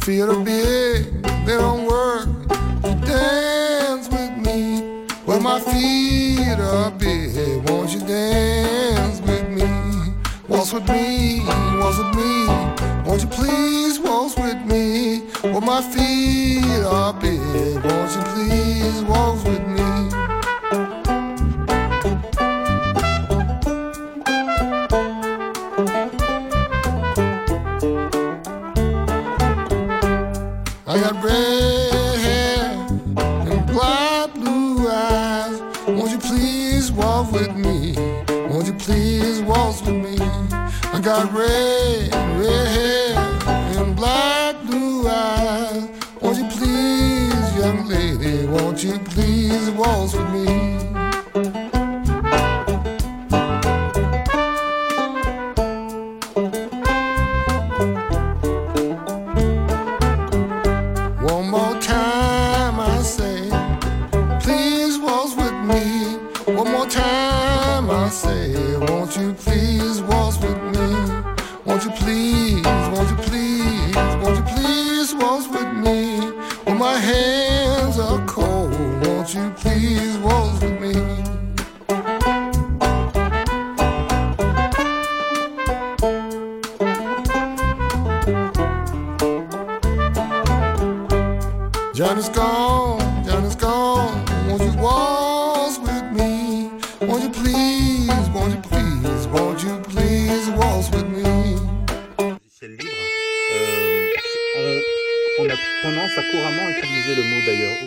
feet are big, they don't work. You dance with me. Well, my feet are big, won't you dance with me? Waltz with me, waltz with me. Won't you please waltz with me? Well, my feet are big, won't you please waltz with me? I got red hair and bright blue eyes. Won't you please walk with me? Won't you please waltz with me? I got red hair and black blue eyes. Won't you please, young lady, won't you please waltz with me? One more time I say, please waltz with me. One more time I say, won't you please waltz with me? Won't you please, won't you please, won't you please waltz with me? When my hands are cold, won't you please waltz with me? Johnny's gone, Johnny's gone. Won't you waltz with me? Won't you please, won't you please, won't you please waltz with me? Libre. On a tendance à couramment utiliser le mot d'ailleurs.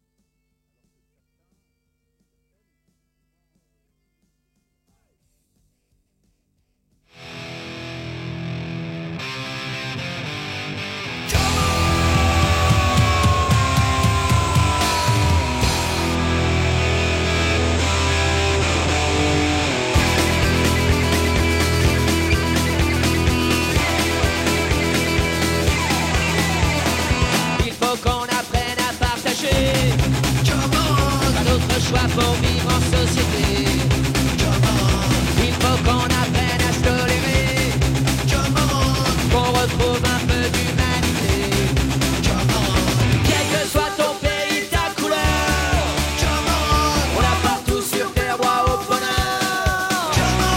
Il faut qu'on apprenne à partager. Pas d'autre choix pour vivre en société. Il faut qu'on apprenne à se tolérer. Qu'on retrouve un peu d'humanité. Quel que soit ton pays, ta couleur, on a partout sur terre droit au bonheur.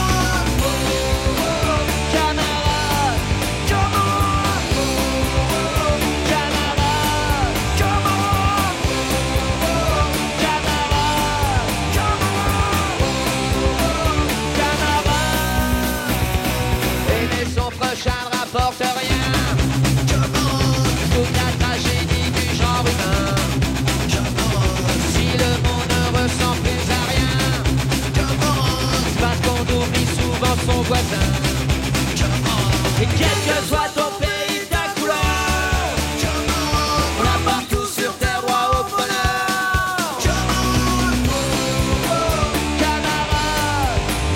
Camarades, aimer son prochain ne rapporte rien. Toute la tragédie du genre humain. Si le monde ne ressent plus à rien, c'est parce qu'on oublie souvent son voisin. Et quel que soit ton pays, ta couleur, on a partout sur terre droit au bonheur. Camarades,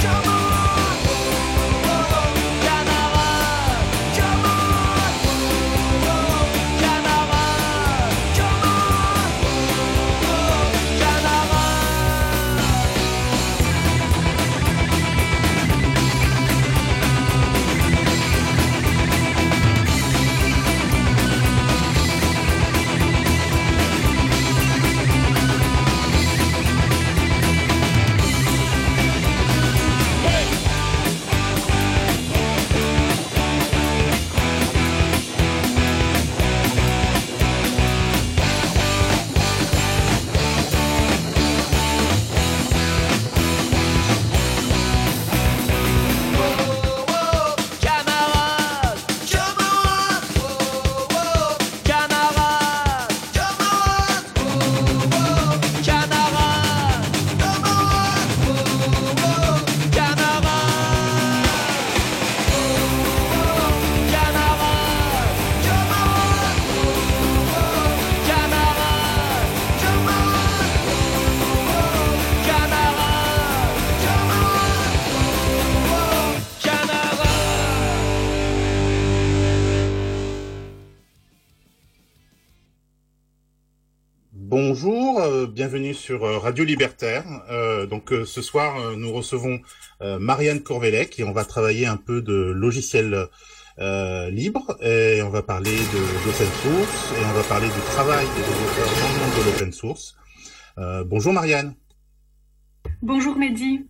Bonjour, bienvenue sur Radio Libertaire. Ce soir, nous recevons Marianne Courvelec et on va travailler un peu de logiciels libre, et on va parler d'open source, et on va parler du travail des développeurs dans le monde de l'open source. Bonjour Marianne. Bonjour Mehdi.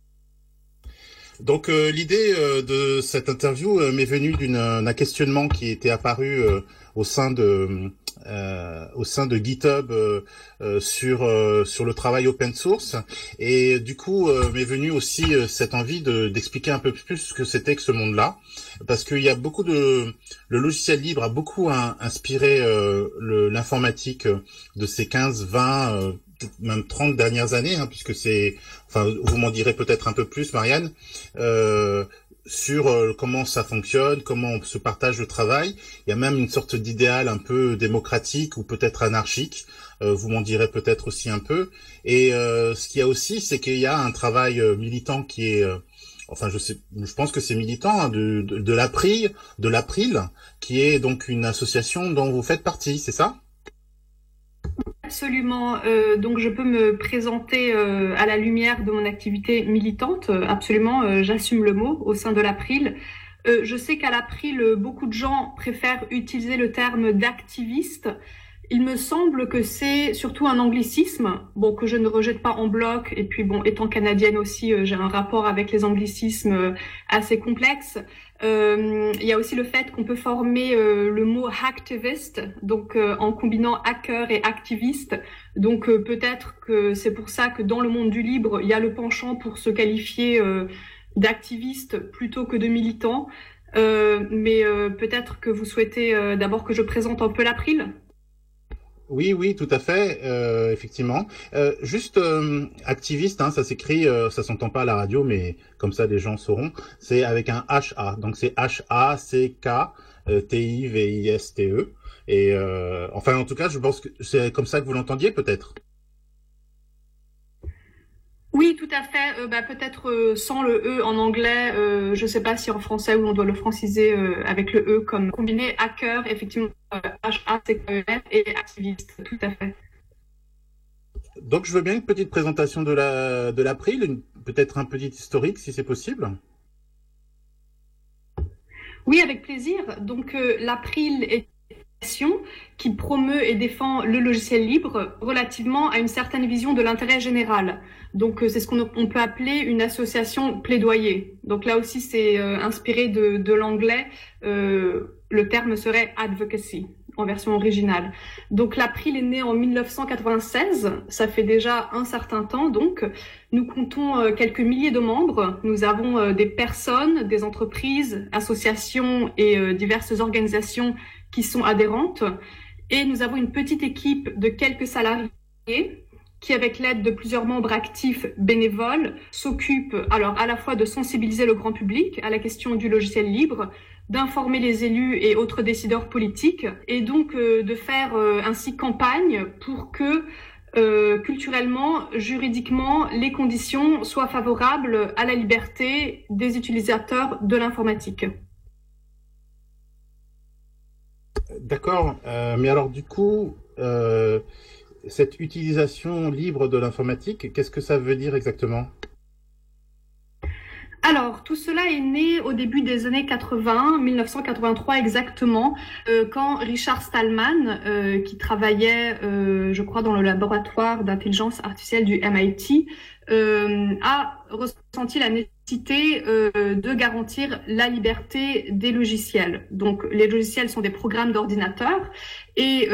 Donc l'idée de cette interview m'est venue d'un questionnement qui était apparu au sein de GitHub sur le travail open source, et du coup m'est venue aussi cette envie d'expliquer un peu plus ce que c'était que ce monde-là, parce qu'il y a le logiciel libre a beaucoup inspiré l'informatique de ces 15, 20 même 30 dernières années, puisque vous m'en direz peut-être un peu plus, Marianne, sur comment ça fonctionne, comment on se partage le travail. Il y a même une sorte d'idéal un peu démocratique ou peut-être anarchique. Vous m'en direz peut-être aussi un peu. Et ce qu'il y a aussi, c'est qu'il y a un travail militant qui est... je pense que c'est militant, de l'April, qui est donc une association dont vous faites partie, c'est ça ? Absolument. Donc je peux me présenter à la lumière de mon activité militante. Absolument, j'assume le mot au sein de l'April. Je sais qu'à l'April, beaucoup de gens préfèrent utiliser le terme d'activiste. Il me semble que c'est surtout un anglicisme, que je ne rejette pas en bloc. Et puis étant canadienne aussi, j'ai un rapport avec les anglicismes assez complexe. Il y a aussi le fait qu'on peut former le mot hacktivist, donc en combinant hacker et activiste. Donc peut-être que c'est pour ça que dans le monde du libre, il y a le penchant pour se qualifier d'activiste plutôt que de militant. Mais peut-être que vous souhaitez d'abord que je présente un peu l'April. Oui, tout à fait, effectivement. Juste activiste, ça s'écrit, ça s'entend pas à la radio, mais comme ça les gens sauront. C'est avec un HA, donc c'est HACK-TIVISTE. Et en tout cas, je pense que c'est comme ça que vous l'entendiez, peut-être. Oui, tout à fait. Peut-être sans le E en anglais. Je ne sais pas si en français où on doit le franciser avec le E comme combiné hacker, effectivement, HACKER et activiste. Tout à fait. Donc, je veux bien une petite présentation de l'April, peut-être un petit historique si c'est possible. Oui, avec plaisir. Donc, l'April est qui promeut et défend le logiciel libre relativement à une certaine vision de l'intérêt général. Donc, c'est ce qu'on peut appeler une association plaidoyer. Donc là aussi, c'est inspiré de l'anglais. Le terme serait advocacy en version originale. Donc, l'April est né en 1996. Ça fait déjà un certain temps. Donc, nous comptons quelques milliers de membres. Nous avons des personnes, des entreprises, associations et diverses organisations qui sont adhérentes. Et nous avons une petite équipe de quelques salariés qui, avec l'aide de plusieurs membres actifs bénévoles, s'occupent alors à la fois de sensibiliser le grand public à la question du logiciel libre, d'informer les élus et autres décideurs politiques, et donc de faire ainsi campagne pour que culturellement, juridiquement, les conditions soient favorables à la liberté des utilisateurs de l'informatique. D'accord, mais alors du coup, cette utilisation libre de l'informatique, qu'est-ce que ça veut dire exactement ? Alors, tout cela est né au début des années 80, 1983 exactement, quand Richard Stallman, qui travaillait, je crois, dans le laboratoire d'intelligence artificielle du MIT, a ressenti la nécessité de garantir la liberté des logiciels. Donc, les logiciels sont des programmes d'ordinateur et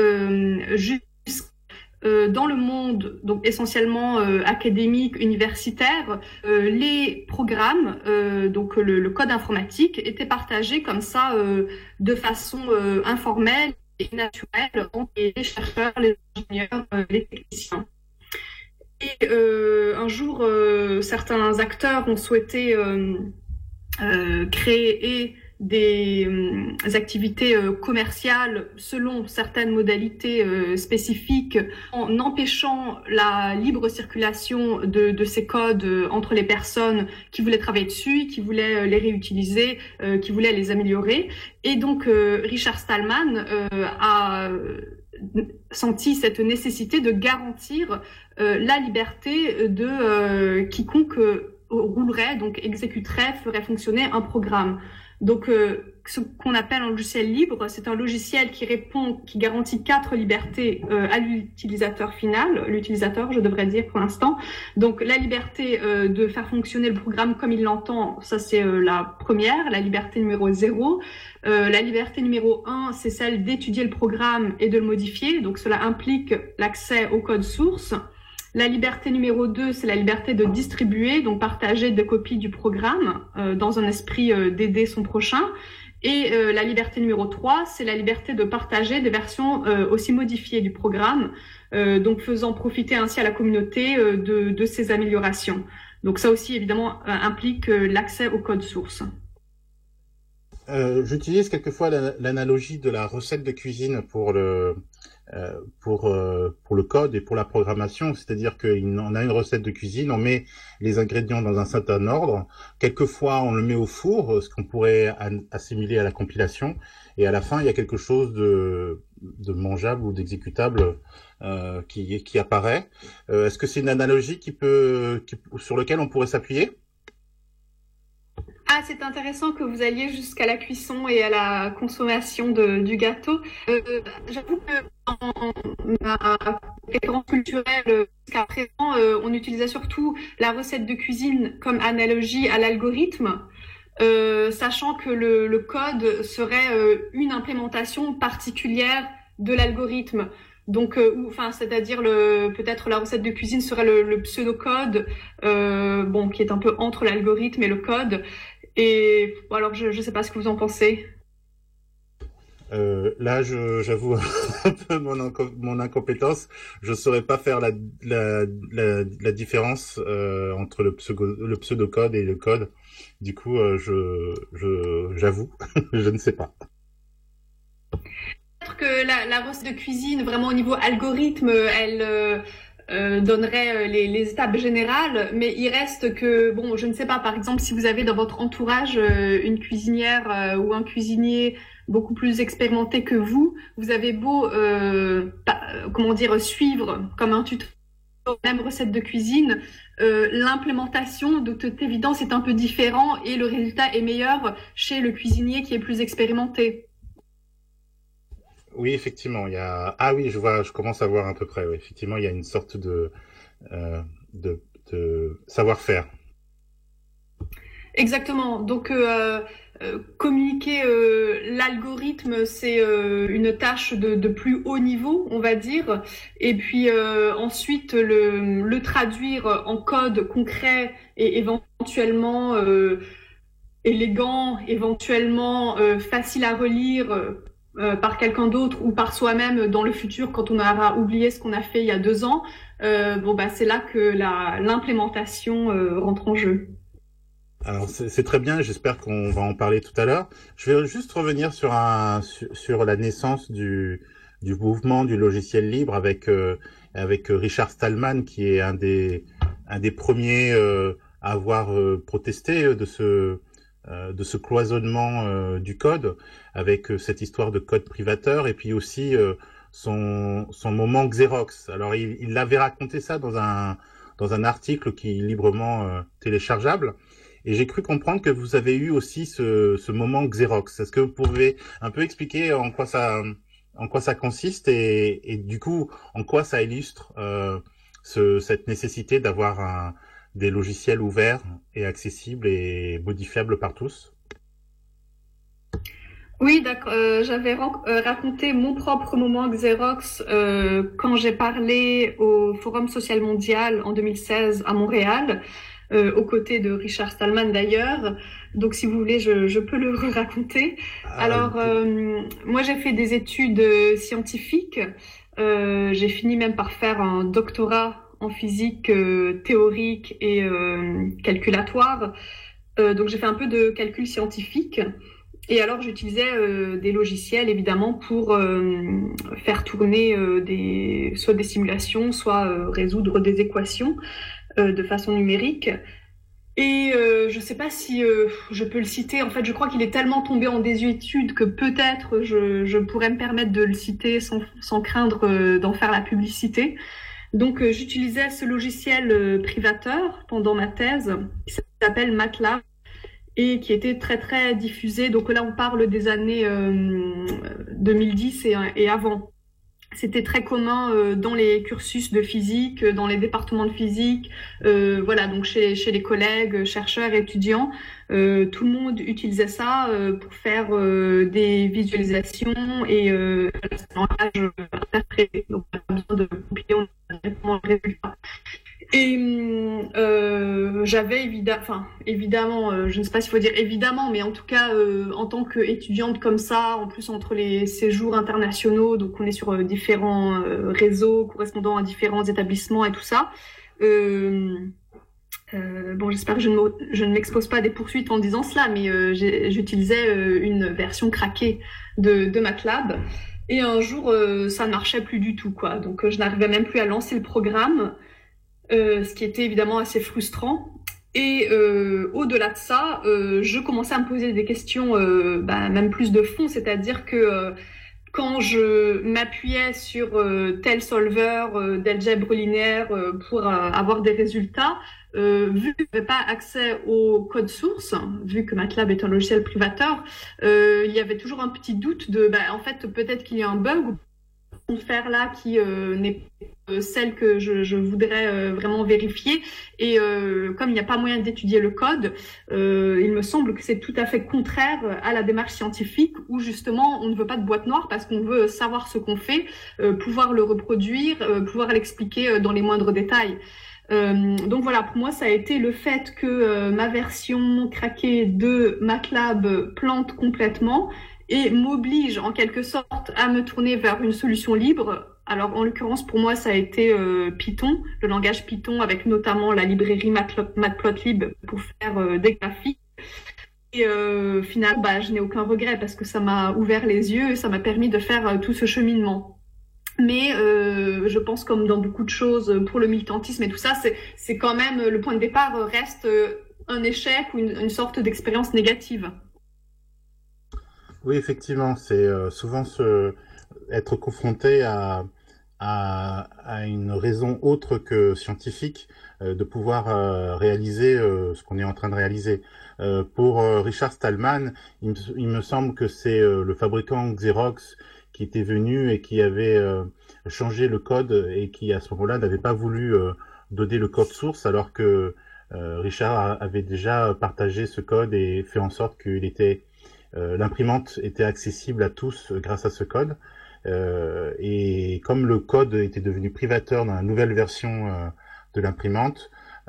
dans le monde, donc essentiellement académique, universitaire, les programmes, donc le code informatique, étaient partagés comme ça de façon informelle et naturelle entre les chercheurs, les ingénieurs, les techniciens. Et un jour, certains acteurs ont souhaité créer des activités commerciales selon certaines modalités spécifiques, en empêchant la libre circulation de ces codes entre les personnes qui voulaient travailler dessus, qui voulaient les réutiliser, qui voulaient les améliorer. Et donc, Richard Stallman a senti cette nécessité de garantir la liberté de quiconque roulerait, donc exécuterait, ferait fonctionner un programme. Donc, ce qu'on appelle un logiciel libre, c'est un logiciel qui garantit 4 libertés à l'utilisateur final, l'utilisateur, je devrais dire pour l'instant. Donc, la liberté de faire fonctionner le programme comme il l'entend, ça c'est la première, la liberté numéro 0. La liberté numéro 1, c'est celle d'étudier le programme et de le modifier. Donc, cela implique l'accès au code source. La liberté numéro 2, c'est la liberté de distribuer, donc partager des copies du programme dans un esprit d'aider son prochain. Et la liberté numéro 3, c'est la liberté de partager des versions aussi modifiées du programme, donc faisant profiter ainsi à la communauté de ces améliorations. Donc ça aussi, évidemment, implique l'accès au code source. J'utilise quelquefois l'analogie de la recette de cuisine pour le code et pour la programmation, c'est-à-dire qu'on a une recette de cuisine, on met les ingrédients dans un certain ordre, quelquefois on le met au four, ce qu'on pourrait assimiler à la compilation, et à la fin il y a quelque chose de mangeable ou d'exécutable qui apparaît. Est-ce que c'est une analogie sur laquelle on pourrait s'appuyer ? Ah, c'est intéressant que vous alliez jusqu'à la cuisson et à la consommation du gâteau. J'avoue que dans ma référence culturelle, jusqu'à présent, on utilisait surtout la recette de cuisine comme analogie à l'algorithme, sachant que le code serait une implémentation particulière de l'algorithme. Donc, c'est-à-dire peut-être la recette de cuisine serait le pseudocode, qui est un peu entre l'algorithme et le code. Et alors, je sais pas ce que vous en pensez. Là, j'avoue un peu mon incompétence. Je saurais pas faire la différence entre le pseudocode et le code. Du coup, j'avoue, je ne sais pas. Peut-être que la recette de cuisine, vraiment au niveau algorithme, elle donnerait les étapes générales, mais il reste que, je ne sais pas, par exemple, si vous avez dans votre entourage une cuisinière ou un cuisinier beaucoup plus expérimenté que vous avez beau, suivre comme un tuto la même recette de cuisine, l'implémentation de toute évidence est un peu différent et le résultat est meilleur chez le cuisinier qui est plus expérimenté. Oui, effectivement, Ah oui, je commence à voir à peu près. Oui. Effectivement, il y a une sorte de savoir-faire. Exactement. Donc, communiquer l'algorithme, c'est une tâche de plus haut niveau, on va dire. Et puis ensuite, le traduire en code concret et éventuellement élégant, éventuellement facile à relire. Par quelqu'un d'autre ou par soi-même dans le futur quand on aura oublié ce qu'on a fait il y a 2 ans, c'est là que l'implémentation rentre en jeu. Alors c'est très bien, j'espère qu'on va en parler tout à l'heure. Je vais juste revenir sur la naissance du mouvement du logiciel libre avec Richard Stallman qui est un des premiers à avoir protesté de ce cloisonnement du code, avec cette histoire de code privateur, et puis aussi son moment Xerox. Alors il avait raconté ça dans un article qui est librement téléchargeable, et j'ai cru comprendre que vous avez eu aussi ce moment Xerox. Est-ce que vous pouvez un peu expliquer en quoi ça consiste et du coup en quoi ça illustre cette nécessité d'avoir des logiciels ouverts et accessibles et modifiables par tous? Oui, d'accord. J'avais raconté mon propre moment Xerox quand j'ai parlé au Forum social mondial en 2016 à Montréal, aux côtés de Richard Stallman d'ailleurs. Donc si vous voulez, je peux le raconter. Alors, moi j'ai fait des études scientifiques. J'ai fini même par faire un doctorat en physique théorique et calculatoire. Donc j'ai fait un peu de calcul scientifique. Et alors j'utilisais des logiciels évidemment pour faire tourner soit des simulations, soit résoudre des équations de façon numérique. Et je sais pas si je peux le citer. En fait, je crois qu'il est tellement tombé en désuétude que peut-être je pourrais me permettre de le citer sans craindre d'en faire la publicité. Donc, j'utilisais ce logiciel privateur pendant ma thèse, qui s'appelle MATLAB, et qui était très, très diffusé. Donc là, on parle des années 2010 et avant. C'était très commun dans les cursus de physique, dans les départements de physique, voilà, donc chez les collègues, chercheurs, étudiants. Tout le monde utilisait ça pour faire des visualisations et un langage interprété. Donc, on a besoin de compiler, on a directement le résultat. Et j'avais évidemment, je ne sais pas s'il faut dire évidemment, mais en tout cas, en tant qu'étudiante comme ça, en plus entre les séjours internationaux, donc on est sur différents réseaux correspondant à différents établissements et tout ça. Bon, j'espère que je ne m'expose pas à des poursuites en disant cela, mais j'utilisais une version craquée de MATLAB. Et un jour, ça ne marchait plus du tout, quoi. Donc, je n'arrivais même plus à lancer le programme. Ce qui était évidemment assez frustrant. Et au-delà de ça, je commençais à me poser des questions même plus de fond, c'est-à-dire que quand je m'appuyais sur tel solver d'algèbre linéaire pour avoir des résultats, vu que je n'avais pas accès au code source, vu que MATLAB est un logiciel privateur, il y avait toujours un petit doute de, en fait, peut-être qu'il y a un bug ou faire là qui n'est celle que je voudrais vraiment vérifier. Et comme il n'y a pas moyen d'étudier le code, il me semble que c'est tout à fait contraire à la démarche scientifique où justement on ne veut pas de boîte noire parce qu'on veut savoir ce qu'on fait, pouvoir le reproduire, pouvoir l'expliquer dans les moindres détails. Donc voilà, pour moi ça a été le fait que ma version craquée de MATLAB plante complètement et m'oblige en quelque sorte à me tourner vers une solution libre. Alors en l'occurrence pour moi ça a été Python, le langage Python avec notamment la librairie Matplotlib pour faire des graphiques. Et finalement je n'ai aucun regret parce que ça m'a ouvert les yeux et ça m'a permis de faire tout ce cheminement. Mais je pense comme dans beaucoup de choses pour le militantisme et tout ça, c'est quand même le point de départ reste un échec ou une sorte d'expérience négative. Oui, effectivement, c'est souvent être confronté à une raison autre que scientifique de pouvoir réaliser ce qu'on est en train de réaliser. Pour Richard Stallman, il me semble que c'est le fabricant Xerox qui était venu et qui avait changé le code et qui à ce moment-là n'avait pas voulu donner le code source alors que Richard avait déjà partagé ce code et fait en sorte qu'il était l'imprimante était accessible à tous grâce à ce code. Et comme le code était devenu privateur dans la nouvelle version de l'imprimante,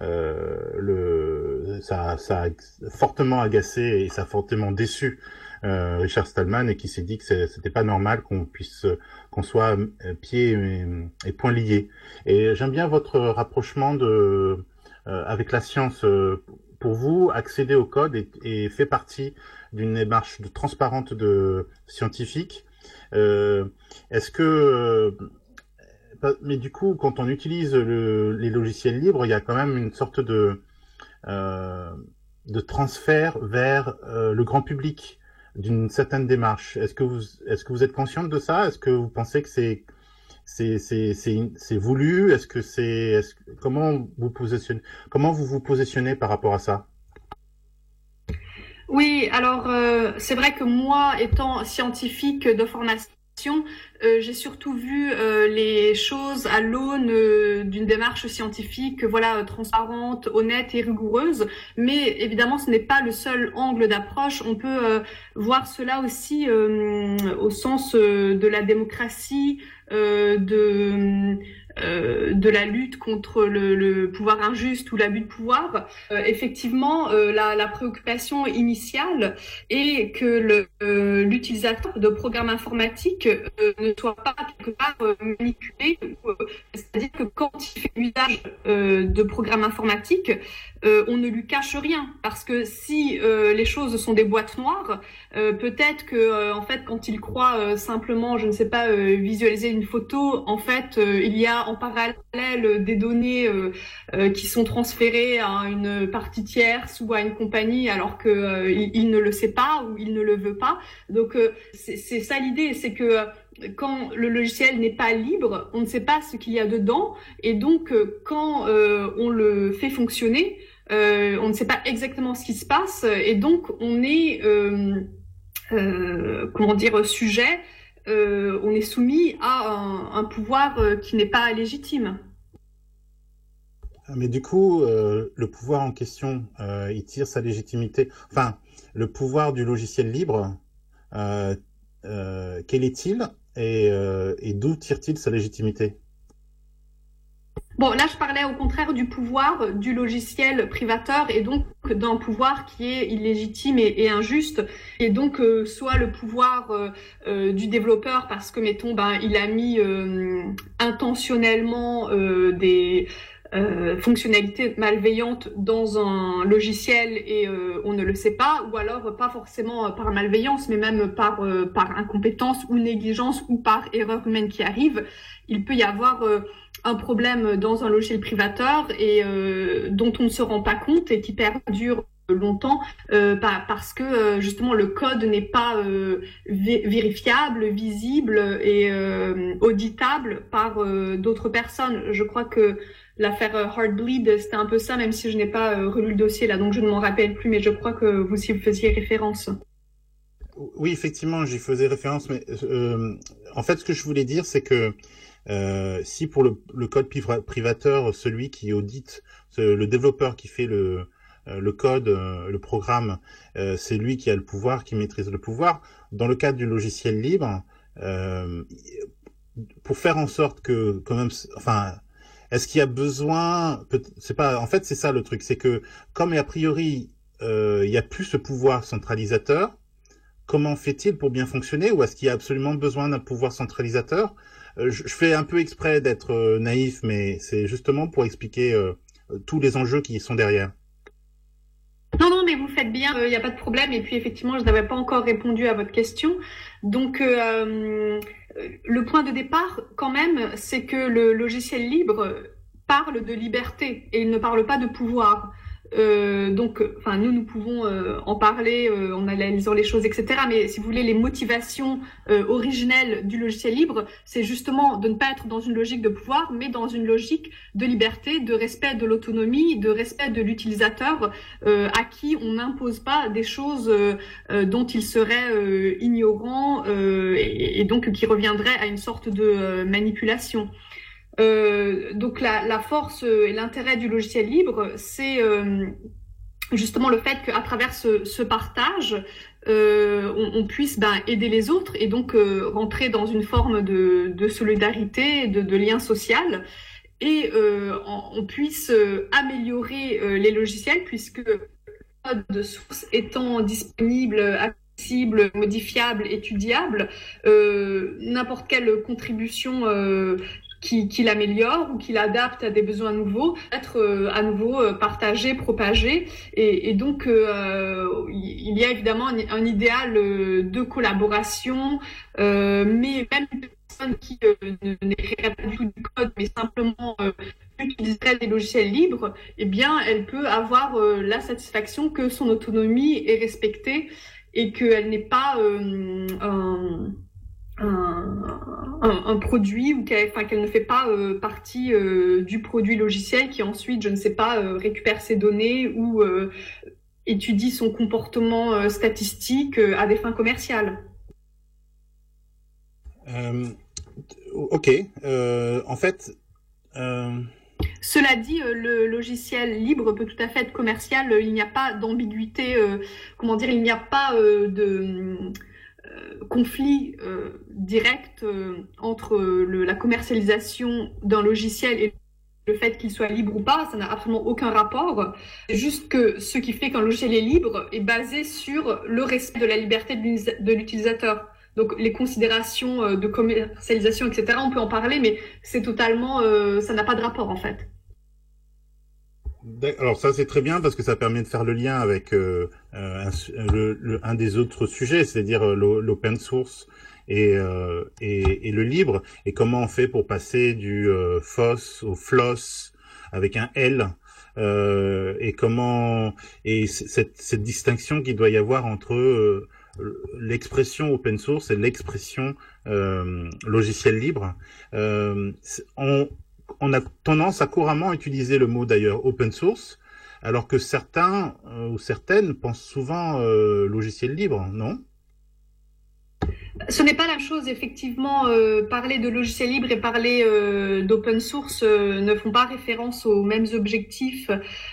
ça a fortement agacé et ça a fortement déçu Richard Stallman et qui s'est dit que c'était pas normal qu'on soit pieds et poings liés. Et j'aime bien votre rapprochement avec la science. Pour vous, accéder au code et fait partie d'une démarche transparente de scientifique. Est-ce que mais du coup, quand on utilise les logiciels libres, il y a quand même une sorte de transfert vers le grand public d'une certaine démarche. Est-ce que vous êtes consciente de ça? Est-ce que vous pensez que c'est voulu? Comment vous vous positionnez par rapport à ça? Oui, alors c'est vrai que moi, étant scientifique de formation, j'ai surtout vu les choses à l'aune d'une démarche scientifique, voilà, transparente, honnête et rigoureuse. Mais évidemment, ce n'est pas le seul angle d'approche. On peut voir cela aussi au sens de la démocratie, de la lutte contre le pouvoir injuste ou l'abus de pouvoir. Effectivement, la préoccupation initiale est que l'utilisateur de programmes informatiques ne soit pas quelque part manipulé. C'est-à-dire que quand il fait usage de programmes informatiques, on ne lui cache rien. Parce que si les choses sont des boîtes noires, peut-être que en fait, quand il croit simplement, je ne sais pas, visualiser une photo, en fait, il y a en parallèle des données qui sont transférées à une partie tierce ou à une compagnie alors que il ne le sait pas ou il ne le veut pas. Donc c'est ça l'idée, c'est que quand le logiciel n'est pas libre, on ne sait pas ce qu'il y a dedans, et donc quand on le fait fonctionner, on ne sait pas exactement ce qui se passe, et donc on est sujet, on est soumis à un pouvoir qui n'est pas légitime. Mais du coup, le pouvoir en question, il tire sa légitimité. Enfin, le pouvoir du logiciel libre, quel est-il et d'où tire-t-il sa légitimité? Bon, là, je parlais au contraire du pouvoir du logiciel privateur et donc d'un pouvoir qui est illégitime et injuste. Et donc, soit le pouvoir du développeur parce que, mettons, il a mis intentionnellement des fonctionnalités malveillantes dans un logiciel et on ne le sait pas, ou alors pas forcément par malveillance, mais même par incompétence ou négligence ou par erreur humaine qui arrive. Il peut y avoir un problème dans un logiciel privateur et dont on ne se rend pas compte et qui perdure longtemps parce que justement le code n'est pas vérifiable, visible et auditable par d'autres personnes. Je crois que l'affaire Heartbleed, c'était un peu ça, même si je n'ai pas relu le dossier là, donc je ne m'en rappelle plus, mais je crois que vous y faisiez référence. Oui, effectivement, j'y faisais référence, mais en fait, ce que je voulais dire, c'est que si pour le code privateur, celui qui audite, le développeur qui fait le code, le programme, c'est lui qui a le pouvoir, qui maîtrise le pouvoir, dans le cadre du logiciel libre, pour faire en sorte que, quand même, enfin, est-ce qu'il y a besoin, c'est pas, en fait, c'est ça le truc, c'est que, comme a priori, il y a plus ce pouvoir centralisateur, comment fait-il pour bien fonctionner, ou est-ce qu'il y a absolument besoin d'un pouvoir centralisateur? Je fais un peu exprès d'être naïf, mais c'est justement pour expliquer tous les enjeux qui sont derrière. Non, mais vous faites bien, il n'y a pas de problème. Et puis effectivement, je n'avais pas encore répondu à votre question. Donc, le point de départ, quand même, c'est que le logiciel libre parle de liberté et il ne parle pas de pouvoir. Donc, nous pouvons en parler en analysant les choses, etc. Mais si vous voulez, les motivations originelles du logiciel libre, c'est justement de ne pas être dans une logique de pouvoir, mais dans une logique de liberté, de respect de l'autonomie, de respect de l'utilisateur, à qui on n'impose pas des choses dont il serait ignorant et donc qui reviendrait à une sorte de manipulation. Donc la force et l'intérêt du logiciel libre, c'est justement le fait qu'à travers ce partage, on puisse aider les autres et donc rentrer dans une forme de solidarité, de lien social, et on puisse améliorer les logiciels puisque le code de source étant disponible, accessible, modifiable, étudiable, n'importe quelle contribution qui l'améliore ou qui l'adapte à des besoins nouveaux, être à nouveau partagé, propagé. Et donc, il y a évidemment un idéal de collaboration, mais même une personne qui n'écrirait pas du tout du code, mais simplement utiliserait des logiciels libres, eh bien, elle peut avoir la satisfaction que son autonomie est respectée et qu'elle n'est pas un produit ou qu'elle ne fait pas partie du produit logiciel qui ensuite, je ne sais pas, récupère ses données ou étudie son comportement statistique à des fins commerciales. Ok. En fait... Cela dit, le logiciel libre peut tout à fait être commercial. Il n'y a pas d'ambiguïté, il n'y a pas de conflit direct entre la commercialisation d'un logiciel et le fait qu'il soit libre ou pas. Ça n'a absolument aucun rapport. C'est juste que ce qui fait qu'un logiciel est libre est basé sur le respect de la liberté de l'utilisateur. Donc les considérations de commercialisation, etc., on peut en parler, mais c'est totalement, ça n'a pas de rapport en fait. Alors ça c'est très bien parce que ça permet de faire le lien avec un des autres sujets, c'est-à-dire l'open source et le libre, et comment on fait pour passer du FOSS au FLOSS avec un L, et cette distinction qu'il doit y avoir entre l'expression open source et l'expression logiciel libre. On a tendance à couramment utiliser le mot d'ailleurs open source, alors que certains ou certaines pensent souvent logiciel libre, non? Ce n'est pas la même chose, effectivement. Parler de logiciel libre et parler d'open source ne font pas référence aux mêmes objectifs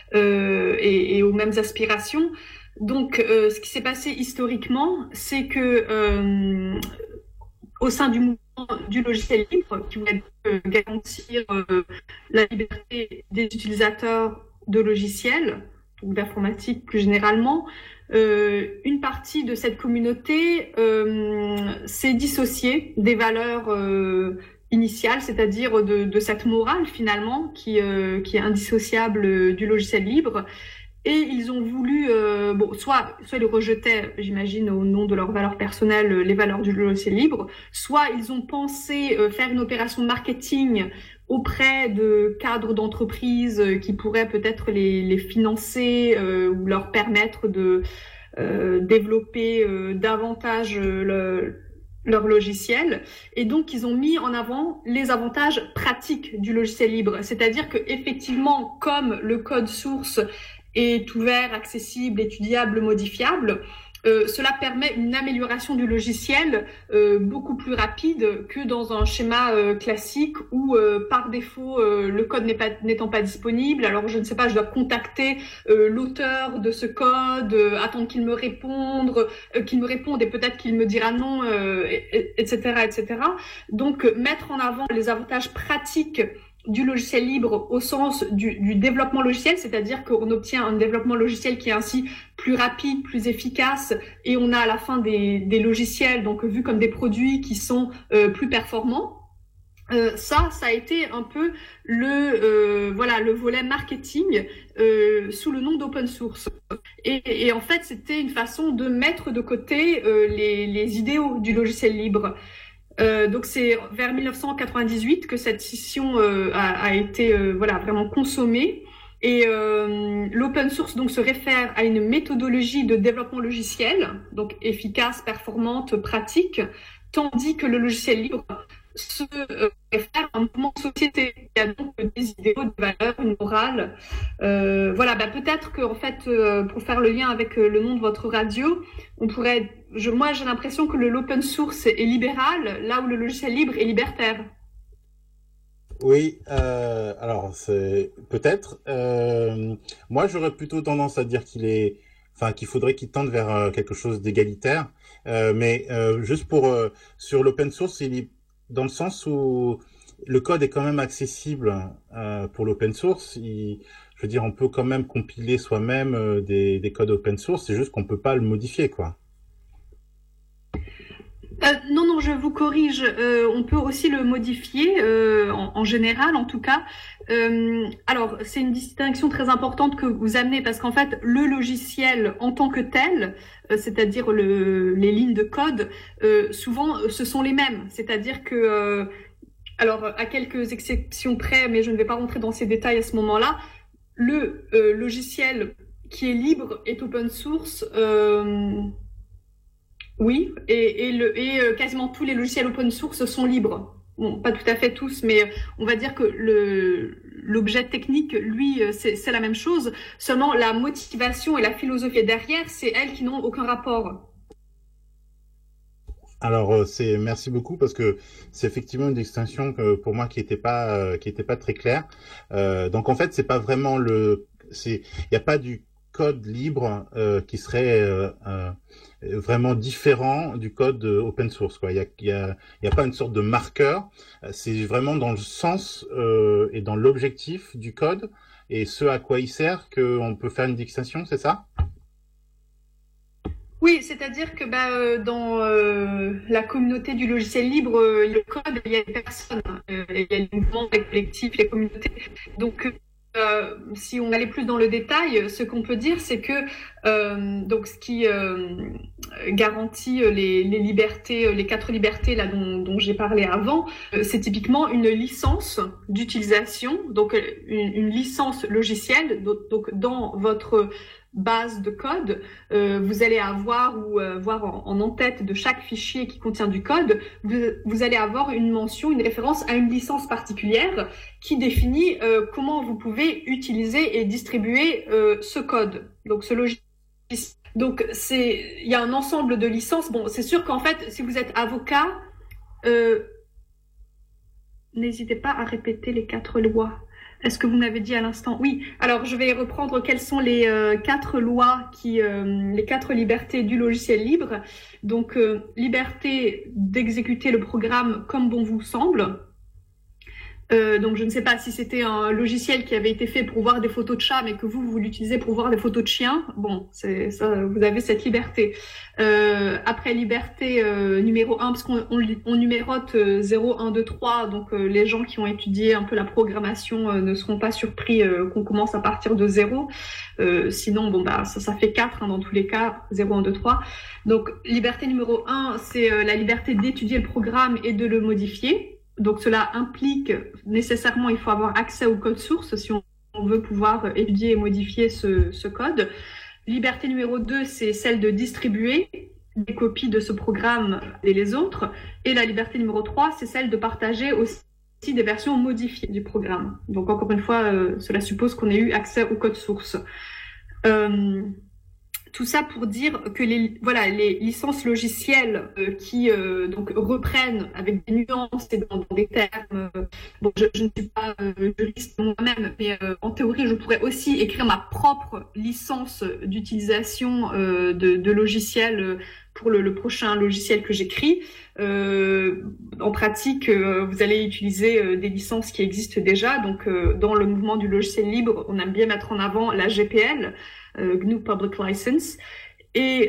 et aux mêmes aspirations. Donc, ce qui s'est passé historiquement, c'est que au sein du mouvement du logiciel libre, qui voulait garantir la liberté des utilisateurs de logiciels, donc d'informatique plus généralement, une partie de cette communauté s'est dissociée des valeurs initiales, c'est-à-dire de cette morale finalement qui est indissociable du logiciel libre. Et ils ont voulu, soit ils rejetaient, j'imagine, au nom de leurs valeurs personnelles, les valeurs du logiciel libre, soit ils ont pensé faire une opération de marketing auprès de cadres d'entreprises qui pourraient peut-être les financer ou leur permettre de développer davantage leur logiciel. Et donc, ils ont mis en avant les avantages pratiques du logiciel libre. C'est-à-dire que effectivement, comme le code source est ouvert, accessible, étudiable, modifiable, cela permet une amélioration du logiciel beaucoup plus rapide que dans un schéma classique où par défaut le code n'étant pas disponible, alors je ne sais pas, je dois contacter l'auteur de ce code, attendre qu'il me réponde et peut-être qu'il me dira non, etc., etc. Donc mettre en avant les avantages pratiques du logiciel libre au sens du développement logiciel, c'est-à-dire qu'on obtient un développement logiciel qui est ainsi plus rapide, plus efficace, et on a à la fin des logiciels donc vus comme des produits qui sont plus performants. Ça a été un peu le volet marketing sous le nom d'open source. Et en fait, c'était une façon de mettre de côté les idéaux du logiciel libre. Donc c'est vers 1998 que cette scission a été vraiment consommée. Et l'open source donc se réfère à une méthodologie de développement logiciel, donc efficace, performante, pratique, tandis que le logiciel libre se réfère à un mouvement de société. Il y a donc des idéaux, des valeurs, une morale. Peut-être que en fait, pour faire le lien avec le nom de votre radio, moi j'ai l'impression que l'open source est libéral, là où le logiciel libre est libertaire. Oui, alors c'est peut-être. Moi, j'aurais plutôt tendance à dire qu'il faudrait qu'il tende vers quelque chose d'égalitaire. Mais juste sur l'open source, il est dans le sens où le code est quand même accessible pour l'open source. Je veux dire, on peut quand même compiler soi-même des codes open source. C'est juste qu'on peut pas le modifier, quoi. Non, je vous corrige. On peut aussi le modifier, en général, en tout cas. Alors, c'est une distinction très importante que vous amenez, parce qu'en fait, le logiciel en tant que tel, c'est-à-dire les lignes de code, souvent, ce sont les mêmes. C'est-à-dire que, alors, à quelques exceptions près, mais je ne vais pas rentrer dans ces détails à ce moment-là, le logiciel qui est libre est open source. Oui, et quasiment tous les logiciels open source sont libres. Bon, pas tout à fait tous, mais on va dire que l'objet technique, lui, c'est la même chose. Seulement, la motivation et la philosophie derrière, c'est elles qui n'ont aucun rapport. Alors, merci beaucoup, parce que c'est effectivement une distinction pour moi qui était pas très claire. Donc en fait, c'est pas vraiment il n'y a pas du code libre qui serait vraiment différent du code open source, quoi. Il y a pas une sorte de marqueur. C'est vraiment dans le sens et dans l'objectif du code et ce à quoi il sert qu'on peut faire une distinction, c'est ça? Oui, c'est-à-dire que dans la communauté du logiciel libre, le code, il y a des personnes, il y a les mouvements, les collectifs, les communautés. Donc si on allait plus dans le détail, ce qu'on peut dire, c'est que donc ce qui garantit les libertés, les 4 libertés là dont j'ai parlé avant. C'est typiquement une licence d'utilisation, donc une licence logicielle. Donc dans votre base de code, vous allez avoir ou voir en en-tête de chaque fichier qui contient du code, vous allez avoir une mention, une référence à une licence particulière qui définit comment vous pouvez utiliser et distribuer ce code, donc ce logiciel. Donc il y a un ensemble de licences. Bon, c'est sûr qu'en fait, si vous êtes avocat, n'hésitez pas à répéter les 4 lois. Est-ce que vous m'avez dit à l'instant? Oui. Alors, je vais reprendre quelles sont les 4 lois les 4 libertés du logiciel libre. Donc, liberté d'exécuter le programme comme bon vous semble. Donc, je ne sais pas si c'était un logiciel qui avait été fait pour voir des photos de chats, mais que vous l'utilisez pour voir des photos de chiens. Bon, c'est ça, vous avez cette liberté. Après, liberté numéro 1, parce qu'on numérote 0, 1, 2, 3. Donc, les gens qui ont étudié un peu la programmation ne seront pas surpris qu'on commence à partir de 0. Sinon, bon, bah, ça fait 4 dans tous les cas, 0, 1, 2, 3. Donc, liberté numéro 1, c'est la liberté d'étudier le programme et de le modifier. Donc, cela implique nécessairement, il faut avoir accès au code source si on veut pouvoir étudier et modifier ce code. Liberté numéro 2, c'est celle de distribuer des copies de ce programme et les autres. Et la liberté numéro 3, c'est celle de partager aussi des versions modifiées du programme. Donc, encore une fois, cela suppose qu'on ait eu accès au code source. Tout ça pour dire que les licences logicielles qui donc reprennent avec des nuances et dans des termes. Bon, je ne suis pas juriste moi-même, mais en théorie, je pourrais aussi écrire ma propre licence d'utilisation de logiciels pour le prochain logiciel que j'écris. En pratique, vous allez utiliser des licences qui existent déjà. Donc, dans le mouvement du logiciel libre, on aime bien mettre en avant la GPL, GNU Public License. Et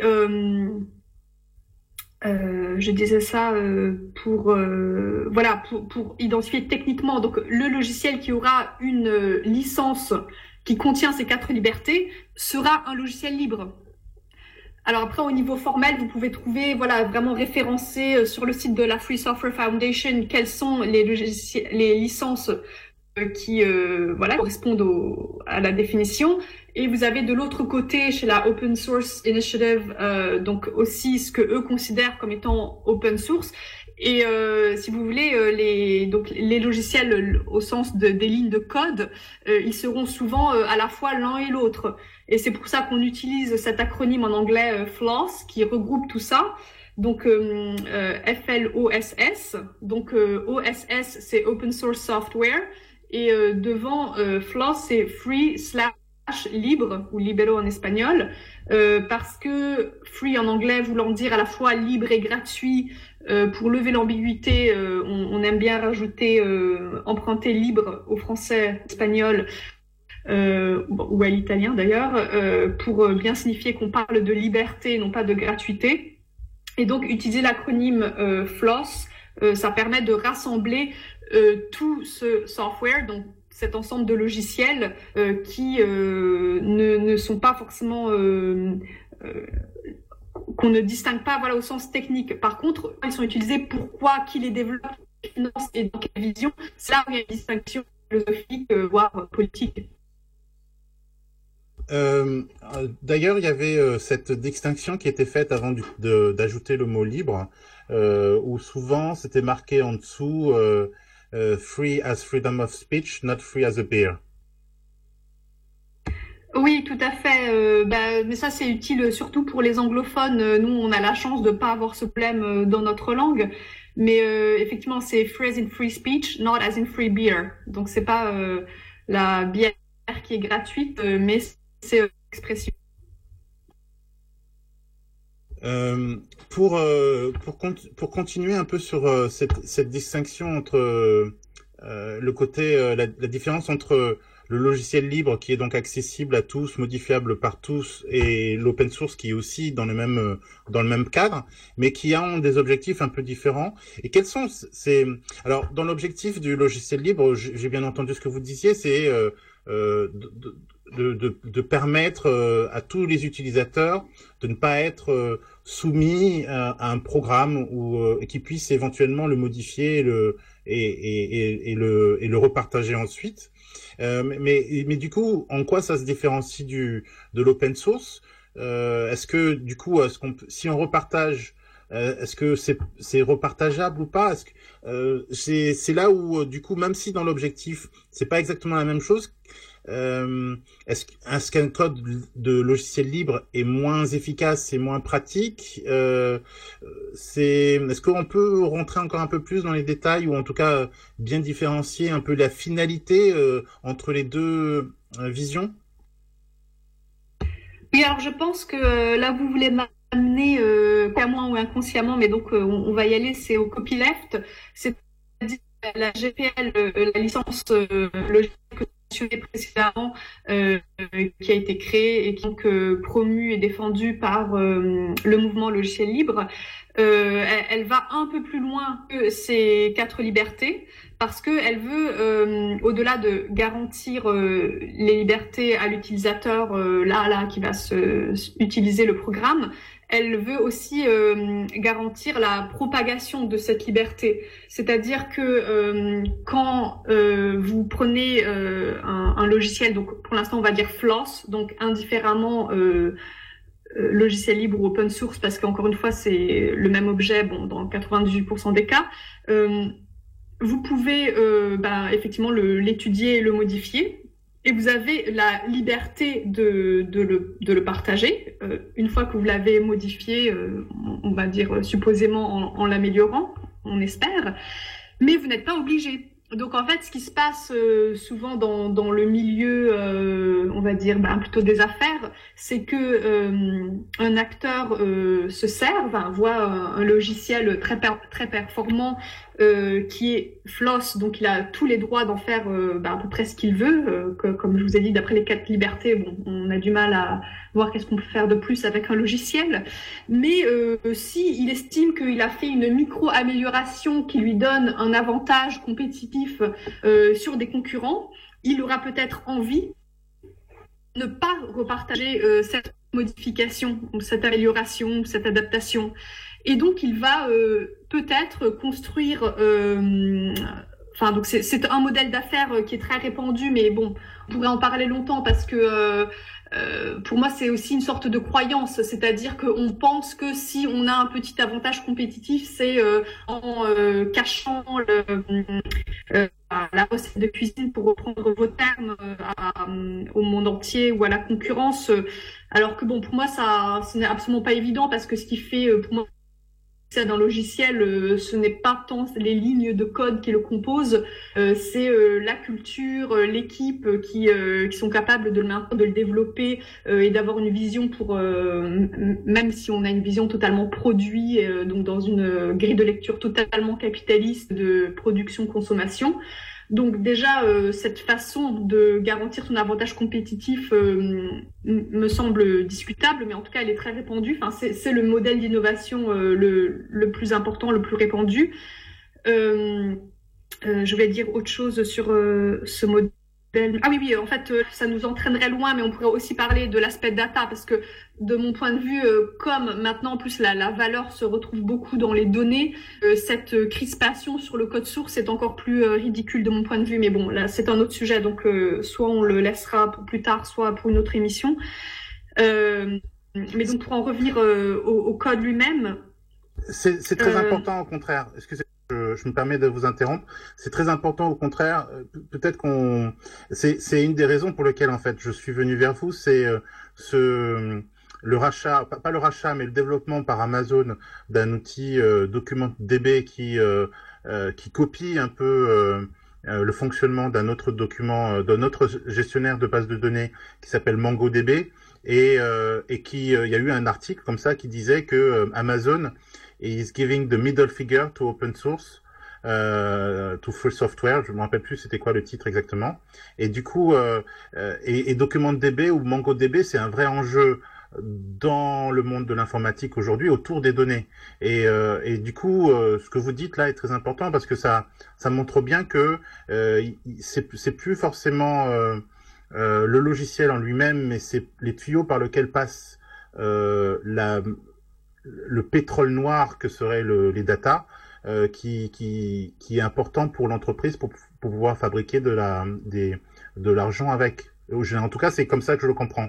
je disais ça pour identifier techniquement. Donc, le logiciel qui aura une licence qui contient ces 4 libertés sera un logiciel libre. Alors après, au niveau formel, vous pouvez trouver, vraiment référencé sur le site de la Free Software Foundation quelles sont les licences qui correspondent à la définition. Et vous avez de l'autre côté, chez la Open Source Initiative, donc aussi ce que eux considèrent comme étant open source. Et si vous voulez, les logiciels au sens des lignes de code, ils seront souvent à la fois l'un et l'autre. Et c'est pour ça qu'on utilise cet acronyme en anglais FLOSS qui regroupe tout ça. Donc FLOSS. Donc OSS c'est Open Source Software et devant FLOSS c'est Free/libre ou libero en espagnol parce que free en anglais voulant dire à la fois libre et gratuit. Pour lever l'ambiguïté, on aime bien rajouter emprunter libre au français, espagnol ou à l'italien d'ailleurs, pour bien signifier qu'on parle de liberté, non pas de gratuité. Et donc, utiliser l'acronyme FLOSS, ça permet de rassembler tout ce software, donc cet ensemble de logiciels qui ne sont pas forcément qu'on ne distingue pas au sens technique. Par contre, ils sont utilisés pourquoi, qui les développe, finance et dans quelle vision. C'est là où il y a une distinction philosophique, voire politique. D'ailleurs, il y avait cette distinction qui était faite avant d'ajouter le mot libre, où souvent c'était marqué en dessous free as freedom of speech, not free as a beer. Oui, tout à fait. Mais ça, c'est utile surtout pour les anglophones. Nous, on a la chance de ne pas avoir ce problème dans notre langue. Mais effectivement, c'est free as in free speech, not as in free beer. Donc, c'est pas la bière qui est gratuite, mais c'est l'expression. Pour continuer un peu sur cette distinction entre le côté, la différence entre le logiciel libre qui est donc accessible à tous, modifiable par tous, et l'open source qui est aussi dans le même cadre, mais qui ont des objectifs un peu différents. Et quels sont alors dans l'objectif du logiciel libre, j'ai bien entendu ce que vous disiez, c'est de permettre à tous les utilisateurs de ne pas être soumis à un programme et qui puisse éventuellement le modifier et le repartager ensuite. Mais du coup, en quoi ça se différencie de l'open source? Est-ce que du coup, si on repartage, est-ce que c'est repartageable ou pas? C'est là où du coup, même si dans l'objectif c'est pas exactement la même chose, est-ce qu'un code de logiciel libre est moins efficace et moins pratique? Est-ce qu'on peut rentrer encore un peu plus dans les détails ou en tout cas bien différencier un peu la finalité entre les deux visions? Oui, alors je pense que là, vous voulez m'amener, consciemment ou inconsciemment, mais donc on va y aller, c'est au copyleft, c'est-à-dire la GPL, la licence logicielle que je mentionnais précédemment, qui a été créée et qui est donc promue et défendue par le mouvement logiciel libre. Elle va un peu plus loin que ces 4 libertés parce qu'elle veut, au-delà de garantir les libertés à l'utilisateur qui va utiliser le programme, elle veut aussi garantir la propagation de cette liberté. C'est-à-dire que quand vous prenez un logiciel, donc pour l'instant on va dire FLOSS, donc indifféremment logiciel libre ou open source, parce qu'encore une fois c'est le même objet, dans 98% des cas, vous pouvez effectivement l'étudier et le modifier. Et vous avez la liberté de le partager une fois que vous l'avez modifié, on va dire supposément en l'améliorant, on espère, mais vous n'êtes pas obligé. Donc en fait, ce qui se passe souvent dans le milieu, on va dire plutôt des affaires, c'est que un acteur se sert, voit un logiciel très performant qui est FLOSS, donc il a tous les droits d'en faire à peu près ce qu'il veut. Comme je vous ai dit, d'après les 4 libertés, on a du mal à voir qu'est-ce qu'on peut faire de plus avec un logiciel. Mais si il estime qu'il a fait une micro-amélioration qui lui donne un avantage compétitif sur des concurrents, il aura peut-être envie de ne pas repartager cette modification, cette amélioration, cette adaptation. Et donc, il va peut-être construire... donc c'est un modèle d'affaires qui est très répandu, mais bon, on pourrait en parler longtemps parce que pour moi, c'est aussi une sorte de croyance, c'est-à-dire qu'on pense que si on a un petit avantage compétitif, c'est en cachant la recette de cuisine, pour reprendre vos termes, au monde entier ou à la concurrence, alors que pour moi, ce n'est absolument pas évident parce que ce qui fait pour moi d'un logiciel, ce n'est pas tant les lignes de code qui le composent, c'est la culture, l'équipe qui sont capables de le maintenir, de le développer et d'avoir une vision pour, même si on a une vision totalement produit, donc dans une grille de lecture totalement capitaliste de production-consommation. Donc déjà, cette façon de garantir son avantage compétitif me semble discutable, mais en tout cas, elle est très répandue. C'est le modèle d'innovation le plus important, le plus répandu. Je vais dire autre chose sur ce modèle. Ah oui, en fait, ça nous entraînerait loin, mais on pourrait aussi parler de l'aspect data, parce que de mon point de vue, comme maintenant, en plus, la valeur se retrouve beaucoup dans les données, cette crispation sur le code source est encore plus ridicule de mon point de vue. Mais bon, là, c'est un autre sujet, donc soit on le laissera pour plus tard, soit pour une autre émission. Mais donc, pour en revenir au code lui-même... C'est très important, au contraire. Excusez-moi. Je me permets de vous interrompre. C'est très important, au contraire. Peut-être c'est une des raisons pour lesquelles en fait je suis venu vers vous. C'est le rachat, pas le rachat, mais le développement par Amazon d'un outil DocumentDB qui copie un peu le fonctionnement d'un autre d'un autre gestionnaire de base de données qui s'appelle MongoDB et il y a eu un article comme ça qui disait que Amazon is giving the middle figure to open source, to free software. Je me rappelle plus c'était quoi le titre exactement. Et du coup, et DocumentDB ou MongoDB, c'est un vrai enjeu dans le monde de l'informatique aujourd'hui autour des données. Et du coup, ce que vous dites là est très important parce que ça montre bien que c'est plus forcément le logiciel en lui-même, mais c'est les tuyaux par lesquels passe le pétrole noir que seraient les data, qui est important pour l'entreprise pour pouvoir fabriquer de l'argent avec. En tout cas, c'est comme ça que je le comprends.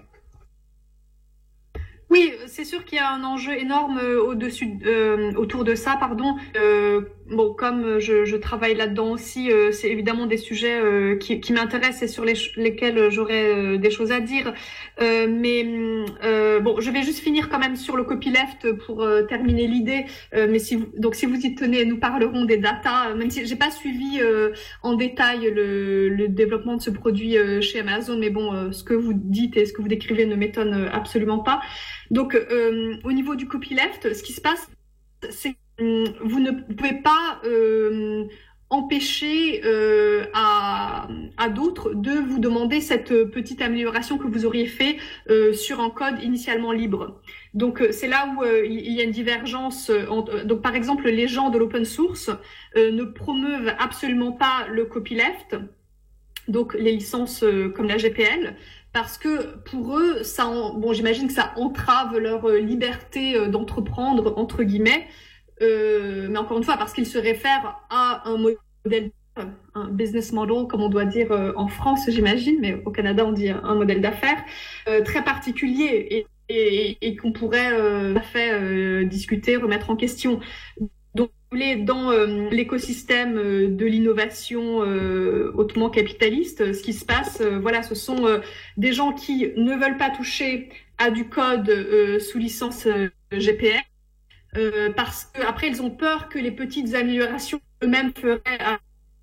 Oui, c'est sûr qu'il y a un enjeu énorme autour de ça, pardon. Bon, comme je travaille là-dedans aussi, c'est évidemment des sujets qui m'intéressent et sur lesquels j'aurais des choses à dire. Mais bon, je vais juste finir quand même sur le copyleft pour terminer l'idée. Mais si vous y tenez, nous parlerons des data. Même si j'ai pas suivi en détail le développement de ce produit chez Amazon, mais bon, ce que vous dites et ce que vous décrivez ne m'étonne absolument pas. Donc, au niveau du copyleft, ce qui se passe, c'est que vous ne pouvez pas empêcher à d'autres de vous demander cette petite amélioration que vous auriez fait sur un code initialement libre. Donc, c'est là où il y a une divergence. Donc, par exemple, les gens de l'open source ne promeuvent absolument pas le copyleft, donc les licences comme la GPL, parce que pour eux, j'imagine que ça entrave leur liberté d'entreprendre, entre guillemets, mais encore une fois, parce qu'ils se réfèrent à un modèle, un business model, comme on doit dire en France, j'imagine, mais au Canada, on dit un modèle d'affaires très particulier et qu'on pourrait discuter, remettre en question. Donc, dans l'écosystème de l'innovation hautement capitaliste, ce qui se passe, ce sont des gens qui ne veulent pas toucher à du code sous licence GPL parce qu'après, ils ont peur que les petites améliorations eux-mêmes feraient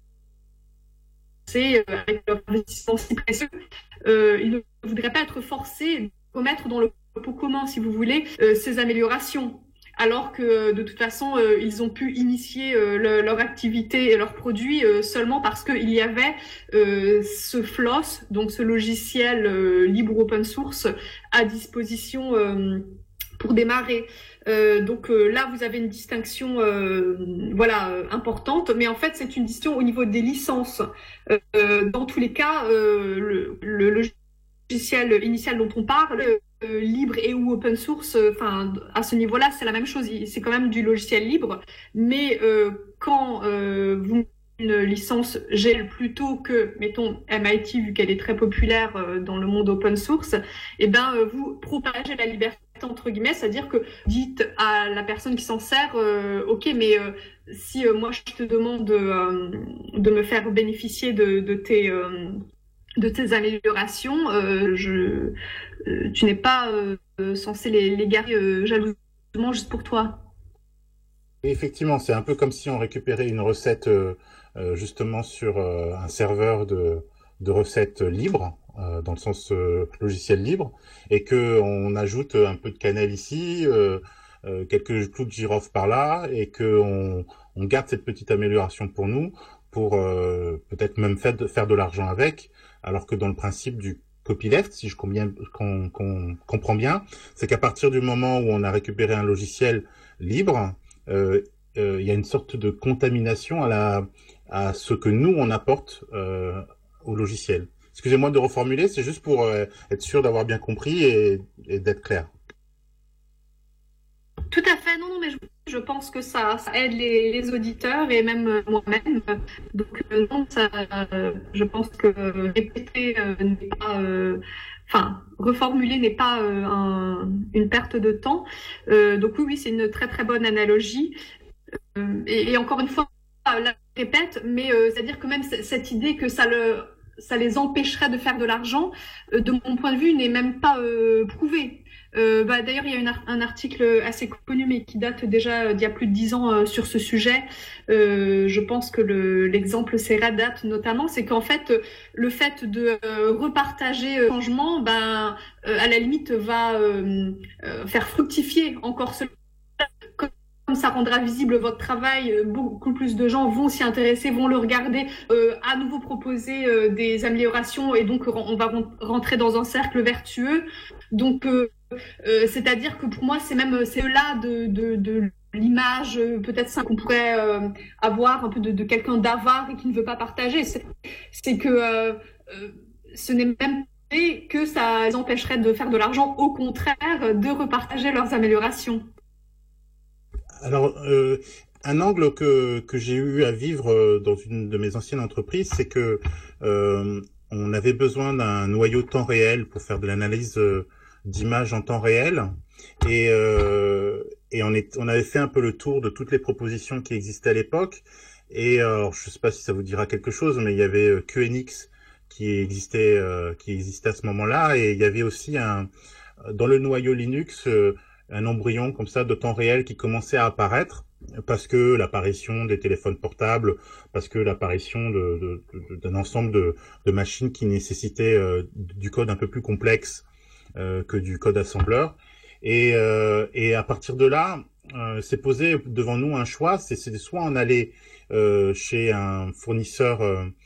avec leur investissement si précieux. Ils ne voudraient pas être forcés de remettre dans le pot commun, si vous voulez, ces améliorations. Alors que de toute façon, ils ont pu initier leur activité et leurs produits seulement parce qu'il y avait ce FLOSS, donc ce logiciel libre open source à disposition pour démarrer. Donc là, vous avez une distinction importante, mais en fait, c'est une distinction au niveau des licences. Dans tous les cas, le logiciel initial dont on parle, libre et ou open source, à ce niveau-là, c'est la même chose. C'est quand même du logiciel libre, mais quand vous une licence GPL plutôt que, mettons, MIT, vu qu'elle est très populaire dans le monde open source, vous propagez la liberté entre guillemets, c'est-à-dire que dites à la personne qui s'en sert, ok, mais si moi je te demande de me faire bénéficier de tes améliorations, tu n'es pas censé les garer jalousement juste pour toi. Et effectivement, c'est un peu comme si on récupérait une recette justement sur un serveur de recettes libres, dans le sens logiciel libre, et que on ajoute un peu de cannelle ici, quelques clous de girofle par là, et que on garde cette petite amélioration pour nous, pour peut-être même faire de l'argent avec, alors que dans le principe du copyleft, si je comprends bien, c'est qu'à partir du moment où on a récupéré un logiciel libre, il y a une sorte de contamination à ce que nous on apporte au logiciel. Excusez-moi de reformuler, c'est juste pour être sûr d'avoir bien compris et d'être clair. Tout à fait, non, mais je pense que ça aide les auditeurs et même moi-même. Donc non, je pense que répéter n'est pas, reformuler n'est pas une perte de temps. Donc oui, c'est une très très bonne analogie. Et encore une fois, la répète, mais c'est-à-dire que même cette idée que ça les empêcherait de faire de l'argent, de mon point de vue, n'est même pas prouvé. D'ailleurs, il y a un article assez connu, mais qui date déjà d'il y a plus de 10 ans sur ce sujet. Je pense que l'exemple, c'est Red Hat notamment, c'est qu'en fait, le fait de repartager le changement, à la limite, va faire fructifier encore ce. Comme ça rendra visible votre travail, beaucoup plus de gens vont s'y intéresser, vont le regarder, à nouveau proposer des améliorations, et donc on va rentrer dans un cercle vertueux. Donc, c'est-à-dire que pour moi, c'est là de l'image peut-être ça qu'on pourrait avoir un peu de quelqu'un d'avare et qui ne veut pas partager. C'est que ce n'est même pas que ça les empêcherait de faire de l'argent, au contraire, de repartager leurs améliorations. Alors, un angle que j'ai eu à vivre dans une de mes anciennes entreprises, c'est que on avait besoin d'un noyau temps réel pour faire de l'analyse d'images en temps réel, et on avait fait un peu le tour de toutes les propositions qui existaient à l'époque. Et alors, je sais pas si ça vous dira quelque chose, mais il y avait QNX qui existait à ce moment-là, et il y avait aussi dans le noyau Linux un embryon comme ça de temps réel qui commençait à apparaître, parce que l'apparition des téléphones portables, parce que l'apparition d'un ensemble de machines qui nécessitaient du code un peu plus complexe que du code assembleur. Et à partir de là, s'est posé devant nous un choix, c'est soit on allait chez un fournisseur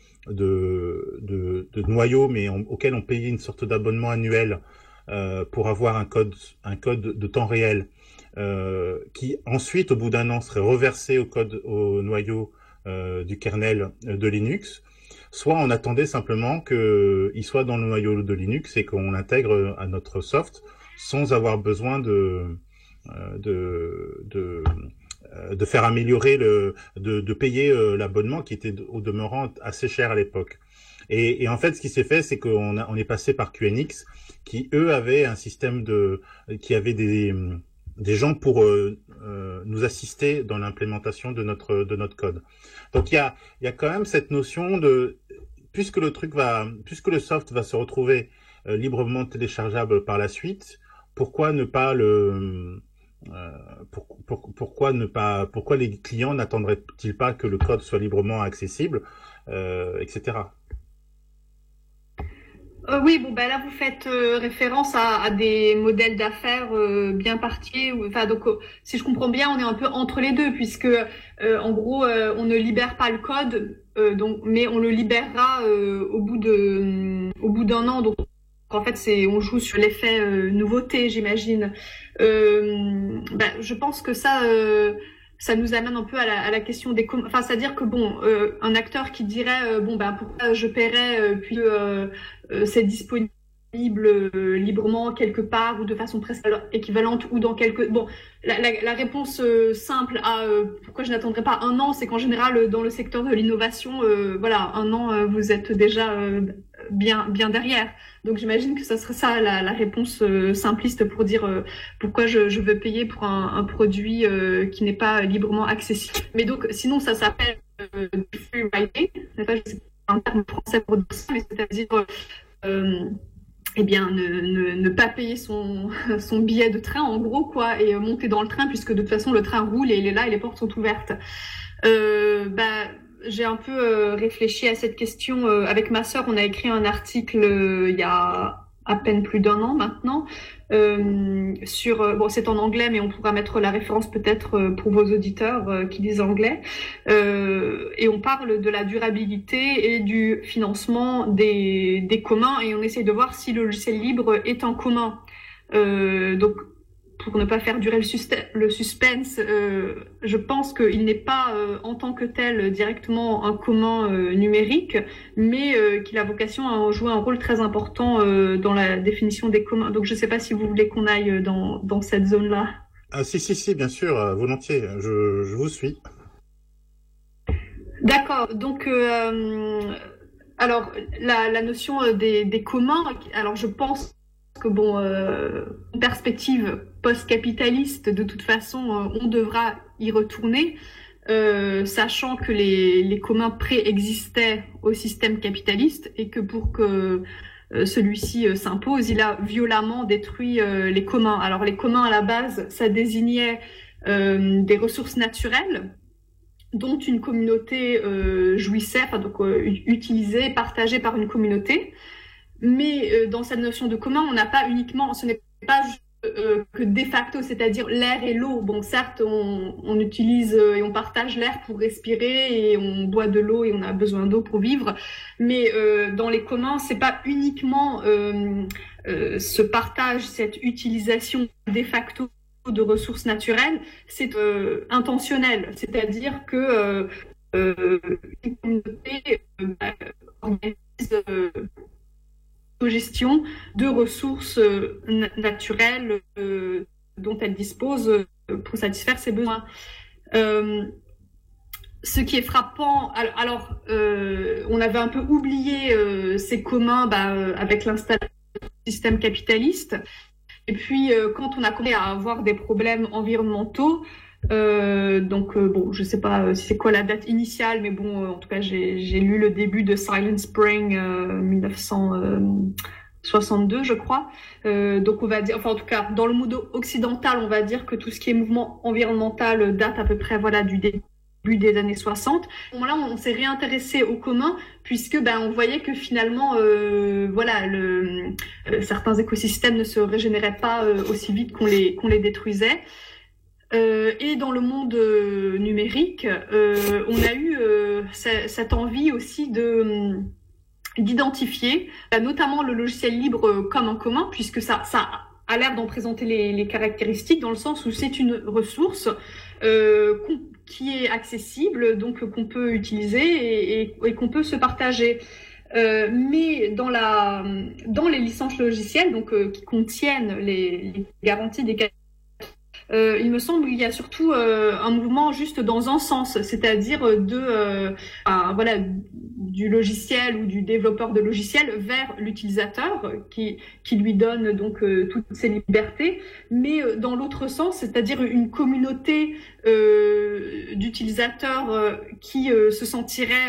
de noyaux, mais auquel on payait une sorte d'abonnement annuel pour avoir un code de temps réel qui ensuite, au bout d'un an, serait reversé au noyau du kernel de Linux. Soit on attendait simplement qu'il soit dans le noyau de Linux et qu'on l'intègre à notre soft sans avoir besoin de faire améliorer de payer l'abonnement qui était au demeurant assez cher à l'époque. Et en fait, ce qui s'est fait, c'est on est passé par QNX, qui eux avaient un système qui avait des gens pour nous assister dans l'implémentation de notre code. Donc il y a quand même cette notion puisque le soft va se retrouver librement téléchargeable par la suite, pourquoi les clients n'attendraient-ils pas que le code soit librement accessible, etc. Oui, bon, ben là, vous faites référence à des modèles d'affaires bien particuliers. Enfin, donc, si je comprends bien, on est un peu entre les deux, puisque, en gros, on ne libère pas le code, mais on le libérera au bout d'un an. Donc, en fait, on joue sur l'effet nouveauté, j'imagine. Je pense que ça nous amène un peu à la question des enfin, c'est-à-dire que bon, un acteur qui dirait pourquoi je paierais puis c'est disponible librement quelque part ou de façon presque équivalente ou dans la réponse simple à pourquoi je n'attendrai pas un an, c'est qu'en général dans le secteur de l'innovation, un an vous êtes déjà bien derrière. Donc j'imagine que ça serait ça la réponse simpliste pour dire pourquoi je veux payer pour un produit qui n'est pas librement accessible. Mais donc sinon ça s'appelle du free riding. Je sais pas un terme français pour dire ça, mais c'est-à-dire ne pas payer son billet de train en gros quoi, et monter dans le train puisque de toute façon le train roule et il est là et les portes sont ouvertes. J'ai un peu réfléchi à cette question avec ma sœur. On a écrit un article il y a à peine plus d'un an maintenant c'est en anglais, mais on pourra mettre la référence peut-être pour vos auditeurs qui lisent anglais, et on parle de la durabilité et du financement des communs, et on essaie de voir si le logiciel libre est un commun. Donc pour ne pas faire durer le suspense, je pense qu'il n'est pas en tant que tel directement un commun numérique, mais qu'il a vocation à jouer un rôle très important dans la définition des communs. Donc je ne sais pas si vous voulez qu'on aille dans cette zone-là. Ah si, bien sûr, volontiers, je vous suis. D'accord, donc alors la notion des communs, alors je pense que une perspective post-capitaliste, de toute façon, on devra y retourner, sachant que les communs préexistaient au système capitaliste et que pour que celui-ci s'impose, il a violemment détruit les communs. Alors les communs à la base, ça désignait des ressources naturelles dont une communauté jouissait, utilisée, partagée par une communauté. Mais dans cette notion de commun, on n'a pas uniquement, ce n'est pas juste que de facto, c'est-à-dire l'air et l'eau. Bon, certes, on utilise et on partage l'air pour respirer et on boit de l'eau et on a besoin d'eau pour vivre. Mais dans les communs, c'est pas uniquement ce partage, cette utilisation de facto de ressources naturelles, c'est intentionnel. C'est-à-dire que une communauté organise autogestion de ressources naturelles dont elle dispose pour satisfaire ses besoins. Ce qui est frappant, alors on avait un peu oublié ces communs avec l'installation du système capitaliste. Et puis quand on a commencé à avoir des problèmes environnementaux, bon, je sais pas si c'est quoi la date initiale, mais bon, en tout cas, j'ai lu le début de Silent Spring 1962, je crois. Donc on va dire, enfin en tout cas, dans le monde occidental, on va dire que tout ce qui est mouvement environnemental date à peu près, voilà, du début des années 60. À ce moment-là, on s'est réintéressé aux communs puisque on voyait que finalement, certains écosystèmes ne se régénéraient pas aussi vite qu'on les détruisait. Et dans le monde numérique, on a eu cette envie aussi d'identifier, notamment le logiciel libre comme un commun, puisque ça a l'air d'en présenter les caractéristiques, dans le sens où c'est une ressource qui est accessible, donc qu'on peut utiliser et qu'on peut se partager. Mais dans les licences logicielles, donc qui contiennent les garanties des il me semble qu'il y a surtout un mouvement juste dans un sens, c'est-à-dire du logiciel ou du développeur de logiciel vers l'utilisateur qui lui donne donc toutes ses libertés, mais dans l'autre sens, c'est-à-dire une communauté d'utilisateurs qui se sentiraient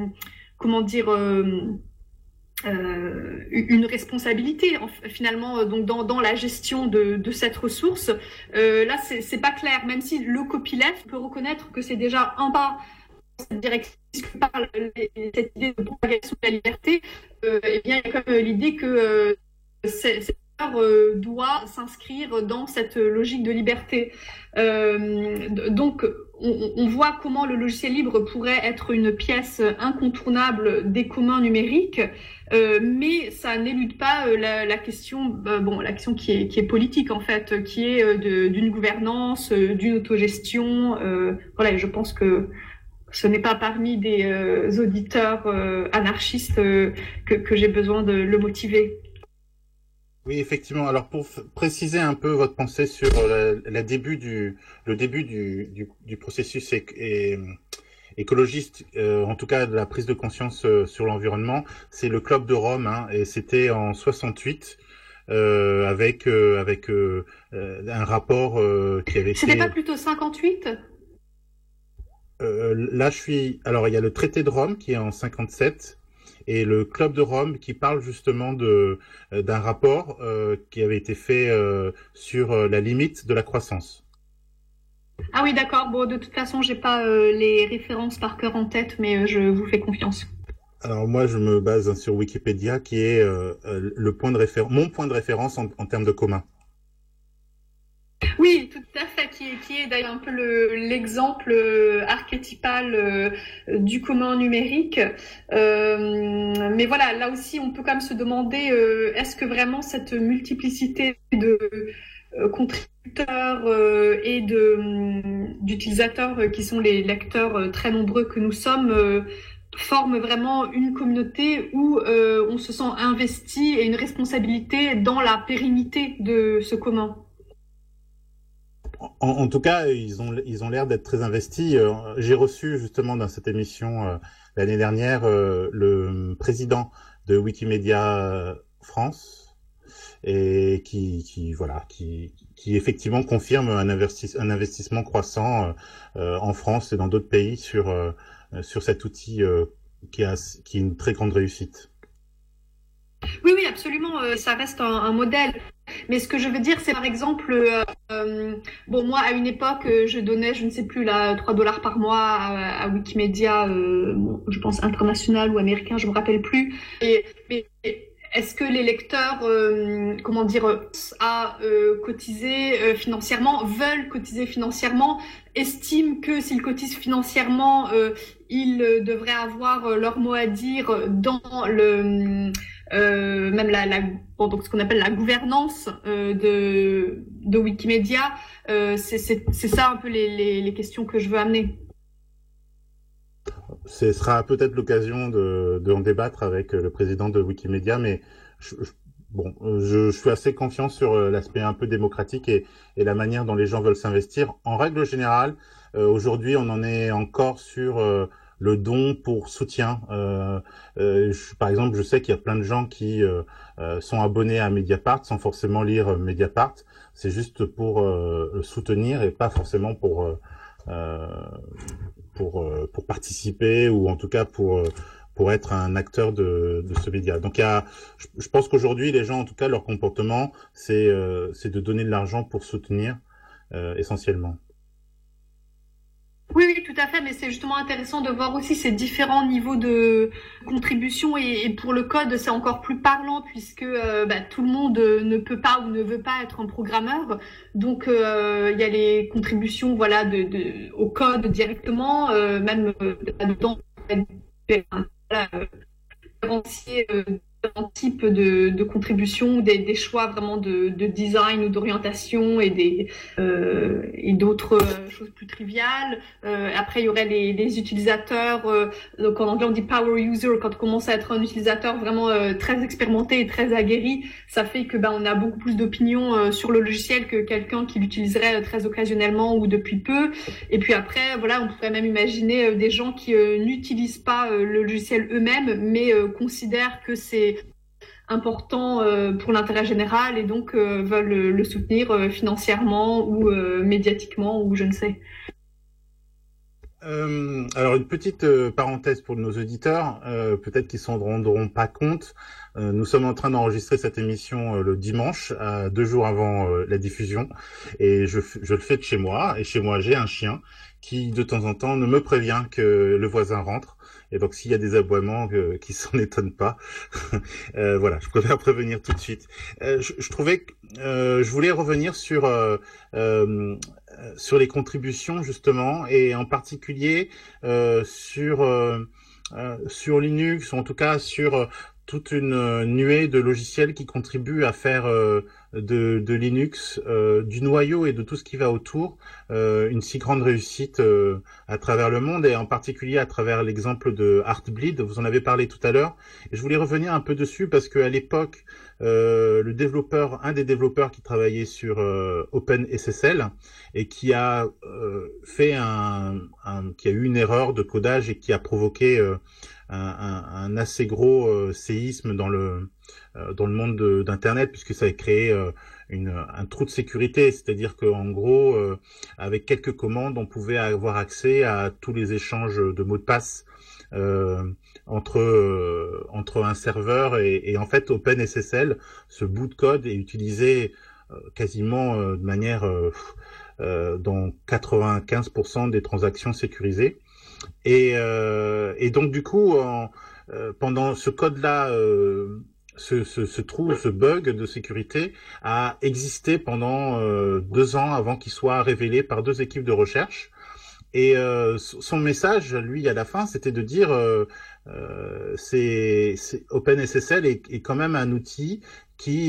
une responsabilité finalement donc dans la gestion de cette ressource. Là c'est pas clair, même si le copyleft peut reconnaître que c'est déjà un pas dans cette direction par cette idée de propagation de la liberté. Et bien il y a comme l'idée que cette doit s'inscrire dans cette logique de liberté. Donc on voit comment le logiciel libre pourrait être une pièce incontournable des communs numériques, mais ça n'élude pas la question, la question qui est politique en fait, qui est d'une gouvernance, d'une autogestion. Et je pense que ce n'est pas parmi des auditeurs anarchistes que j'ai besoin de le motiver. Oui, effectivement. Alors, pour préciser un peu votre pensée sur le début du processus écologiste, en tout cas de la prise de conscience sur l'environnement, c'est le Club de Rome, et c'était en 68 avec un rapport qui avait été... C'était pas plutôt 58 ? Là, alors, il y a le traité de Rome qui est en 57. Et le Club de Rome qui parle justement d'un rapport qui avait été fait sur la limite de la croissance. Ah oui, d'accord. Bon, de toute façon, j'ai pas les références par cœur en tête, mais je vous fais confiance. Alors moi, je me base sur Wikipédia, qui est mon point de référence en termes de commun. Oui, tout à fait, qui est d'ailleurs un peu l'exemple archétypal du commun numérique. Mais voilà, là aussi, on peut quand même se demander, est-ce que vraiment cette multiplicité de contributeurs et d'utilisateurs qui sont les lecteurs très nombreux que nous sommes forme vraiment une communauté où on se sent investi et une responsabilité dans la pérennité de ce commun? En tout cas, ils ont l'air d'être très investis. J'ai reçu justement dans cette émission l'année dernière le président de Wikimedia France et qui effectivement confirme un investissement croissant en France et dans d'autres pays sur cet outil qui est une très grande réussite. Oui, absolument. Ça reste un modèle. Mais ce que je veux dire, c'est par exemple, moi, à une époque, je donnais, je ne sais plus, là, $3 par mois à Wikimedia, je pense international ou américain, je me rappelle plus. Mais est-ce que les lecteurs, cotiser financièrement, veulent cotiser financièrement, estiment que s'ils cotisent financièrement, ils devraient avoir leur mot à dire dans le même donc ce qu'on appelle la gouvernance de Wikimedia, c'est ça un peu les questions que je veux amener. Ce sera peut-être l'occasion d'en débattre avec le président de Wikimedia, mais je suis assez confiant sur l'aspect un peu démocratique et la manière dont les gens veulent s'investir. En règle générale, aujourd'hui, on en est encore sur le don pour soutien. Par exemple, je sais qu'il y a plein de gens qui sont abonnés à Mediapart sans forcément lire Mediapart. C'est juste pour soutenir et pas forcément pour participer ou en tout cas pour être un acteur de ce média. Donc je pense qu'aujourd'hui les gens, en tout cas leur comportement, c'est de donner de l'argent pour soutenir essentiellement. Oui, oui, tout à fait, mais c'est justement intéressant de voir aussi ces différents niveaux de contribution et pour le code, c'est encore plus parlant puisque tout le monde ne peut pas ou ne veut pas être un programmeur. Donc, il y a les contributions, voilà, au code directement, même là-dedans, différents types de contributions, des choix vraiment de design ou d'orientation et d'autres choses plus triviales. Après, il y aurait les utilisateurs. Donc en anglais, on dit power user. Quand on commence à être un utilisateur vraiment très expérimenté et très aguerri, ça fait que on a beaucoup plus d'opinions sur le logiciel que quelqu'un qui l'utiliserait très occasionnellement ou depuis peu. Et puis après, voilà, on pourrait même imaginer des gens qui n'utilisent pas le logiciel eux-mêmes, mais considèrent que c'est important pour l'intérêt général et donc veulent le soutenir financièrement ou médiatiquement ou je ne sais. Alors une petite parenthèse pour nos auditeurs, peut-être qu'ils s'en rendront pas compte. Nous sommes en train d'enregistrer cette émission le dimanche, 2 jours avant la diffusion, et je le fais de chez moi. Et chez moi, j'ai un chien qui de temps en temps ne me prévient que le voisin rentre. Et donc s'il y a des aboiements, qui s'en étonnent pas. Voilà, je préfère prévenir tout de suite. Je trouvais que je voulais revenir sur les contributions justement, et en particulier sur Linux, ou en tout cas sur toute une nuée de logiciels qui contribuent à faire de Linux, du noyau et de tout ce qui va autour, une si grande réussite à travers le monde, et en particulier à travers l'exemple de Heartbleed. Vous en avez parlé tout à l'heure, et je voulais revenir un peu dessus parce qu'à l'époque, un des développeurs qui travaillait sur OpenSSL et qui a fait qui a eu une erreur de codage et qui a provoqué un assez gros séisme dans le monde d'Internet, puisque ça a créé un trou de sécurité. C'est-à-dire qu'en gros, avec quelques commandes, on pouvait avoir accès à tous les échanges de mots de passe entre un serveur et en fait OpenSSL, ce bout de code est utilisé quasiment de manière dans 95% des transactions sécurisées. Et donc du coup, pendant ce code-là, ce trou, ce bug de sécurité a existé pendant 2 ans avant qu'il soit révélé par 2 équipes de recherche. Et son message, lui, à la fin, c'était de dire OpenSSL est quand même un outil qui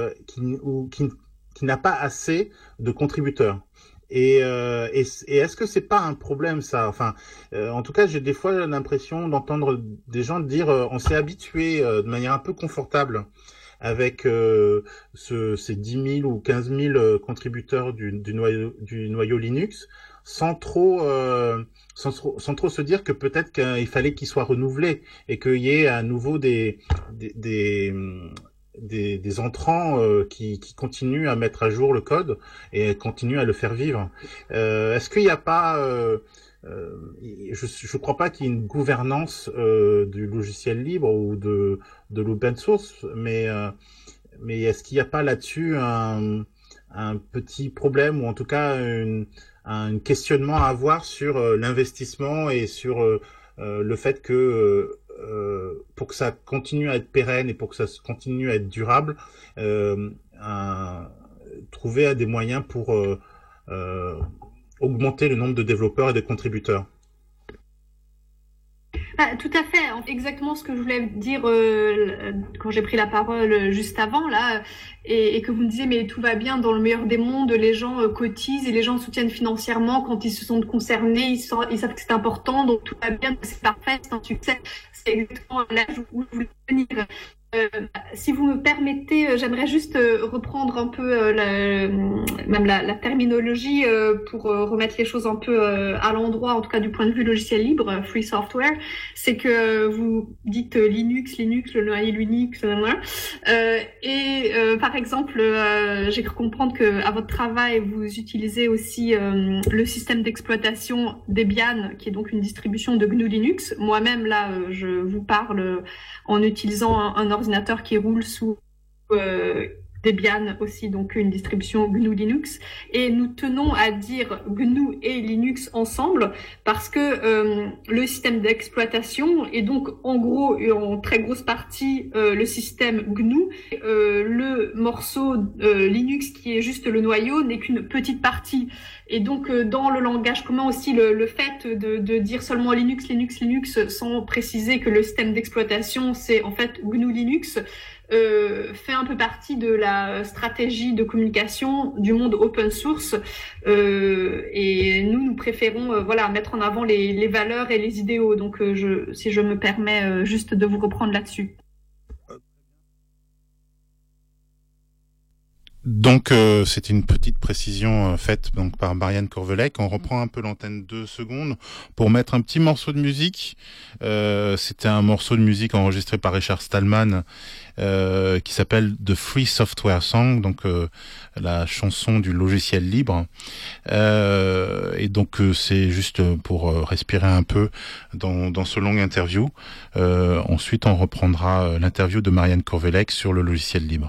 n'a pas assez de contributeurs. Et est-ce que c'est pas un problème, ça? Enfin, en tout cas, j'ai des fois l'impression d'entendre des gens dire on s'est habitué de manière un peu confortable avec ces 10 000 ou 15 000 contributeurs du noyau Linux, sans trop se dire que peut-être qu'il fallait qu'il soit renouvelé et qu'il y ait à nouveau des entrants qui continuent à mettre à jour le code et continuent à le faire vivre. Est-ce qu'il n'y a pas je crois pas qu'il y ait une gouvernance du logiciel libre ou de l'open source, mais est-ce qu'il n'y a pas là-dessus un petit problème, ou en tout cas un questionnement à avoir sur l'investissement et sur le fait que pour que ça continue à être pérenne et pour que ça continue à être durable, trouver des moyens pour augmenter le nombre de développeurs et de contributeurs. Tout à fait, exactement ce que je voulais dire quand j'ai pris la parole juste avant là, et que vous me disiez mais tout va bien dans le meilleur des mondes, les gens cotisent et les gens soutiennent financièrement quand ils se sentent concernés, ils savent que c'est important, donc tout va bien, c'est parfait, c'est un succès. C'est exactement là où je voulais venir. Si vous me permettez, j'aimerais juste reprendre un peu la terminologie pour remettre les choses un peu à l'endroit, en tout cas du point de vue logiciel libre, free software. C'est que vous dites Linux, le noyau Linux, par exemple, j'ai cru comprendre que à votre travail, vous utilisez aussi le système d'exploitation Debian, qui est donc une distribution de GNU Linux. Moi-même, là, je vous parle en utilisant un ordinateur qui roule sous Debian aussi, donc une distribution GNU Linux. Et nous tenons à dire GNU et Linux ensemble parce que le système d'exploitation est donc en gros et en très grosse partie le système GNU. Le morceau Linux qui est juste le noyau n'est qu'une petite partie. Et donc, dans le langage commun aussi, le fait de dire seulement Linux sans préciser que le système d'exploitation, c'est en fait GNU Linux, fait un peu partie de la stratégie de communication du monde open source. Et nous préférons mettre en avant les valeurs et les idéaux. Donc, si je me permets juste de vous reprendre là-dessus. Donc, c'est une petite précision faite donc par Marianne Corvelec. On reprend un peu l'antenne 2 secondes pour mettre un petit morceau de musique. C'était un morceau de musique enregistré par Richard Stallman qui s'appelle The Free Software Song, donc la chanson du logiciel libre. Et donc, c'est juste pour respirer un peu dans ce long interview. Ensuite, on reprendra l'interview de Marianne Corvelec sur le logiciel libre.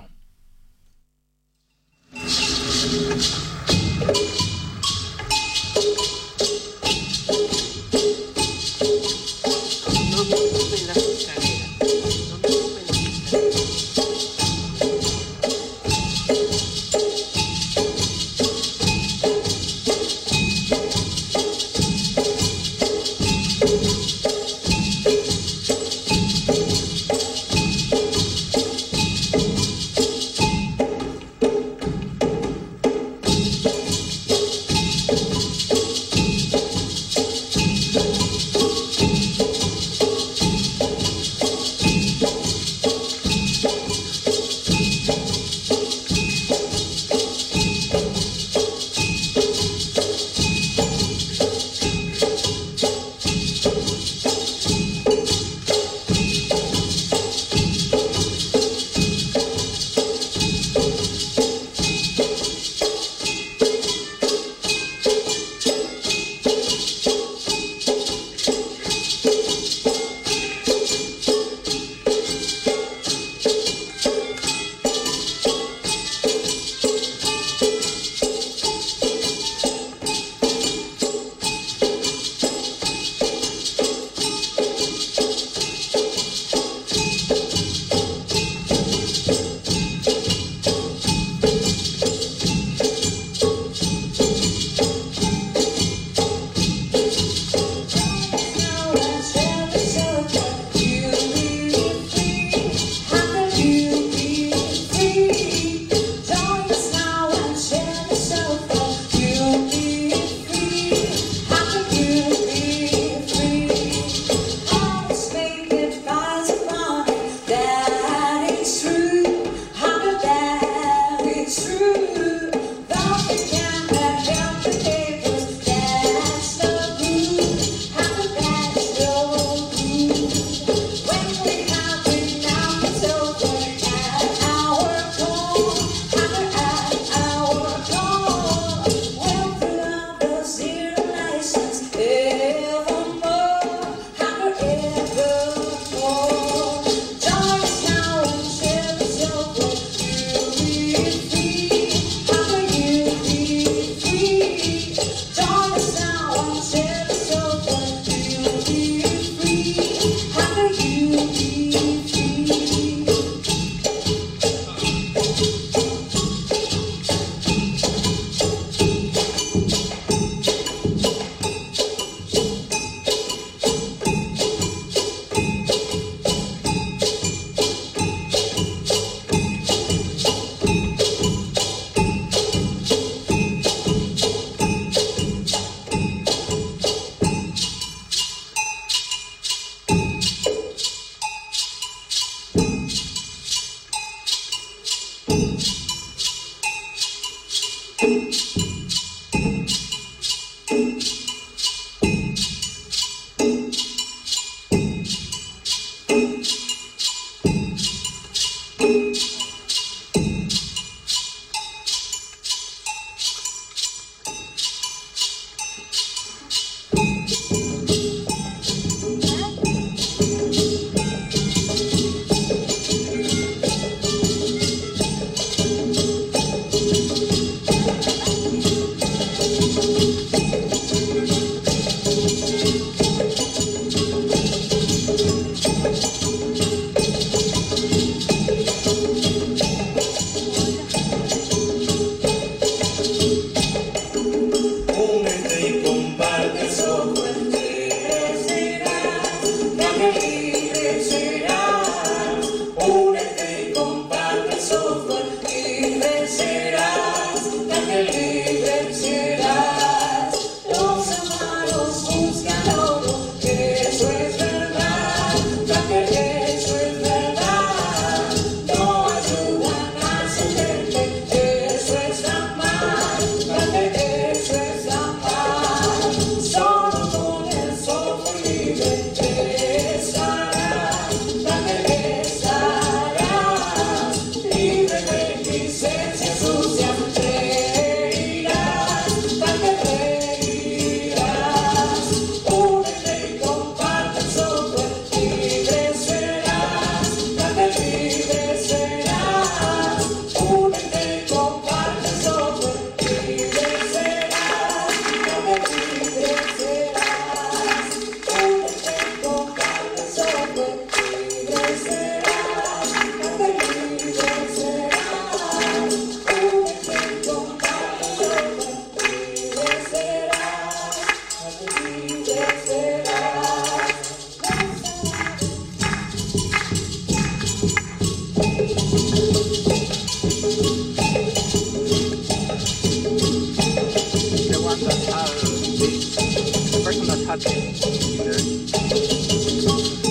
from the touch either.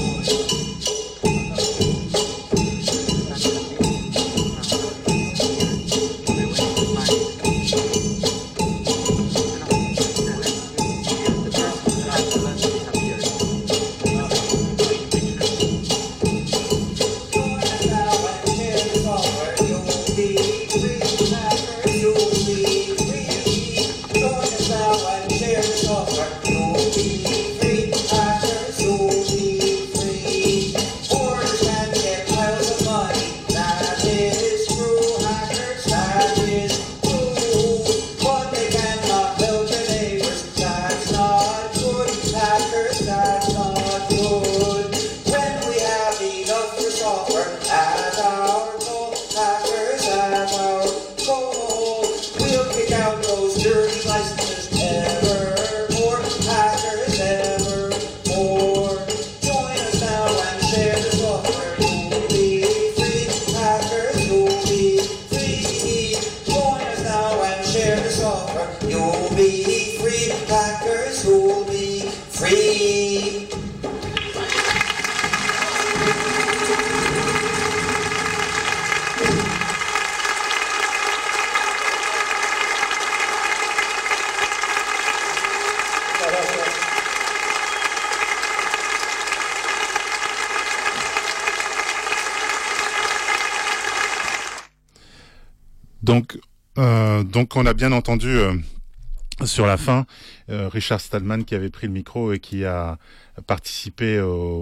Donc on a bien entendu sur la fin Richard Stallman qui avait pris le micro et qui a participé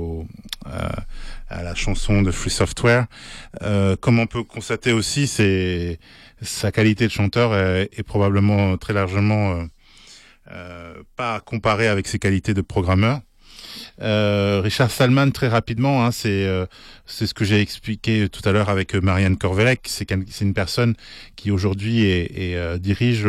à la chanson de Free Software. Comme on peut constater aussi, sa qualité de chanteur est probablement très largement pas comparée avec ses qualités de programmeur. Richard Stallman, très rapidement, c'est ce que j'ai expliqué tout à l'heure avec Marianne Korvelek. C'est une personne qui aujourd'hui dirige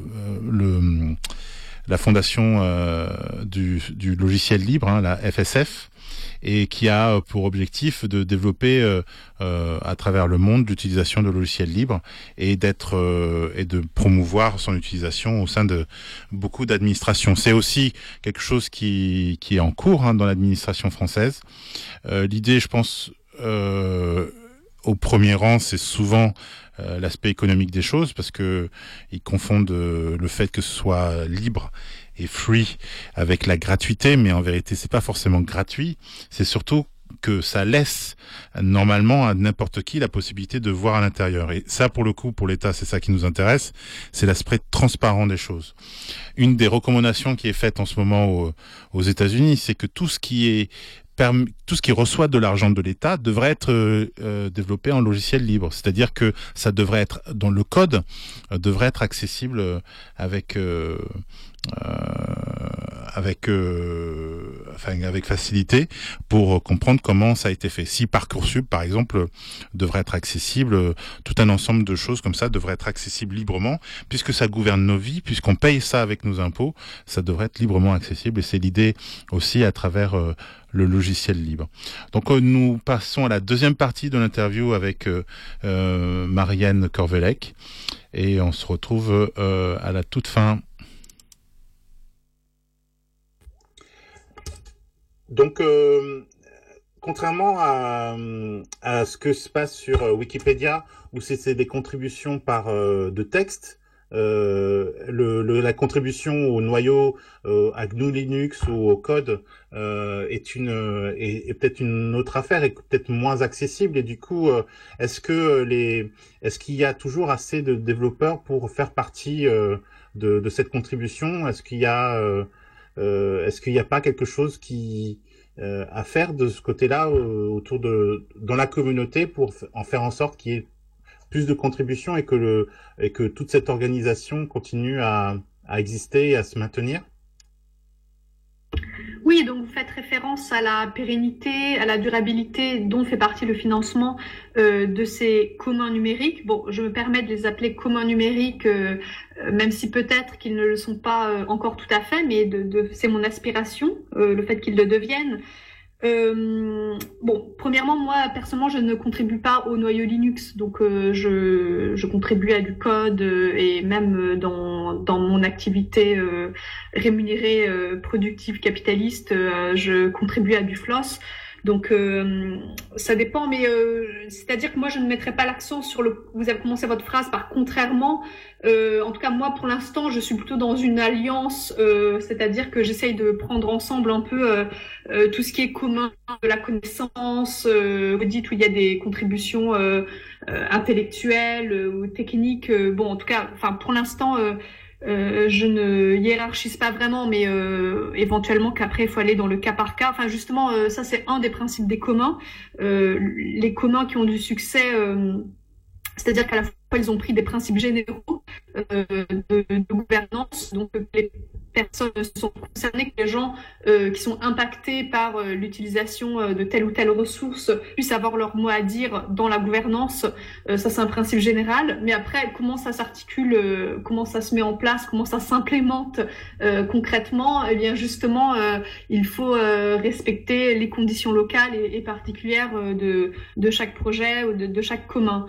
la fondation du logiciel libre, la FSF, et qui a pour objectif de développer à travers le monde l'utilisation de logiciels libres et de promouvoir son utilisation au sein de beaucoup d'administrations. C'est aussi quelque chose qui est en cours dans l'administration française. L'idée, je pense, au premier rang, c'est souvent l'aspect économique des choses, parce que ils confondent le fait que ce soit libre et free avec la gratuité, mais en vérité c'est pas forcément gratuit, c'est surtout que ça laisse normalement à n'importe qui la possibilité de voir à l'intérieur. Et ça, pour le coup, pour l'État, c'est ça qui nous intéresse, c'est l'aspect transparent des choses. Une des recommandations qui est faite en ce moment aux États-Unis, c'est que tout ce qui reçoit de l'argent de l'État devrait être développé en logiciel libre. C'est-à-dire que ça devrait être, dans le code, devrait être accessible avec facilité pour comprendre comment ça a été fait. Si Parcoursup, par exemple, devrait être accessible, tout un ensemble de choses comme ça devrait être accessible librement, puisque ça gouverne nos vies, puisqu'on paye ça avec nos impôts, ça devrait être librement accessible, et c'est l'idée aussi à travers le logiciel libre. Donc nous passons à la deuxième partie de l'interview avec Marianne Korvelek, et on se retrouve à la toute fin. Donc, contrairement à ce que se passe sur Wikipédia, où c'est des contributions de texte, la contribution au noyau, à GNU Linux ou au code est peut-être une autre affaire, et peut-être moins accessible. Et du coup, est-ce qu'il y a toujours assez de développeurs pour faire partie de cette contribution? Est-ce qu'il y a pas quelque chose à faire de ce côté-là dans la communauté pour en faire en sorte qu'il y ait plus de contributions et que toute cette organisation continue à exister et à se maintenir? Oui, donc vous faites référence à la pérennité, à la durabilité dont fait partie le financement de ces communs numériques. Bon, je me permets de les appeler communs numériques, même si peut-être qu'ils ne le sont pas encore tout à fait, mais c'est mon aspiration, le fait qu'ils le deviennent. Bon, premièrement, moi personnellement, je ne contribue pas au noyau Linux, donc je contribue à du code et même dans dans mon activité rémunérée, productive, capitaliste, je contribue à du floss. Donc ça dépend, mais c'est-à-dire que moi je ne mettrai pas l'accent sur le. Vous avez commencé votre phrase par contrairement. En tout cas moi pour l'instant je suis plutôt dans une alliance, c'est-à-dire que j'essaye de prendre ensemble un peu tout ce qui est commun, de la connaissance. Vous dites où il y a des contributions intellectuelles ou techniques. Bon en tout cas, enfin pour l'instant. Je ne hiérarchise pas vraiment, mais éventuellement qu'après il faut aller dans le cas par cas. Enfin justement, ça c'est un des principes des communs. Les communs qui ont du succès, c'est-à-dire qu'à la fois ils ont pris des principes généraux de gouvernance, donc les personnes sont concernées, que les gens qui sont impactés par l'utilisation de telle ou telle ressource puissent avoir leur mot à dire dans la gouvernance. Ça c'est un principe général, mais après comment ça s'articule, comment ça se met en place, comment ça s'implémente concrètement, eh bien justement il faut respecter les conditions locales et particulières de chaque projet ou de chaque commun.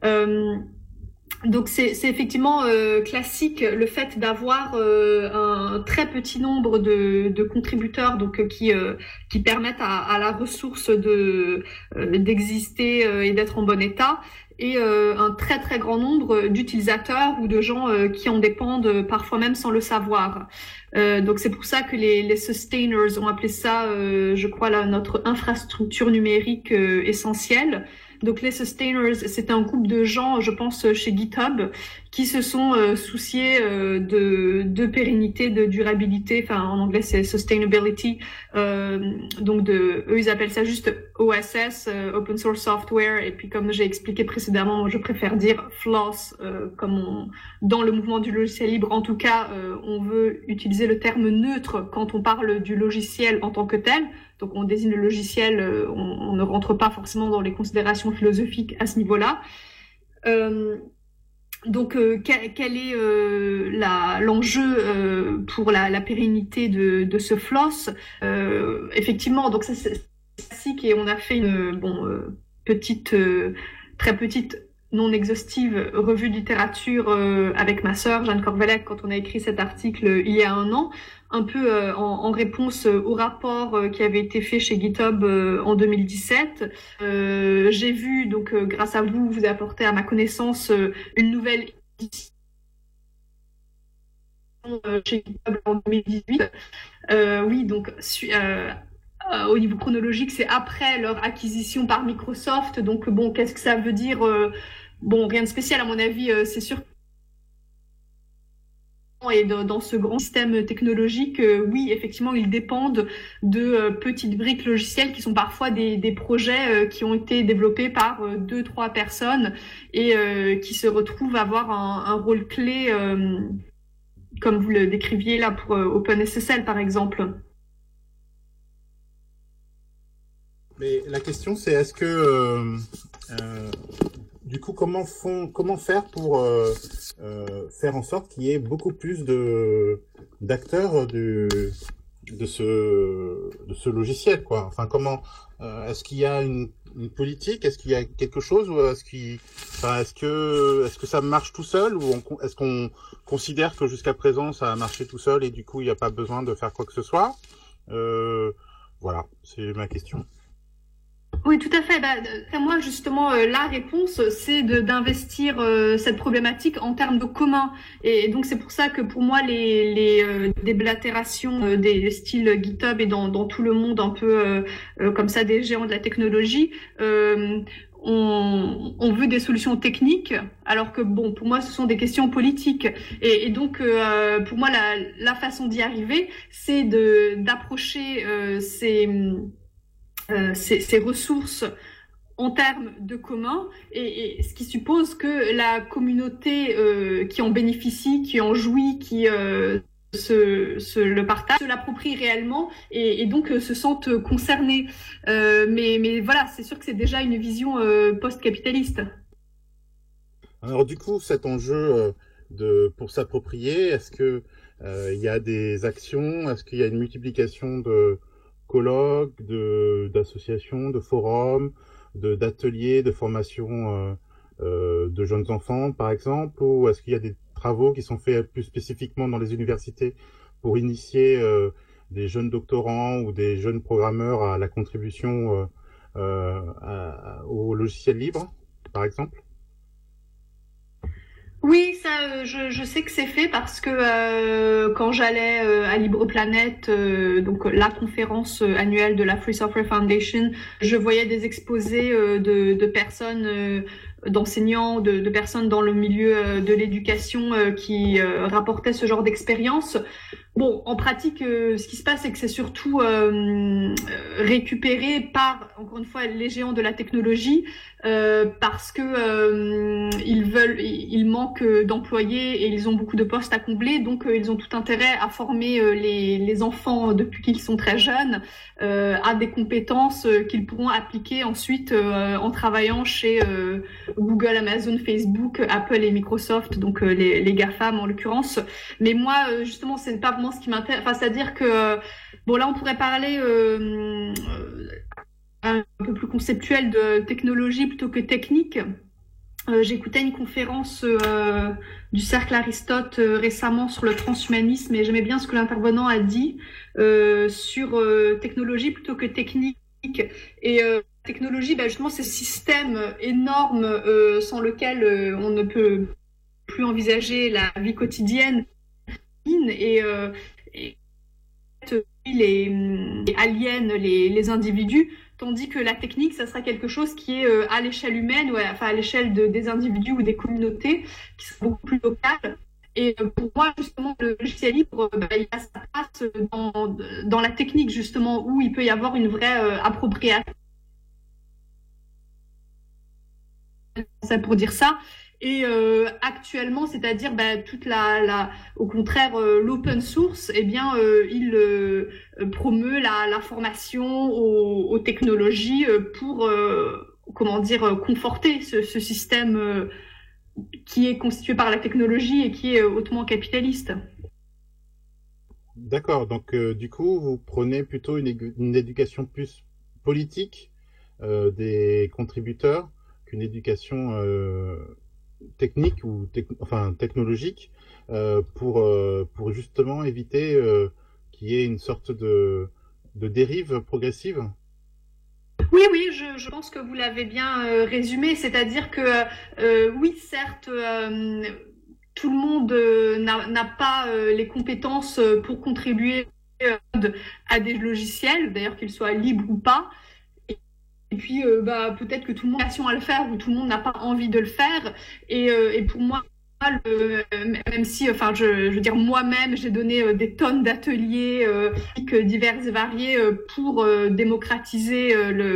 Donc c'est effectivement classique le fait d'avoir un très petit nombre de contributeurs donc qui permettent à la ressource d'exister et d'être en bon état, et un très très grand nombre d'utilisateurs ou de gens qui en dépendent parfois même sans le savoir. Donc c'est pour ça que les sustainers ont appelé ça, je crois, notre infrastructure numérique essentielle. Donc les sustainers, c'est un groupe de gens, je pense, chez GitHub, qui se sont souciés de pérennité, de durabilité. Enfin, en anglais, c'est sustainability. Donc eux, ils appellent ça juste OSS, Open Source Software. Et puis, comme j'ai expliqué précédemment, moi, je préfère dire floss, dans le mouvement du logiciel libre. En tout cas, on veut utiliser le terme neutre quand on parle du logiciel en tant que tel. Donc, on désigne le logiciel, on ne rentre pas forcément dans les considérations philosophiques à ce niveau-là. Donc, quel est l'enjeu pour la pérennité de ce floss? Effectivement, donc ça c'est classique, et on a fait une petite, très petite, non exhaustive revue de littérature avec ma sœur Jeanne Corvelec quand on a écrit cet article il y a un an, un peu en réponse au rapport qui avait été fait chez GitHub en 2017. J'ai vu, donc grâce à vous, vous apportez à ma connaissance une nouvelle édition chez GitHub en 2018. Oui, donc au niveau chronologique, c'est après leur acquisition par Microsoft. Donc bon, qu'est-ce que ça veut dire? Bon, rien de spécial à mon avis, c'est sûr. Et dans ce grand système technologique, oui, effectivement, ils dépendent de petites briques logicielles qui sont parfois des projets qui ont été développés par 2-3 personnes et qui se retrouvent avoir un rôle clé, comme vous le décriviez là pour OpenSSL, par exemple. Mais la question, c'est est-ce que du coup, comment faire pour faire en sorte qu'il y ait beaucoup plus d'acteurs de ce logiciel, quoi. Enfin, comment est-ce qu'il y a une politique, est-ce qu'il y a quelque chose, ou est-ce que ça marche tout seul, ou est-ce qu'on considère que jusqu'à présent ça a marché tout seul et du coup il n'y a pas besoin de faire quoi que ce soit? Voilà, c'est ma question. Oui, tout à fait. Moi, justement, la réponse, c'est d'investir cette problématique en termes de commun. Et donc, c'est pour ça que pour moi, les déblatérations des styles GitHub et dans tout le monde un peu comme ça, des géants de la technologie, on veut des solutions techniques, alors que bon, pour moi, ce sont des questions politiques. Et donc, pour moi, la façon d'y arriver, c'est d'approcher ces ressources en termes de commun, et ce qui suppose que la communauté qui en bénéficie, qui en jouit, qui le partage, se l'approprie réellement et donc se sentent concernés. Mais voilà, c'est sûr que c'est déjà une vision post-capitaliste. Alors du coup, cet enjeu pour s'approprier, est-ce que il y a des actions, est-ce qu'il y a une multiplication de colloques, d'associations, de forums, d'ateliers, de formations de jeunes enfants, par exemple, ou est-ce qu'il y a des travaux qui sont faits plus spécifiquement dans les universités pour initier des jeunes doctorants ou des jeunes programmeurs à la contribution au logiciel libre, par exemple? Oui, ça, je sais que c'est fait parce que quand j'allais à Libre Planète, donc la conférence annuelle de la Free Software Foundation, je voyais des exposés de personnes, d'enseignants, de personnes dans le milieu de l'éducation qui rapportaient ce genre d'expérience. Bon, en pratique, ce qui se passe, c'est que c'est surtout récupéré par, encore une fois, les géants de la technologie, parce que ils manquent d'employés et ils ont beaucoup de postes à combler, donc ils ont tout intérêt à former les enfants depuis qu'ils sont très jeunes à des compétences qu'ils pourront appliquer ensuite en travaillant chez Google, Amazon, Facebook, Apple et Microsoft, donc les GAFAM en l'occurrence. Mais moi, justement, c'est pas vraiment ce qui m'intéresse. Enfin, c'est-à-dire que bon, là, on pourrait parler un peu plus conceptuel de technologie plutôt que technique. J'écoutais une conférence du Cercle Aristote récemment sur le transhumanisme et j'aimais bien ce que l'intervenant a dit sur technologie plutôt que technique. Et technologie, justement, c'est ce système énorme sans lequel on ne peut plus envisager la vie quotidienne et les aliène les individus, tandis que la technique, ça sera quelque chose qui est à l'échelle humaine, enfin à l'échelle des individus ou des communautés, qui sera beaucoup plus local. Et pour moi, justement, le logiciel libre, il a sa place dans la technique, justement, où il peut y avoir une vraie appropriation, pour dire ça. Et actuellement, c'est-à-dire toute au contraire l'open source, eh bien il promeut la formation aux technologies pour conforter ce système qui est constitué par la technologie et qui est hautement capitaliste. D'accord, donc du coup, vous prenez plutôt une éducation plus politique des contributeurs qu'une éducation technique ou technologique pour justement éviter qu'il y ait une sorte de dérive progressive. Oui, je pense que vous l'avez bien résumé, c'est-à-dire que oui, certes, tout le monde n'a pas les compétences pour contribuer à des logiciels, d'ailleurs qu'ils soient libres ou pas. Et puis, peut-être que tout le monde a passion à le faire ou tout le monde n'a pas envie de le faire. Et pour moi, même si, je veux dire, moi-même, j'ai donné des tonnes d'ateliers divers et variés pour démocratiser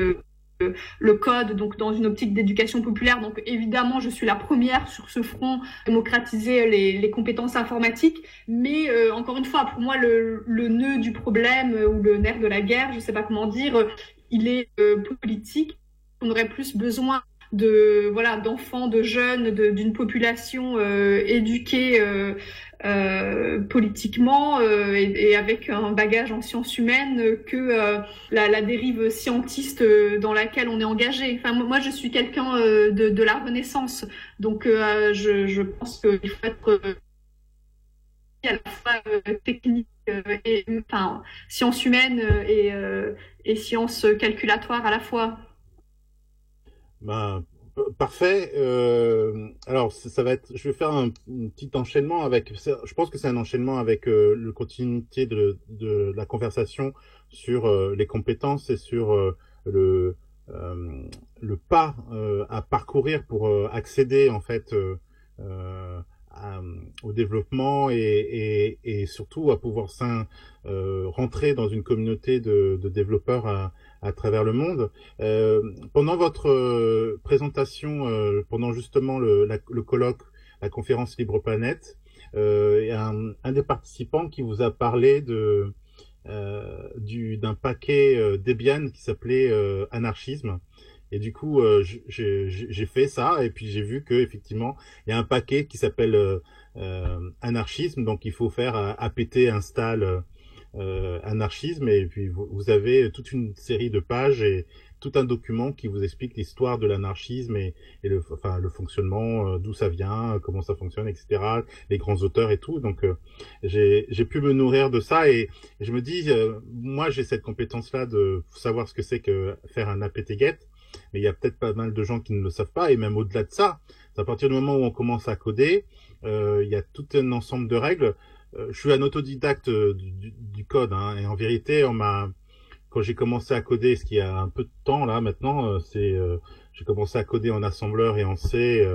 le code, donc dans une optique d'éducation populaire. Donc évidemment, je suis la première sur ce front, démocratiser les compétences informatiques. Mais encore une fois, pour moi, le nœud du problème ou le nerf de la guerre, je sais pas comment dire, il est politique. On aurait plus besoin d'enfants, de jeunes, d'une population éduquée politiquement et avec un bagage en sciences humaines que la dérive scientiste dans laquelle on est engagé. Enfin, moi, je suis quelqu'un de la Renaissance, donc je pense qu'il faut être à la fois technique et sciences humaines et sciences calculatoires à la fois. Parfait. Alors, ça va être. Je vais faire un petit enchaînement avec. Je pense que c'est un enchaînement avec le continuité de la conversation sur les compétences et sur le pas à parcourir pour accéder en fait au développement et surtout à pouvoir rentrer dans une communauté de développeurs à travers le monde. Pendant votre présentation, pendant justement le colloque, la conférence Libre Planète, il y a un des participants qui vous a parlé d'un paquet Debian qui s'appelait Anarchisme. Et du coup, j'ai fait ça et puis j'ai vu que effectivement, il y a un paquet qui s'appelle Anarchisme. Donc, il faut faire apt install Anarchisme et puis vous avez toute une série de pages et tout un document qui vous explique l'histoire de l'anarchisme et le fonctionnement, d'où ça vient, comment ça fonctionne, etc. Les grands auteurs et tout. Donc, j'ai pu me nourrir de ça et je me dis, moi, j'ai cette compétence-là de savoir ce que c'est que faire un apt-get, mais il y a peut-être pas mal de gens qui ne le savent pas et même au-delà de ça, c'est à partir du moment où on commence à coder, il y a tout un ensemble de règles. Je suis un autodidacte du code, hein, et en vérité, quand j'ai commencé à coder, ce qui a un peu de temps là maintenant, j'ai commencé à coder en assembleur et en C.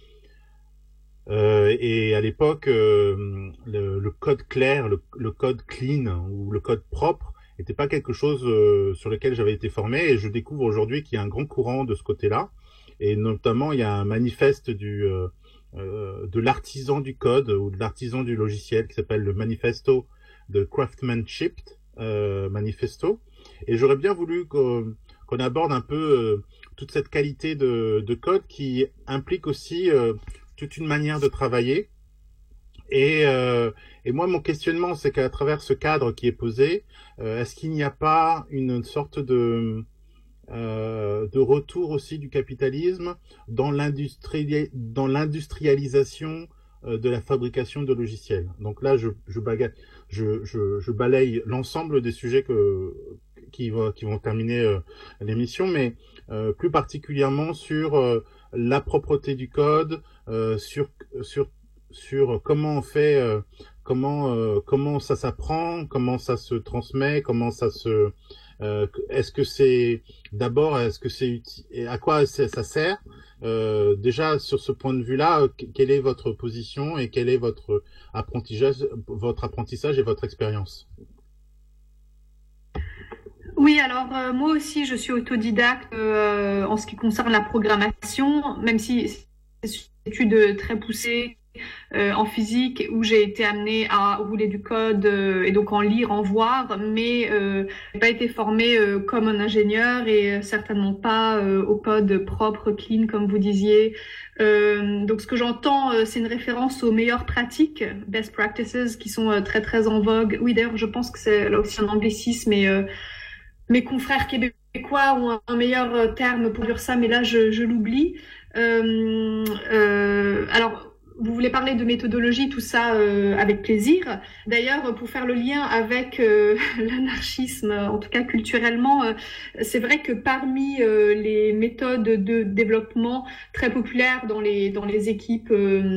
Et à l'époque, le code clair, le code clean ou le code propre n'était pas quelque chose sur lequel j'avais été formé. Et je découvre aujourd'hui qu'il y a un grand courant de ce côté-là. Et notamment, il y a un manifeste de l'artisan du code ou de l'artisan du logiciel qui s'appelle le Manifesto de Craftsmanship Manifesto. Et j'aurais bien voulu qu'on aborde un peu toute cette qualité de code qui implique aussi toute une manière de travailler. Et moi, mon questionnement, c'est qu'à travers ce cadre qui est posé, est-ce qu'il n'y a pas une sorte de retour aussi du capitalisme dans l'industrialisation de la fabrication de logiciels. Donc là, je balaye l'ensemble des sujets qui vont terminer l'émission, mais plus particulièrement sur la propreté du code, sur comment on fait, comment ça s'apprend, comment ça se transmet, comment ça se est-ce que c'est utile et à quoi ça sert? Déjà sur ce point de vue-là, quelle est votre position et quel est votre apprentissage et votre expérience? Oui, alors moi aussi je suis autodidacte en ce qui concerne la programmation, même si c'est une étude très poussée en physique où j'ai été amenée à rouler du code et donc en lire, en voir, mais j'ai pas été formée comme un ingénieur et certainement pas au code propre, clean, comme vous disiez. Donc ce que j'entends, c'est une référence aux meilleures pratiques, best practices, qui sont très très en vogue. Oui, d'ailleurs, je pense que c'est là aussi un anglicisme et mes confrères québécois ont un meilleur terme pour dire ça, mais là je l'oublie. Alors, vous voulez parler de méthodologie, tout ça avec plaisir. D'ailleurs, pour faire le lien avec l'anarchisme, en tout cas culturellement, c'est vrai que parmi les méthodes de développement très populaires dans les équipes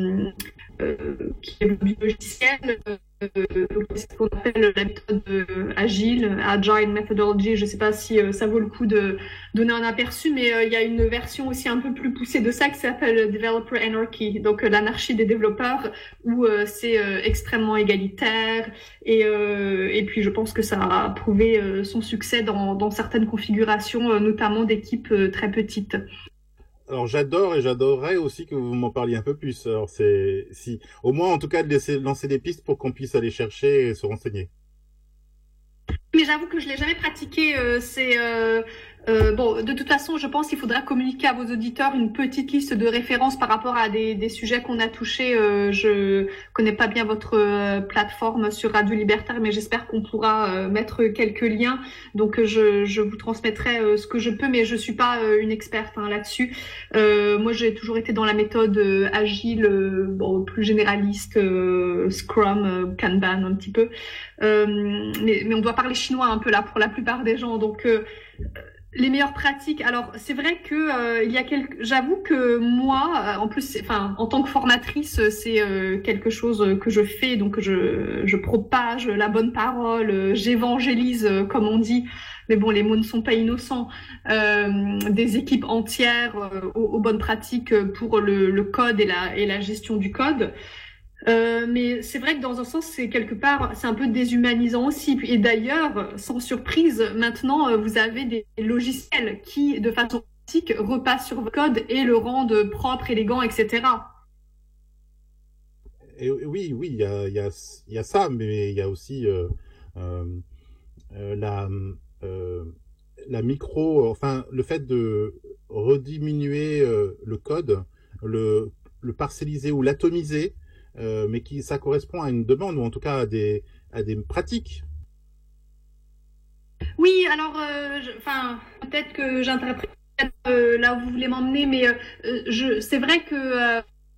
qui développent du logiciel, c'est ce qu'on appelle la méthode agile, agile methodology. Je ne sais pas si ça vaut le coup de donner un aperçu, mais il y a une version aussi un peu plus poussée de ça qui s'appelle Developer Anarchy, donc l'anarchie des développeurs, où c'est extrêmement égalitaire et puis je pense que ça a prouvé son succès dans certaines configurations, notamment d'équipes très petites. Alors j'adore et j'adorerais aussi que vous m'en parliez un peu plus. Alors au moins en tout cas de lancer des pistes pour qu'on puisse aller chercher et se renseigner. Mais j'avoue que je l'ai jamais pratiqué. Bon, de toute façon, je pense qu'il faudra communiquer à vos auditeurs une petite liste de références par rapport à des sujets qu'on a touchés. Je connais pas bien votre plateforme sur Radio Libertaire, mais j'espère qu'on pourra mettre quelques liens. Donc, je vous transmettrai ce que je peux, mais je suis pas une experte là-dessus. Moi, j'ai toujours été dans la méthode agile, bon, plus généraliste, Scrum, Kanban un petit peu. Mais on doit parler chinois un peu là pour la plupart des gens. Donc les meilleures pratiques. Alors, c'est vrai que j'avoue que moi, en plus, en tant que formatrice, c'est quelque chose que je fais. Donc, je propage la bonne parole, j'évangélise, comme on dit. Mais bon, les mots ne sont pas innocents. Des équipes entières aux bonnes pratiques pour le code et la gestion du code. Mais c'est vrai que dans un sens, c'est quelque part, c'est un peu déshumanisant aussi. Et d'ailleurs, sans surprise, maintenant, vous avez des logiciels qui, de façon pratique, repassent sur votre code et le rendent propre, élégant, etc. Et oui, il y a ça, mais il y a aussi la micro, enfin, le fait de rediminuer le code, le parcelliser ou l'atomiser. Mais ça correspond à une demande ou en tout cas à des pratiques. Oui, alors, peut-être que j'interprète là où vous voulez m'emmener, mais c'est vrai que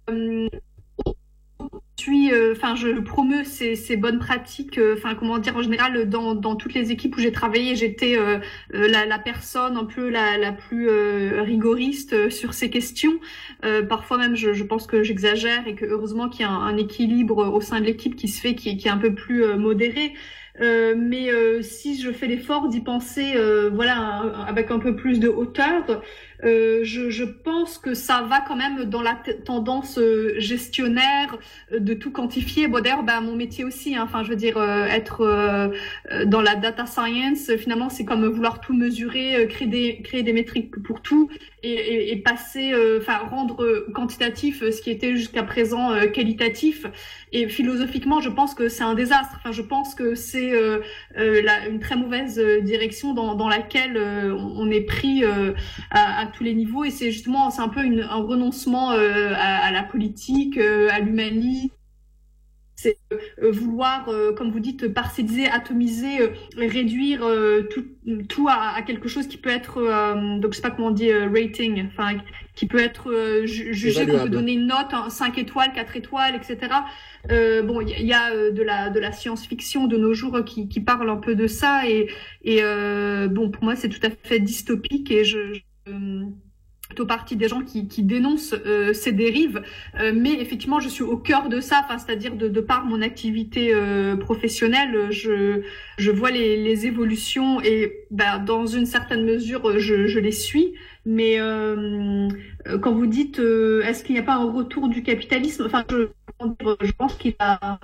je promeus ces bonnes pratiques. Comment dire, en général, dans toutes les équipes où j'ai travaillé, j'étais la personne un peu la plus rigoriste sur ces questions. Parfois même, je pense que j'exagère et que heureusement qu'il y a un équilibre au sein de l'équipe qui se fait, qui est un peu plus modéré. Mais si je fais l'effort d'y penser, avec un peu plus de hauteur, je pense que ça va quand même dans la tendance gestionnaire de tout quantifier. Bon, d'ailleurs, mon métier aussi, hein, enfin, je veux dire, être dans la data science, finalement, c'est comme vouloir tout mesurer, créer des métriques pour tout et passer, rendre quantitatif ce qui était jusqu'à présent qualitatif. Et philosophiquement, je pense que c'est un désastre. Enfin, je pense que c'est une très mauvaise direction dans laquelle on est pris à tous les niveaux. Et c'est un peu un renoncement à la politique, à l'humanisme. C'est vouloir, comme vous dites, parcelliser, atomiser, réduire tout à quelque chose qui peut être, donc je sais pas comment on dit, rating, enfin, qui peut être jugé, qu'on peut donner une note, 5 étoiles, 4 étoiles, etc. Il y a de la science-fiction de nos jours qui parle un peu de ça et pour moi c'est tout à fait dystopique et je plutôt partie des gens qui dénoncent ces dérives, mais effectivement je suis au cœur de ça, c'est-à-dire de par mon activité professionnelle, je vois les évolutions et dans une certaine mesure je les suis, mais quand vous dites est-ce qu'il n'y a pas un retour du capitalisme, je pense qu'il a...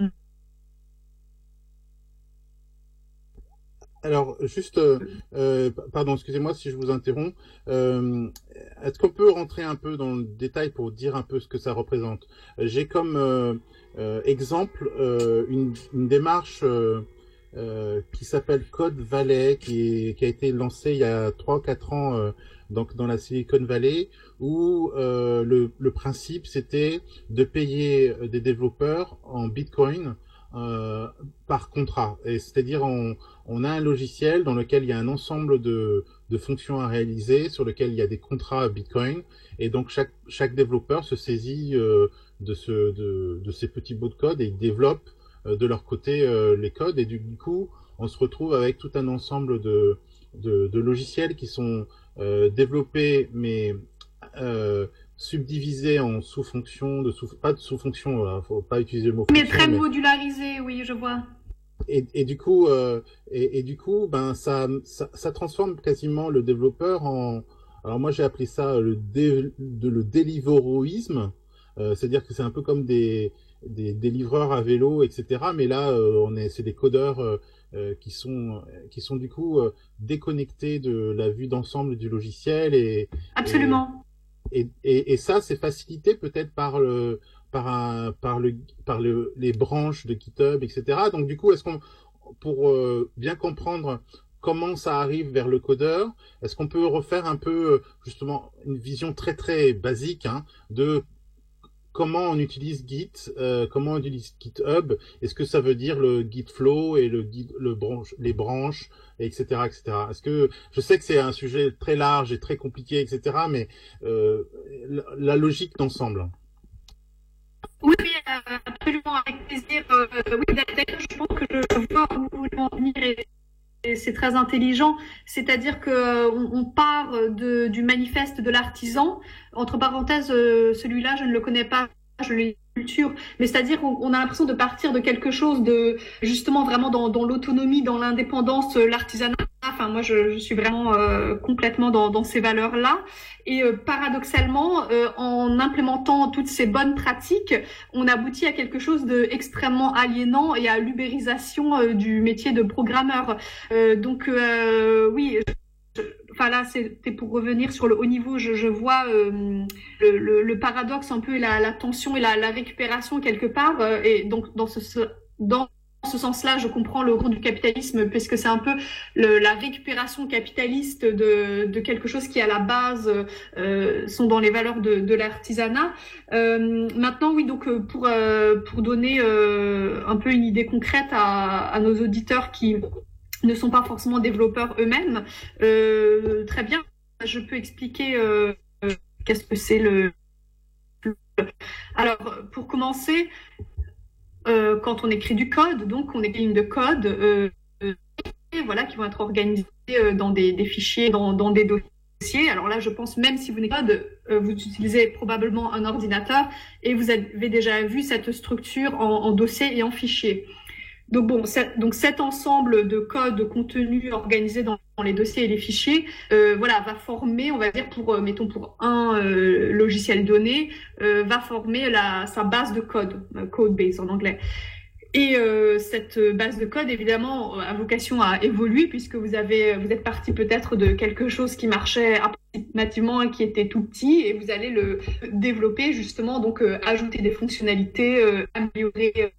Alors, juste, pardon, excusez-moi si je vous interromps. Est-ce qu'on peut rentrer un peu dans le détail pour dire un peu ce que ça représente? J'ai comme exemple une démarche qui s'appelle Code Valley, qui a été lancée il y a 3-4 ans donc dans la Silicon Valley, où le principe c'était de payer des développeurs en Bitcoin par contrat. Et c'est-à-dire on a un logiciel dans lequel il y a un ensemble de fonctions à réaliser, sur lequel il y a des contrats à Bitcoin, et donc chaque développeur se saisit de ces petits bouts de code et ils développent de leur côté les codes, et du coup on se retrouve avec tout un ensemble de logiciels qui sont développés mais subdivisés en sous-fonctions, pas de sous-fonctions, faut pas utiliser le mot fonction, mais très modularisé, oui, je vois. Et du coup, ça transforme quasiment le développeur en. Alors moi j'ai appelé ça le deliveroisme, c'est-à-dire que c'est un peu comme des livreurs à vélo, etc. Mais là, c'est des codeurs qui sont du coup déconnectés de la vue d'ensemble du logiciel Absolument. Et ça, c'est facilité peut-être par les branches de GitHub, etc. Donc du coup, pour bien comprendre comment ça arrive vers le codeur, est-ce qu'on peut refaire un peu justement une vision très très basique de comment on utilise Git, comment on utilise GitHub, est-ce que ça veut dire le Git flow et les branches, etc., etc. Est-ce que je sais que c'est un sujet très large et très compliqué, etc., mais la logique d'ensemble. Oui, absolument, avec plaisir. Oui, d'ailleurs, je pense que je vois où vous voulez en venir et c'est très intelligent. C'est-à-dire que on part du manifeste de l'artisan. Entre parenthèses, celui-là, je ne le connais pas, je l'ai culture, mais c'est-à-dire qu'on a l'impression de partir de quelque chose de justement vraiment dans l'autonomie, dans l'indépendance, l'artisanat. Enfin, moi, je suis vraiment complètement dans ces valeurs-là. Et paradoxalement, en implémentant toutes ces bonnes pratiques, on aboutit à quelque chose d'extrêmement aliénant et à l'ubérisation du métier de programmeur. Oui. Là, c'était pour revenir sur le haut niveau. Je vois le paradoxe un peu, la tension et la récupération quelque part. Et donc, dans ce sens-là, je comprends le rôle du capitalisme, puisque c'est un peu la récupération capitaliste de quelque chose qui, à la base, sont dans les valeurs de l'artisanat. Maintenant, oui, donc pour donner un peu une idée concrète à nos auditeurs qui ne sont pas forcément développeurs eux-mêmes. Très bien, je peux expliquer qu'est-ce que c'est le... Alors, pour commencer, quand on écrit du code, donc on écrit une ligne de code, voilà, qui vont être organisés dans des fichiers, dans des dossiers. Alors là, je pense, même si vous n'êtes pas code, vous utilisez probablement un ordinateur et vous avez déjà vu cette structure en dossier et en fichier. Donc bon, cet ensemble de codes contenus organisés dans les dossiers et les fichiers, voilà, va former, on va dire mettons pour un logiciel donné, va former sa base de code, code base en anglais. Et cette base de code, évidemment, a vocation à évoluer puisque vous êtes parti peut-être de quelque chose qui marchait approximativement et qui était tout petit, et vous allez le développer justement, donc ajouter des fonctionnalités, améliorer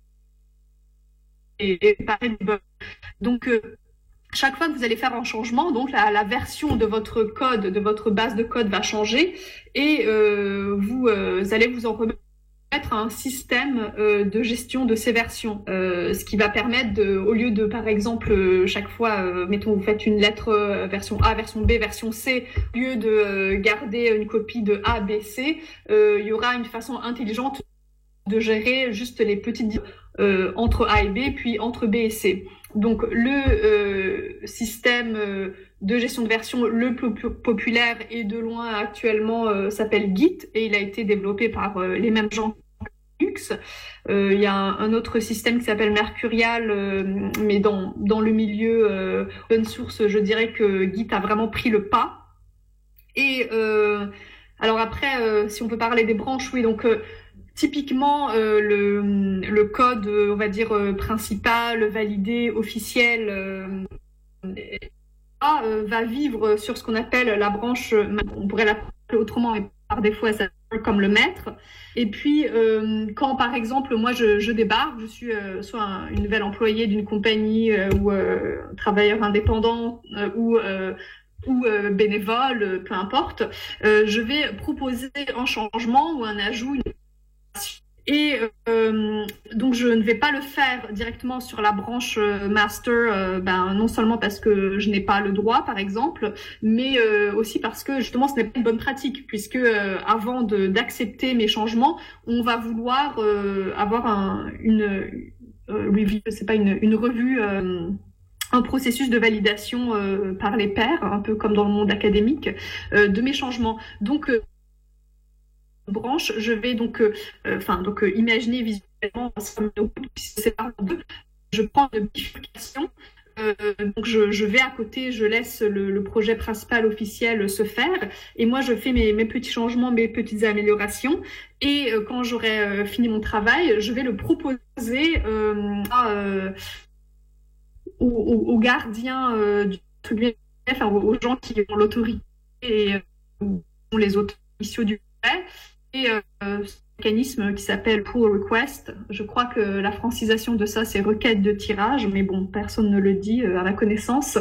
et réparer des bugs. Donc chaque fois que vous allez faire un changement, donc la version de votre code, de votre base de code va changer, et vous allez vous en remettre à un système de gestion de ces versions, ce qui va permettre au lieu de, par exemple, chaque fois, mettons, vous faites une lettre version A, version B, version C, au lieu de garder une copie de A, B, C, il y aura une façon intelligente de gérer juste les petites entre A et B, puis entre B et C. Donc le système de gestion de version le plus populaire et de loin actuellement s'appelle Git, et il a été développé par les mêmes gens que Linux. Il y a un autre système qui s'appelle Mercurial, mais dans le milieu open source, je dirais que Git a vraiment pris le pas. Et alors après, si on peut parler des branches, oui, donc typiquement, le code, on va dire, principal, validé, officiel, va vivre sur ce qu'on appelle la branche, on pourrait l'appeler autrement, mais par défaut, elle s'appelle comme le maître. Et puis, quand, par exemple, moi, je débarque, je suis soit une nouvelle employée d'une compagnie ou travailleur indépendant ou bénévole, peu importe, je vais proposer un changement ou un ajout, et donc je ne vais pas le faire directement sur la branche master, non seulement parce que je n'ai pas le droit, par exemple, mais aussi parce que justement ce n'est pas une bonne pratique, puisque avant d'accepter mes changements, on va vouloir avoir une review, c'est pas une revue, un processus de validation par les pairs, un peu comme dans le monde académique, de mes changements. Donc branche, je vais donc imaginer visuellement qui se séparent en deux. Je prends une bifurcation, donc je vais à côté, je laisse le projet principal officiel se faire, et moi je fais mes petits changements, mes petites améliorations, et quand j'aurai fini mon travail, je vais le proposer aux gardiens aux gens qui ont l'autorité et les auteurs initiaux du projet. Et ce mécanisme qui s'appelle pull request, je crois que la francisation de ça, c'est requête de tirage, mais bon, personne ne le dit à ma connaissance.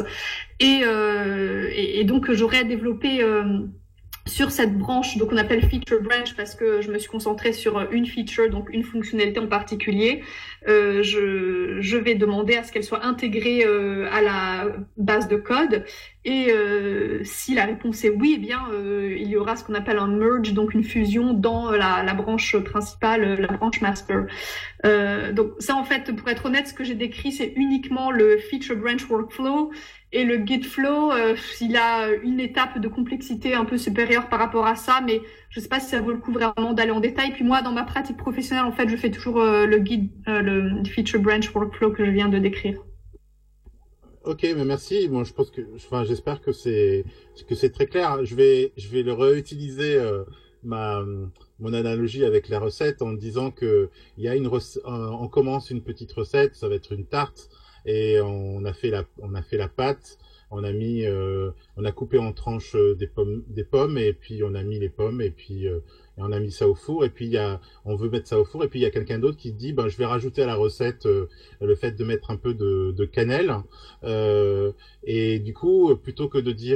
Et donc, j'aurais développé sur cette branche, donc on appelle feature branch parce que je me suis concentrée sur une feature, donc une fonctionnalité en particulier. Je vais demander à ce qu'elle soit intégrée à la base de code, et si la réponse est oui, eh bien il y aura ce qu'on appelle un merge, donc une fusion dans la branche principale, la branche master. Donc ça, en fait, pour être honnête, ce que j'ai décrit, c'est uniquement le feature branch workflow. Et le Git flow, il a une étape de complexité un peu supérieure par rapport à ça, mais je ne sais pas si ça vaut le coup vraiment d'aller en détail. Puis moi, dans ma pratique professionnelle, en fait, je fais toujours le feature branch workflow que je viens de décrire. Ok, mais merci. Moi, je pense j'espère que c'est très clair. Je vais le réutiliser mon analogie avec la recette en disant que il y a on commence une petite recette, ça va être une tarte. Et on a fait la pâte, on a coupé en tranches des pommes, et puis on a mis les pommes, et puis et on a mis ça au four, et puis on veut mettre ça au four, et puis il y a quelqu'un d'autre qui dit, ben je vais rajouter à la recette le fait de mettre un peu de cannelle, et du coup plutôt que de dire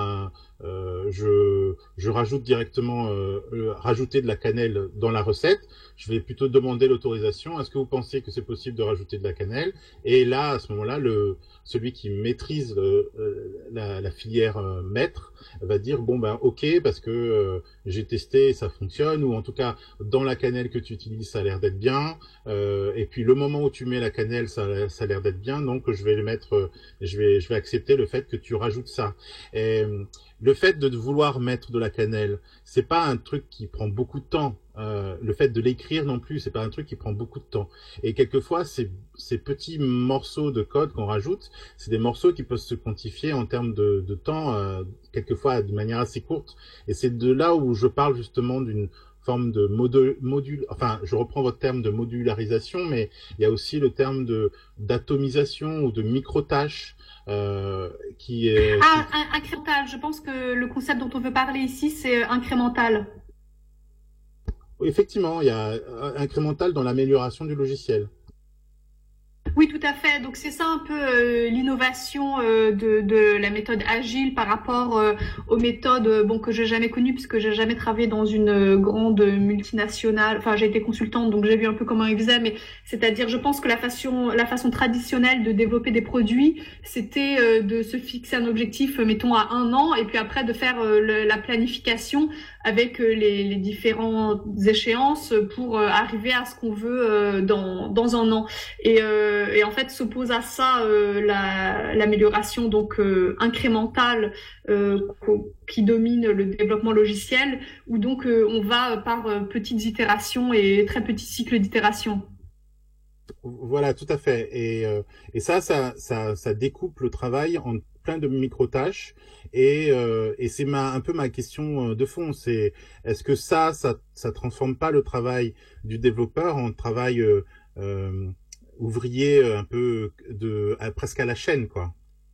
je rajoute directement rajouter de la cannelle dans la recette, je vais plutôt demander l'autorisation. Est-ce que vous pensez que c'est possible de rajouter de la cannelle? Et là, à ce moment-là, celui qui maîtrise la filière maître va dire bon ben ok, parce que j'ai testé, ça fonctionne, ou en tout cas dans la cannelle que tu utilises, ça a l'air d'être bien. Et puis le moment où tu mets la cannelle, ça a l'air d'être bien, donc je vais le mettre, je vais accepter le fait que tu rajoutes ça. Et le fait de vouloir mettre de la cannelle, c'est pas un truc qui prend beaucoup de temps. Le fait de l'écrire non plus, c'est pas un truc qui prend beaucoup de temps. Et quelquefois, ces petits morceaux de code qu'on rajoute, c'est des morceaux qui peuvent se quantifier en termes de temps, quelquefois de manière assez courte. Et c'est de là où je parle justement d'une forme de enfin, je reprends votre terme de modularisation, mais il y a aussi le terme d'atomisation ou de micro-tâches. Qui est... Incrémental. Je pense que le concept dont on veut parler ici, c'est incrémental. Effectivement, il y a incrémental dans l'amélioration du logiciel. Oui, tout à fait. Donc c'est ça un peu l'innovation de la méthode agile par rapport aux méthodes que j'ai jamais connues, puisque j'ai jamais travaillé dans une grande multinationale. Enfin, j'ai été consultante, donc j'ai vu un peu comment ils faisaient. Mais c'est-à-dire, je pense que la façon traditionnelle de développer des produits, c'était de se fixer un objectif, mettons à 1 an, et puis après de faire la planification avec les différentes échéances pour arriver à ce qu'on veut dans 1 an. Et en fait s'oppose à ça l'amélioration donc incrémentale qui domine le développement logiciel, où donc on va par petites itérations et très petits cycles d'itération. Voilà, tout à fait. Et ça découpe le travail en plein de micro-tâches. Et c'est un peu ma question de fond. C'est est-ce que ça transforme pas le travail du développeur en travail ouvrier un peu presque à la chaîne, quoi.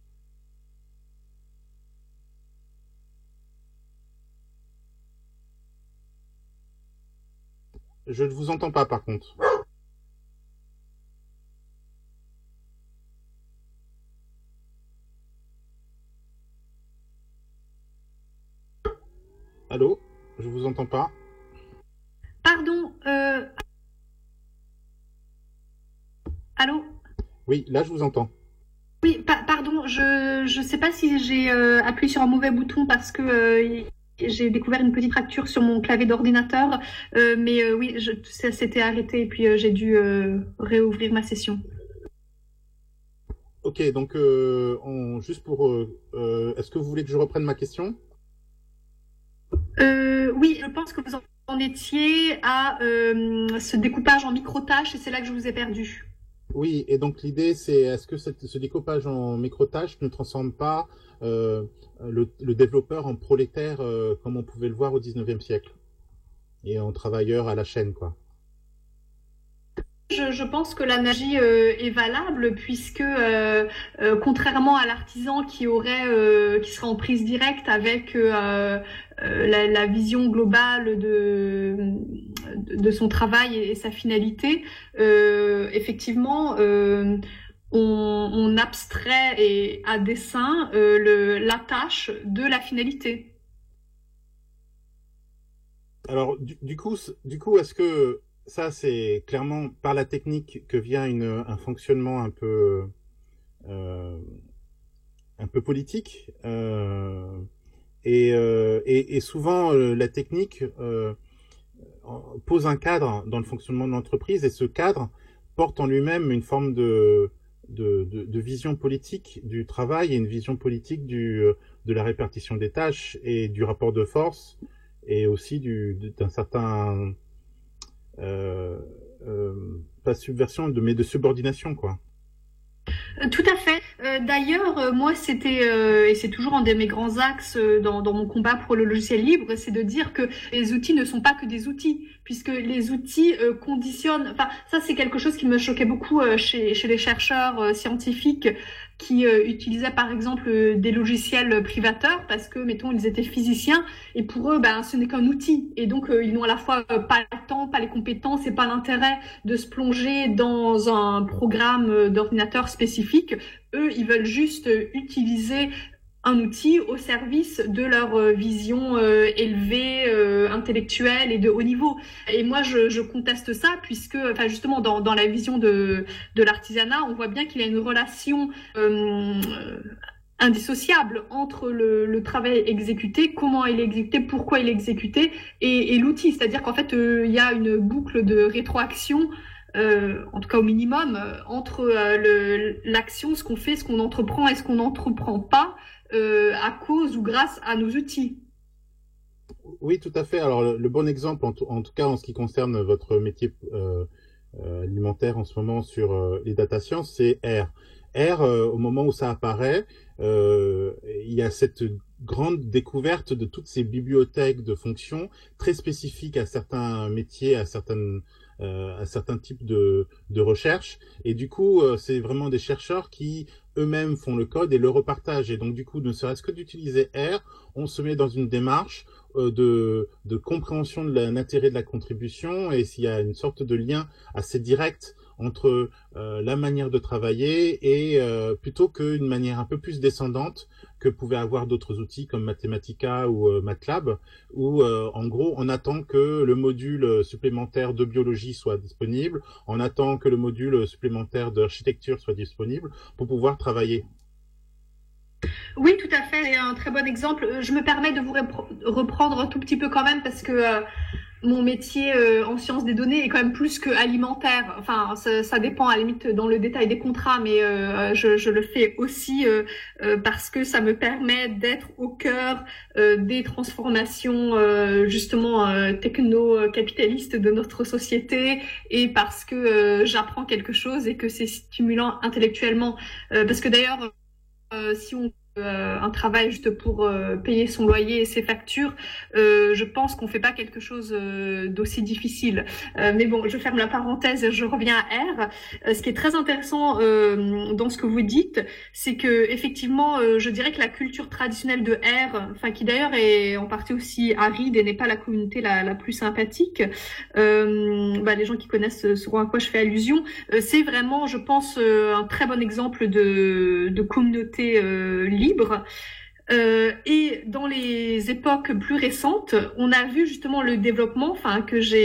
Je ne vous entends pas, par contre. Allô? Je vous entends pas. Pardon. Allô? Oui, là je vous entends. Oui, pardon, je sais pas si j'ai appuyé sur un mauvais bouton parce que j'ai découvert une petite fracture sur mon clavier d'ordinateur, mais oui, ça s'était arrêté et puis j'ai dû réouvrir ma session. Ok, donc juste pour... est-ce que vous voulez que je reprenne ma question? Oui, je pense que vous en étiez à ce découpage en micro-tâches et c'est là que je vous ai perdu. Oui, et donc l'idée, c'est est-ce que ce découpage en micro-tâches ne transforme pas le développeur en prolétaire comme on pouvait le voir au 19e siècle et en travailleur à la chaîne, quoi? Je pense que l'analogie est valable puisque contrairement à l'artisan qui serait en prise directe avec la vision globale de son travail et sa finalité, effectivement on abstrait et à dessein la tâche de la finalité. Alors du coup, est-ce que ça, c'est clairement par la technique que vient un fonctionnement un peu politique, et souvent la technique pose un cadre dans le fonctionnement de l'entreprise, et ce cadre porte en lui-même une forme de vision politique du travail et une vision politique de la répartition des tâches et du rapport de force, et aussi d'un certain pas subversion, mais de subordination, quoi. Tout à fait. D'ailleurs, moi, c'était, et c'est toujours un de mes grands axes dans mon combat pour le logiciel libre, c'est de dire que les outils ne sont pas que des outils, puisque les outils conditionnent... Enfin, ça, c'est quelque chose qui me choquait beaucoup chez les chercheurs scientifiques qui utilisaient par exemple des logiciels privateurs parce que, mettons, ils étaient physiciens et pour eux, ce n'est qu'un outil. Et donc, ils n'ont à la fois pas le temps, pas les compétences et pas l'intérêt de se plonger dans un programme d'ordinateur spécifique. Eux, ils veulent juste utiliser un outil au service de leur vision élevée, intellectuelle et de haut niveau. Et moi, je conteste ça puisque, justement, dans la vision de l'artisanat, on voit bien qu'il y a une relation indissociable entre le travail exécuté, comment il est exécuté, pourquoi il est exécuté, et l'outil. C'est-à-dire qu'en fait, il y a une boucle de rétroaction, en tout cas au minimum, entre l'action, ce qu'on fait, ce qu'on entreprend et ce qu'on n'entreprend pas, à cause ou grâce à nos outils. Oui, tout à fait. Alors, le bon exemple, en tout cas en ce qui concerne votre métier alimentaire en ce moment sur les data science, c'est R. R, au moment où ça apparaît, il y a cette grande découverte de toutes ces bibliothèques de fonctions très spécifiques à certains métiers, à certains types de recherche. Et du coup, c'est vraiment des chercheurs qui eux-mêmes font le code et le repartagent. Et donc, du coup, ne serait-ce que d'utiliser R, on se met dans une démarche de compréhension de l'intérêt de la contribution, et s'il y a une sorte de lien assez direct entre la manière de travailler et plutôt qu'une manière un peu plus descendante que pouvaient avoir d'autres outils comme Mathematica ou MATLAB, où en gros on attend que le module supplémentaire de biologie soit disponible, on attend que le module supplémentaire d'architecture soit disponible pour pouvoir travailler. Oui, tout à fait, c'est un très bon exemple. Je me permets de vous reprendre un tout petit peu quand même parce que mon métier en sciences des données est quand même plus que alimentaire. Enfin, ça dépend à la limite dans le détail des contrats, mais je le fais aussi parce que ça me permet d'être au cœur des transformations justement techno-capitalistes de notre société, et parce que j'apprends quelque chose et que c'est stimulant intellectuellement. Parce que d'ailleurs, si on un travail juste pour payer son loyer et ses factures, je pense qu'on fait pas quelque chose d'aussi difficile. Mais bon, je ferme la parenthèse, je reviens à R. Ce qui est très intéressant dans ce que vous dites, c'est que effectivement, je dirais que la culture traditionnelle de R, qui d'ailleurs est en partie aussi aride et n'est pas la communauté la plus sympathique, les gens qui connaissent sauront à quoi je fais allusion, c'est vraiment, je pense, un très bon exemple de communauté libre. Et dans les époques plus récentes, on a vu justement le développement, que j'ai,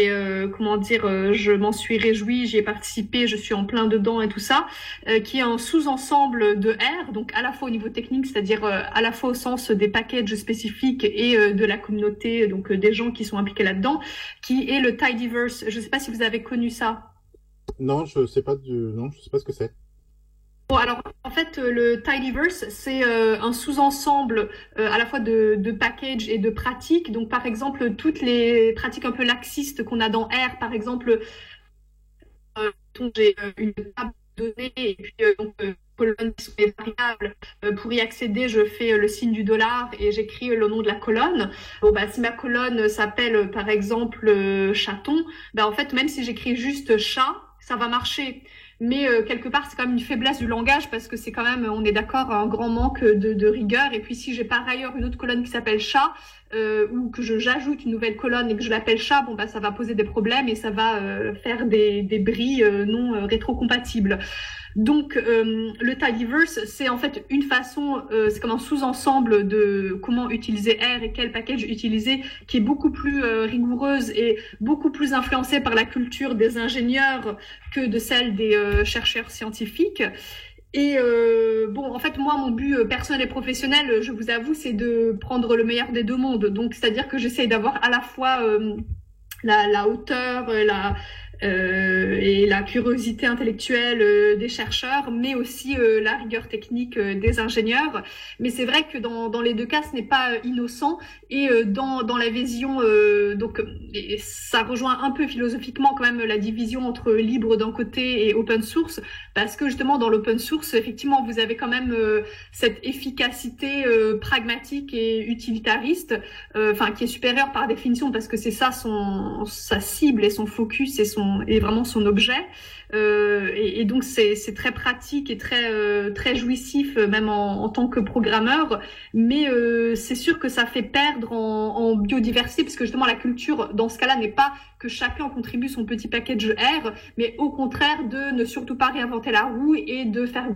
je m'en suis réjouie, j'y ai participé, je suis en plein dedans et tout ça, qui est un sous-ensemble de R, donc à la fois au niveau technique, c'est-à-dire à la fois au sens des packages spécifiques et de la communauté, donc des gens qui sont impliqués là-dedans, qui est le Tidyverse. Je ne sais pas si vous avez connu ça. Non, je sais pas ce que c'est. Bon, alors, en fait, le Tidyverse, c'est un sous-ensemble à la fois de packages et de pratiques. Donc, par exemple, toutes les pratiques un peu laxistes qu'on a dans R, par exemple, j'ai une table de données et puis colonnes qui sont des variables. Pour y accéder, je fais le signe du $ et j'écris le nom de la colonne. Bon, si ma colonne s'appelle, par exemple, chaton, en fait, même si j'écris juste chat, ça va marcher. Mais quelque part, c'est quand même une faiblesse du langage parce que c'est quand même, on est d'accord, un grand manque de rigueur. Et puis, si j'ai par ailleurs une autre colonne qui s'appelle chat, ou que j'ajoute une nouvelle colonne et que je l'appelle chat, ça va poser des problèmes et ça va faire des bris non rétrocompatibles. Donc, le Tidyverse, c'est en fait une façon, c'est comme un sous-ensemble de comment utiliser R et quel package utiliser, qui est beaucoup plus rigoureuse et beaucoup plus influencée par la culture des ingénieurs que de celle des chercheurs scientifiques. Et en fait, moi, mon but personnel et professionnel, je vous avoue, c'est de prendre le meilleur des deux mondes. Donc, c'est-à-dire que j'essaye d'avoir à la fois la hauteur, et la curiosité intellectuelle des chercheurs, mais aussi la rigueur technique des ingénieurs. Mais c'est vrai que dans les deux cas, ce n'est pas innocent. Et dans la vision, et ça rejoint un peu philosophiquement quand même la division entre libre d'un côté et open source, parce que justement dans l'open source, effectivement, vous avez quand même cette efficacité pragmatique et utilitariste, qui est supérieure par définition, parce que c'est ça sa cible et son focus et son est vraiment son objet. Et donc c'est très pratique et très jouissif, même en tant que programmeur. Mais c'est sûr que ça fait perdre en biodiversité, parce que justement la culture dans ce cas-là n'est pas que chacun contribue son petit package R, mais au contraire de ne surtout pas réinventer la roue et de faire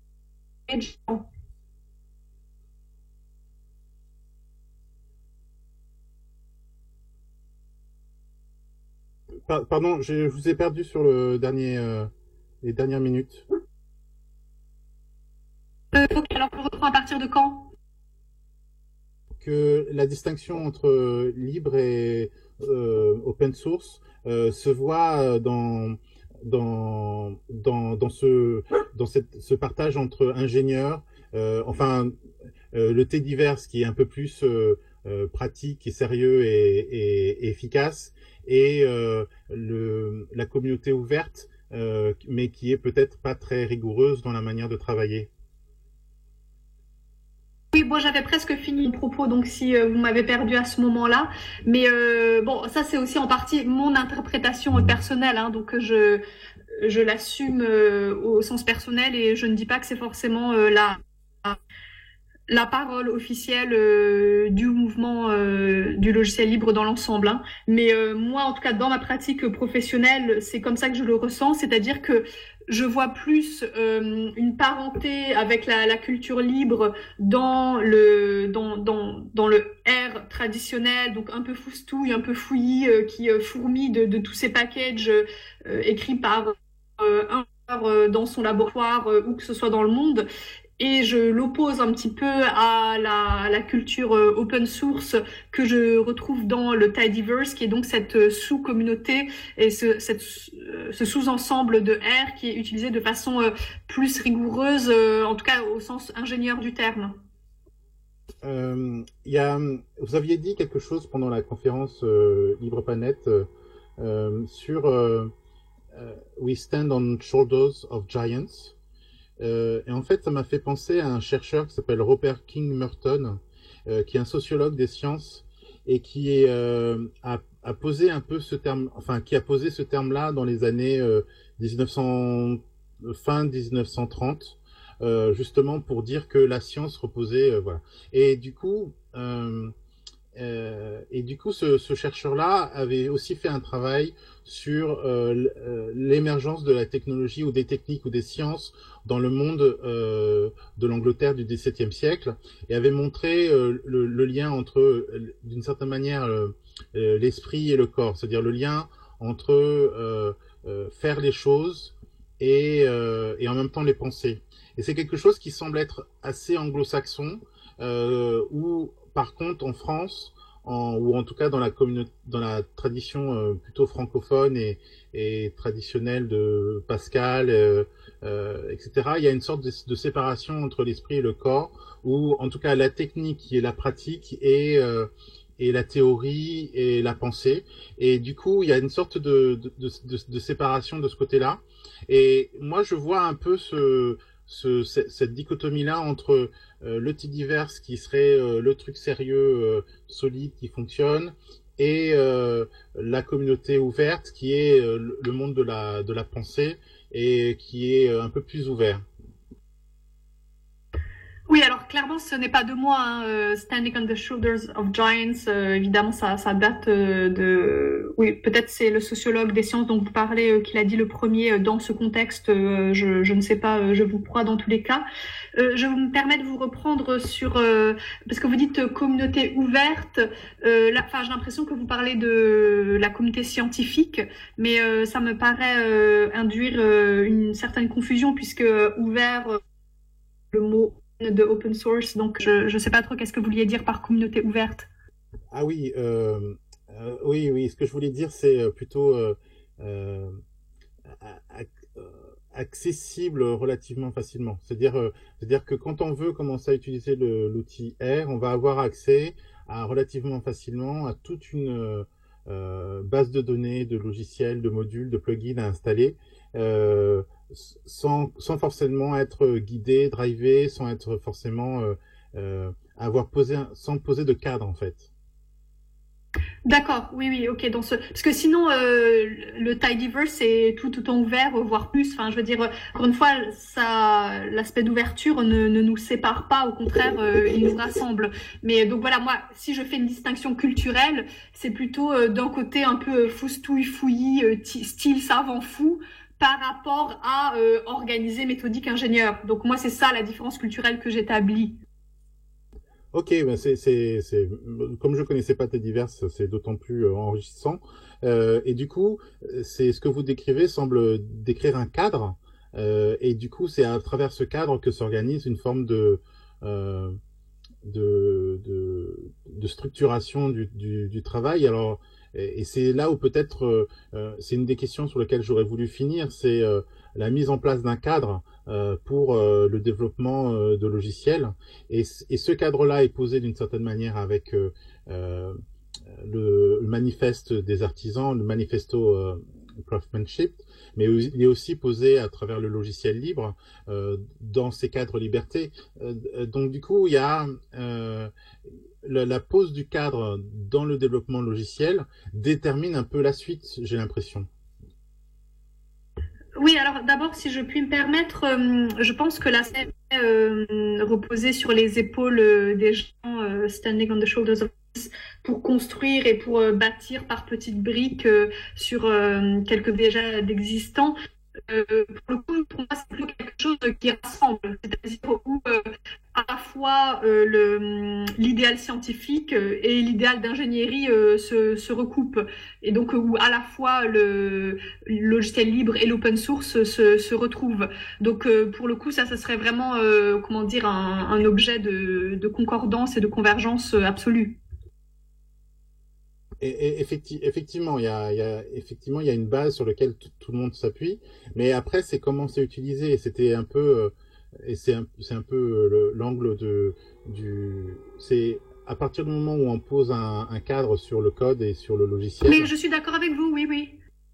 Pardon, je vous ai perdu sur le les dernières minutes. Ok, alors on reprend à partir de quand? Que la distinction entre libre et open source se voit ce partage entre ingénieurs, le Thédiverse qui est un peu plus pratique et sérieux et efficace, et la communauté ouverte, mais qui est peut-être pas très rigoureuse dans la manière de travailler. Oui, bon, j'avais presque fini mon propos, donc si vous m'avez perdu à ce moment-là. Mais bon, ça c'est aussi en partie mon interprétation personnelle, hein, donc je l'assume au sens personnel, et je ne dis pas que c'est forcément la parole officielle du mouvement du logiciel libre dans l'ensemble, hein. Mais moi, en tout cas, dans ma pratique professionnelle, c'est comme ça que je le ressens, c'est-à-dire que je vois plus une parenté avec la culture libre dans le R traditionnel, donc un peu foustouille, un peu fouillis, qui fourmille de tous ces packages écrits par dans son laboratoire, ou que ce soit dans le monde. Et je l'oppose un petit peu à la culture open source que je retrouve dans le Tidyverse, qui est donc cette sous-communauté et ce sous-ensemble de R qui est utilisé de façon plus rigoureuse, en tout cas au sens ingénieur du terme. Vous aviez dit quelque chose pendant la conférence LibrePlanet sur We Stand on Shoulders of Giants. Et en fait, ça m'a fait penser à un chercheur qui s'appelle Robert King Merton, qui est un sociologue des sciences et qui a posé un peu ce terme, enfin, qui a posé ce terme-là dans les années 1900, fin 1930, justement pour dire que la science reposait, voilà. Et du coup, ce chercheur-là avait aussi fait un travail sur l'émergence de la technologie ou des techniques ou des sciences dans le monde de l'Angleterre du XVIIe siècle, et avait montré le lien entre, d'une certaine manière, l'esprit et le corps, c'est-à-dire le lien entre faire les choses et en même temps les penser. Et c'est quelque chose qui semble être assez anglo-saxon, où par contre en France, ou en tout cas dans la tradition plutôt francophone et traditionnelle de Pascal, etc., il y a une sorte de séparation entre l'esprit et le corps, où en tout cas la technique qui est la pratique et la théorie et la pensée. Et du coup, il y a une sorte de séparation de ce côté-là. Et moi, je vois un peu cette dichotomie-là entre le Tidyverse qui serait le truc sérieux, solide, qui fonctionne, et la communauté ouverte qui est le monde de la pensée et qui est un peu plus ouvert. Oui, alors clairement, ce n'est pas de moi, hein, Standing on the Shoulders of Giants. Évidemment, ça date de... Oui, peut-être c'est le sociologue des sciences dont vous parlez qui l'a dit le premier dans ce contexte. Je ne sais pas, je vous crois dans tous les cas. Je me permets de vous reprendre sur... parce que vous dites communauté ouverte. Enfin, j'ai l'impression que vous parlez de la communauté scientifique, mais ça me paraît induire une certaine confusion, puisque ouvert, le mot de open source, donc je ne sais pas trop qu'est-ce que vous vouliez dire par communauté ouverte. Ah oui, oui, ce que je voulais dire, c'est plutôt accessible relativement facilement. C'est-à-dire que quand on veut commencer à utiliser l'outil R, on va avoir accès relativement facilement à toute une base de données, de logiciels, de modules, de plugins à installer, sans forcément être guidé, drivé, sans être forcément sans poser de cadre en fait. D'accord, oui, ok. Parce que sinon, le Tidyverse c'est tout autant ouvert, voire plus. Enfin, je veux dire, encore une fois, l'aspect d'ouverture ne nous sépare pas. Au contraire, il nous rassemble. Mais donc voilà, moi, si je fais une distinction culturelle, c'est plutôt d'un côté un peu foustouille, fouillis, style savant fou, par rapport à organisé, méthodique, ingénieur. Donc moi, c'est ça la différence culturelle que j'établis. Ok, ben comme je connaissais pas tes diverses, c'est d'autant plus enrichissant. Et du coup, c'est ce que vous décrivez semble décrire un cadre. Et du coup, c'est à travers ce cadre que s'organise une forme euh, de structuration du travail. Alors, et c'est là où peut-être c'est une des questions sur lesquelles j'aurais voulu finir, c'est la mise en place d'un cadre pour le développement de logiciels. Et ce cadre-là est posé d'une certaine manière avec euh, le manifeste des artisans, le manifesto craftsmanship, mais il est aussi posé à travers le logiciel libre dans ces cadres liberté. Donc du coup, il y a la pose du cadre dans le développement logiciel détermine un peu la suite, j'ai l'impression. Oui, alors d'abord, si je puis me permettre, je pense que l'aspect reposer sur les épaules des gens, standing on the shoulders of pour construire et pour bâtir par petites briques sur quelques déjà d'existants. Pour le coup, pour moi, c'est plutôt quelque chose qui rassemble, c'est-à-dire où à la fois l'idéal scientifique et l'idéal d'ingénierie se recoupent. Et donc, où à la fois le logiciel libre et l'open source se retrouvent. Donc, pour le coup, ça serait vraiment, comment dire, un objet de concordance et de convergence absolue. Et effectivement, effectivement, il y a une base sur laquelle tout le monde s'appuie, mais après, c'est comment c'est utilisé. Et c'était un peu, et c'est un peu l'angle c'est à partir du moment où on pose un cadre sur le code et sur le Mais logiciel. je suis d'accord avec vous, oui.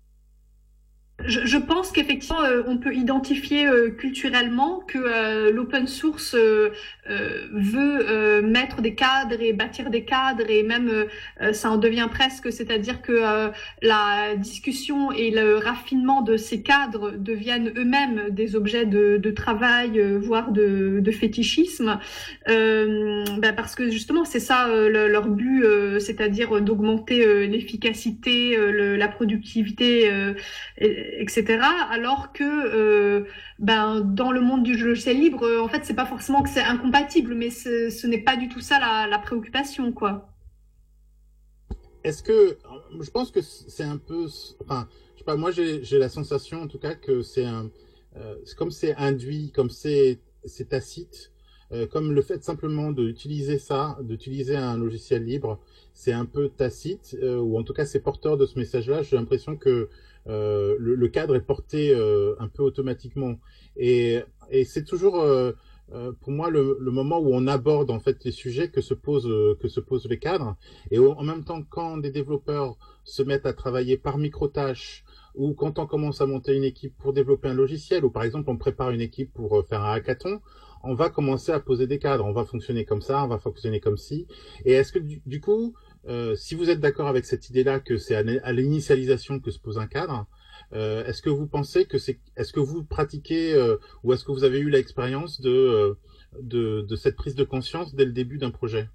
Je pense qu'effectivement, on peut identifier culturellement que l'open source veut mettre des cadres et bâtir des cadres et même ça en devient presque, c'est-à-dire que la discussion et le raffinement de ces cadres deviennent eux-mêmes des objets de travail, voire de fétichisme, parce que justement c'est ça leur but, c'est-à-dire d'augmenter l'efficacité, la productivité. Etc. Alors que dans le monde du logiciel libre, en fait, c'est pas forcément que c'est incompatible, mais ce n'est pas du tout ça la préoccupation, quoi. Est-ce que, je pense que c'est un peu, enfin, je sais pas, moi j'ai la sensation en tout cas que comme c'est induit, comme c'est tacite, comme le fait simplement d'utiliser ça, d'utiliser un logiciel libre, c'est un peu tacite, ou en tout cas c'est porteur de ce message-là. J'ai l'impression que le cadre est porté un peu automatiquement. Et c'est toujours pour moi le moment où on aborde en fait les sujets que se posent les cadres. Et en même temps, quand des développeurs se mettent à travailler par micro-tâches, ou quand on commence à monter une équipe pour développer un logiciel, ou par exemple on prépare une équipe pour faire un hackathon, on va commencer à poser des cadres. On va fonctionner comme ça, on va fonctionner comme ci. Et est-ce que du coup, si vous êtes d'accord avec cette idée-là que c'est à l'initialisation que se pose un cadre, est-ce que vous pensez que est-ce que vous pratiquez ou est-ce que vous avez eu l'expérience de cette prise de conscience dès le début d'un projet?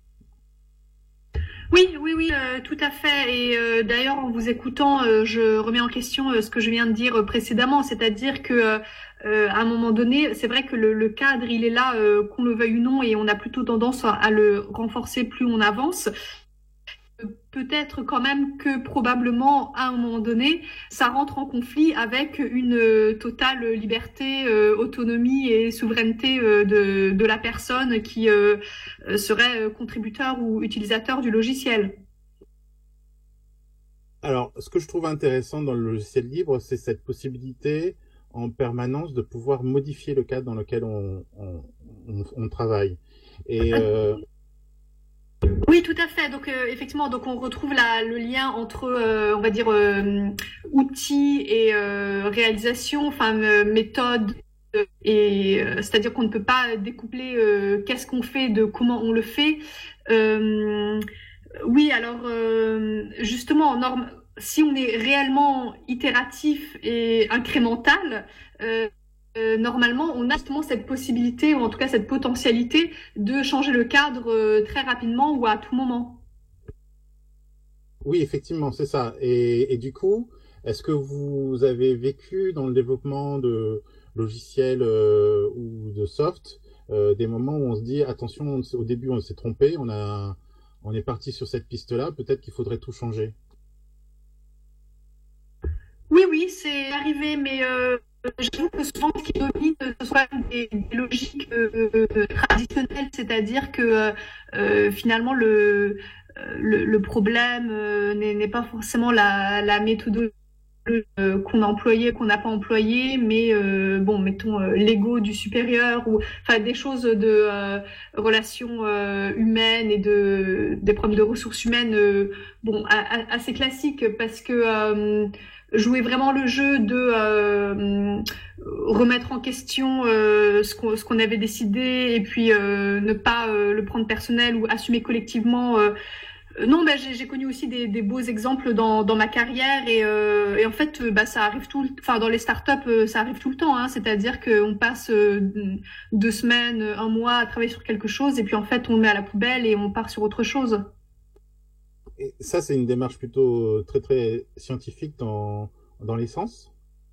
Oui, tout à fait. Et d'ailleurs, en vous écoutant, je remets en question ce que je viens de dire précédemment, c'est-à-dire que à un moment donné, c'est vrai que le cadre, il est là, qu'on le veuille ou non, et on a plutôt tendance à le renforcer plus on avance. Peut-être quand même que probablement à un moment donné, ça rentre en conflit avec une totale liberté, autonomie et souveraineté de la personne qui serait contributeur ou utilisateur du logiciel. Alors, ce que je trouve intéressant dans le logiciel libre, c'est cette possibilité en permanence de pouvoir modifier le cadre dans lequel on travaille. Et Oui, tout à fait. Donc effectivement, donc on retrouve le lien entre, on va dire, outils et réalisation, enfin méthode. Et c'est-à-dire qu'on ne peut pas découpler qu'est-ce qu'on fait de comment on le fait. Oui, alors justement, si on est réellement itératif et incrémental, normalement, on a justement cette possibilité, ou en tout cas cette potentialité, de changer le cadre très rapidement ou à tout moment. Oui, effectivement, c'est ça. Et du coup, est-ce que vous avez vécu dans le développement de logiciels ou de soft des moments où on se dit, attention, au début on s'est trompé, on est parti sur cette piste-là, peut-être qu'il faudrait tout changer. Oui, oui, c'est arrivé, mais j'avoue que souvent, ce qui domine, ce sont quand même des logiques traditionnelles, c'est-à-dire que finalement, le problème n'est pas forcément la méthodologie qu'on a employée, qu'on n'a pas employée, mais bon, mettons l'ego du supérieur ou enfin des choses de relations humaines et des problèmes de ressources humaines, bon, assez classiques parce que jouer vraiment le jeu de remettre en question ce qu'on avait décidé et puis ne pas le prendre personnel ou assumer collectivement. Non, bah, j'ai connu aussi des beaux exemples dans ma carrière et en fait, bah, ça arrive enfin, dans les startups, ça arrive tout le temps, hein, c'est-à-dire qu'on passe 2 semaines, un mois à travailler sur quelque chose et puis en fait, on le met à la poubelle et on part sur autre chose. Et ça, c'est une démarche plutôt très très scientifique dans l'essence.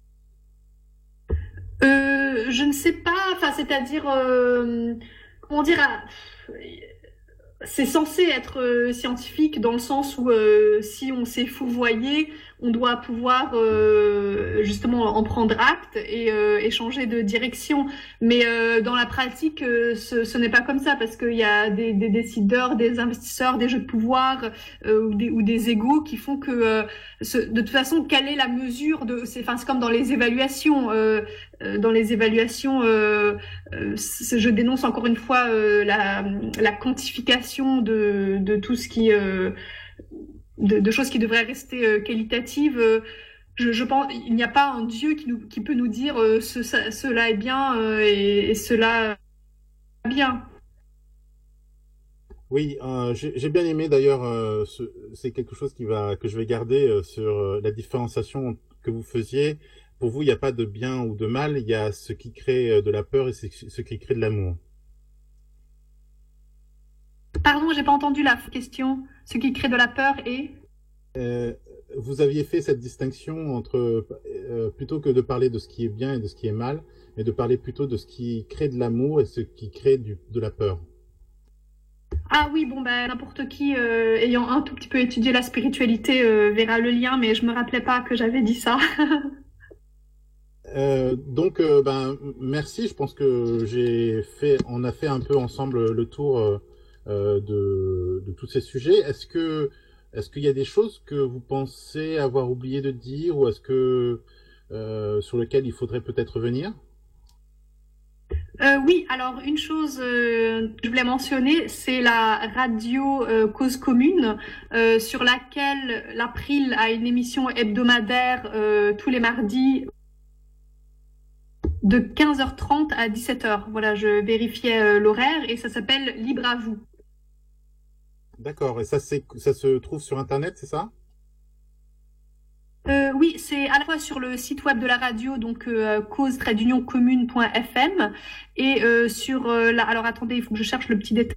Je ne sais pas, enfin, c'est-à-dire, comment dire, c'est censé être scientifique dans le sens où si on s'est fourvoyé, on doit pouvoir justement en prendre acte et changer de direction. Mais dans la pratique, ce n'est pas comme ça parce qu'il y a des décideurs, des investisseurs, des jeux de pouvoir ou des égos qui font que de toute façon, quelle est la mesure de... C'est comme dans les évaluations. Dans les évaluations, je dénonce encore une fois la quantification de tout ce qui de choses qui devraient rester qualitatives. Je pense il n'y a pas un Dieu qui peut nous dire cela est bien et cela est bien. Oui, j'ai bien aimé d'ailleurs, c'est quelque chose que je vais garder sur la différenciation que vous faisiez. Pour vous, il n'y a pas de bien ou de mal, il y a ce qui crée de la peur et ce qui crée de l'amour. Pardon, j'ai pas entendu la question. Ce qui crée de la peur et... Euh, Vous aviez fait cette distinction entre, plutôt que de parler de ce qui est bien et de ce qui est mal, mais de parler plutôt de ce qui crée de l'amour et ce qui crée de la peur. Ah oui, bon, ben, n'importe qui ayant un tout petit peu étudié la spiritualité verra le lien, mais je me rappelais pas que j'avais dit ça. Donc, ben, merci. Je pense que on a fait un peu ensemble le tour de tous ces sujets. Est-ce qu'il y a des choses que vous pensez avoir oublié de dire ou est-ce que sur lesquelles il faudrait peut-être revenir? Oui, alors une chose que je voulais mentionner, c'est la radio Cause Commune, sur laquelle l'April a une émission hebdomadaire tous les mardis de 15h30 à 17h. Voilà, je vérifiais l'horaire et ça s'appelle Libre à vous. D'accord. Et ça se trouve sur Internet, c'est ça? Oui, c'est à la fois sur le site web de la radio, donc cause-commune.fm, et sur alors attendez, il faut que je cherche le petit détail.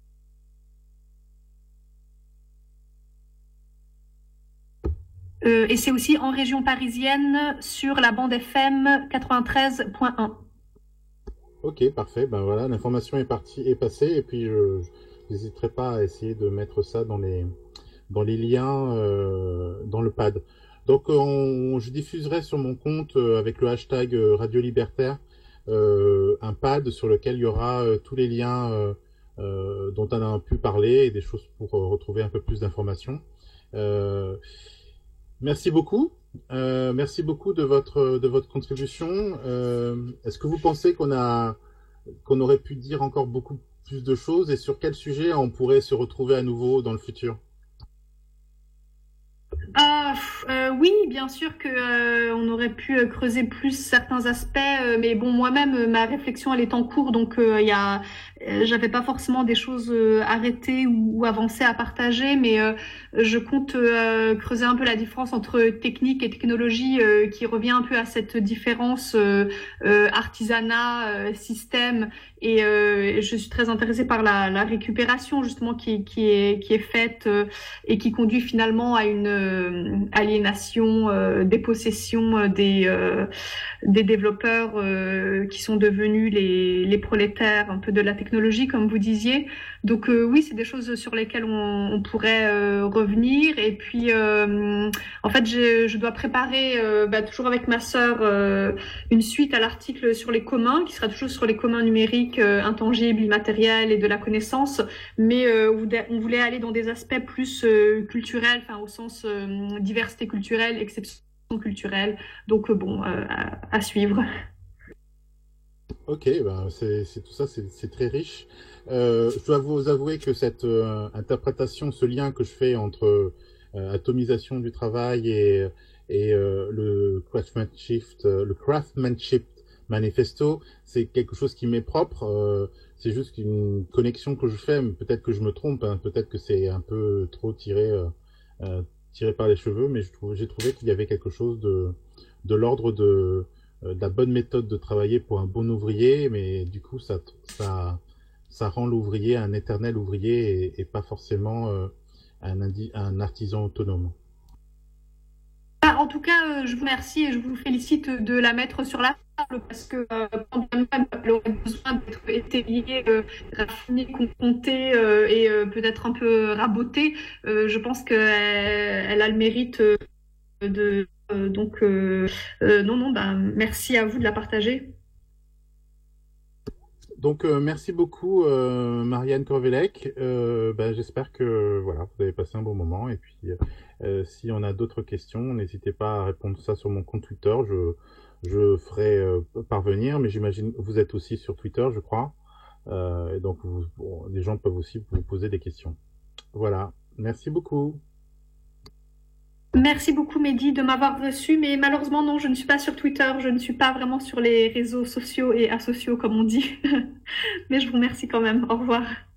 Et c'est aussi en région parisienne sur la bande FM 93.1. Ok, parfait. Ben voilà, l'information est passée et puis je n'hésiterai pas à essayer de mettre ça dans les liens dans le pad. Donc je diffuserai sur mon compte avec le hashtag Radio Libertaire un pad sur lequel il y aura tous les liens dont on a pu parler et des choses pour retrouver un peu plus d'informations. Euh, Merci beaucoup. Merci beaucoup de votre contribution. Est-ce que vous pensez qu'on aurait pu dire encore beaucoup plus de choses et sur quel sujet on pourrait se retrouver à nouveau dans le futur? Oui, Oui, bien sûr que on aurait pu creuser plus certains aspects, mais bon, moi-même, ma réflexion, elle est en cours, donc j'avais pas forcément des choses arrêtées ou avancées à partager, mais je compte creuser un peu la différence entre technique et technologie, qui revient un peu à cette différence artisanat, système, et je suis très intéressée par la récupération justement qui est faite et qui conduit finalement à une aliénation, dépossession des développeurs qui sont devenus les prolétaires un peu de la technologie, comme vous disiez. Donc oui, c'est des choses sur lesquelles on pourrait revenir. Et puis, en fait, je dois préparer, toujours avec ma sœur, une suite à l'article sur les communs, qui sera toujours sur les communs numériques, intangibles, immatériels et de la connaissance, mais on voulait aller dans des aspects plus culturels, enfin au sens diversité culturelle, exception culturelle. Donc bon, à suivre. Ok, ben c'est tout ça, c'est très riche. Je dois vous avouer que cette interprétation, ce lien que je fais entre atomisation du travail et le craftsmanship manifesto, c'est quelque chose qui m'est propre. C'est juste une connexion que je fais, mais peut-être que je me trompe, hein, peut-être que c'est un peu trop tiré par les cheveux, mais j'ai trouvé qu'il y avait quelque chose de l'ordre de la bonne méthode de travailler pour un bon ouvrier, mais du coup, ça rend l'ouvrier un éternel ouvrier et pas forcément un artisan autonome. En tout cas, je vous remercie et je vous félicite de la mettre sur la table parce que quand même elle aurait besoin d'être étayée, raffinée, confrontée et peut-être un peu rabotée. Je pense qu'elle a le mérite de... merci à vous de la partager. Donc, merci beaucoup, Marianne Corvélec. J'espère que voilà, vous avez passé un bon moment. Et puis, si on a d'autres questions, n'hésitez pas à répondre ça sur mon compte Twitter. Je ferai parvenir, mais j'imagine que vous êtes aussi sur Twitter, je crois. Et donc, les gens peuvent aussi vous poser des questions. Voilà, merci beaucoup. Merci beaucoup Mehdi de m'avoir reçu, mais malheureusement non, je ne suis pas sur Twitter, je ne suis pas vraiment sur les réseaux sociaux et asociaux comme on dit. Mais je vous remercie quand même, au revoir.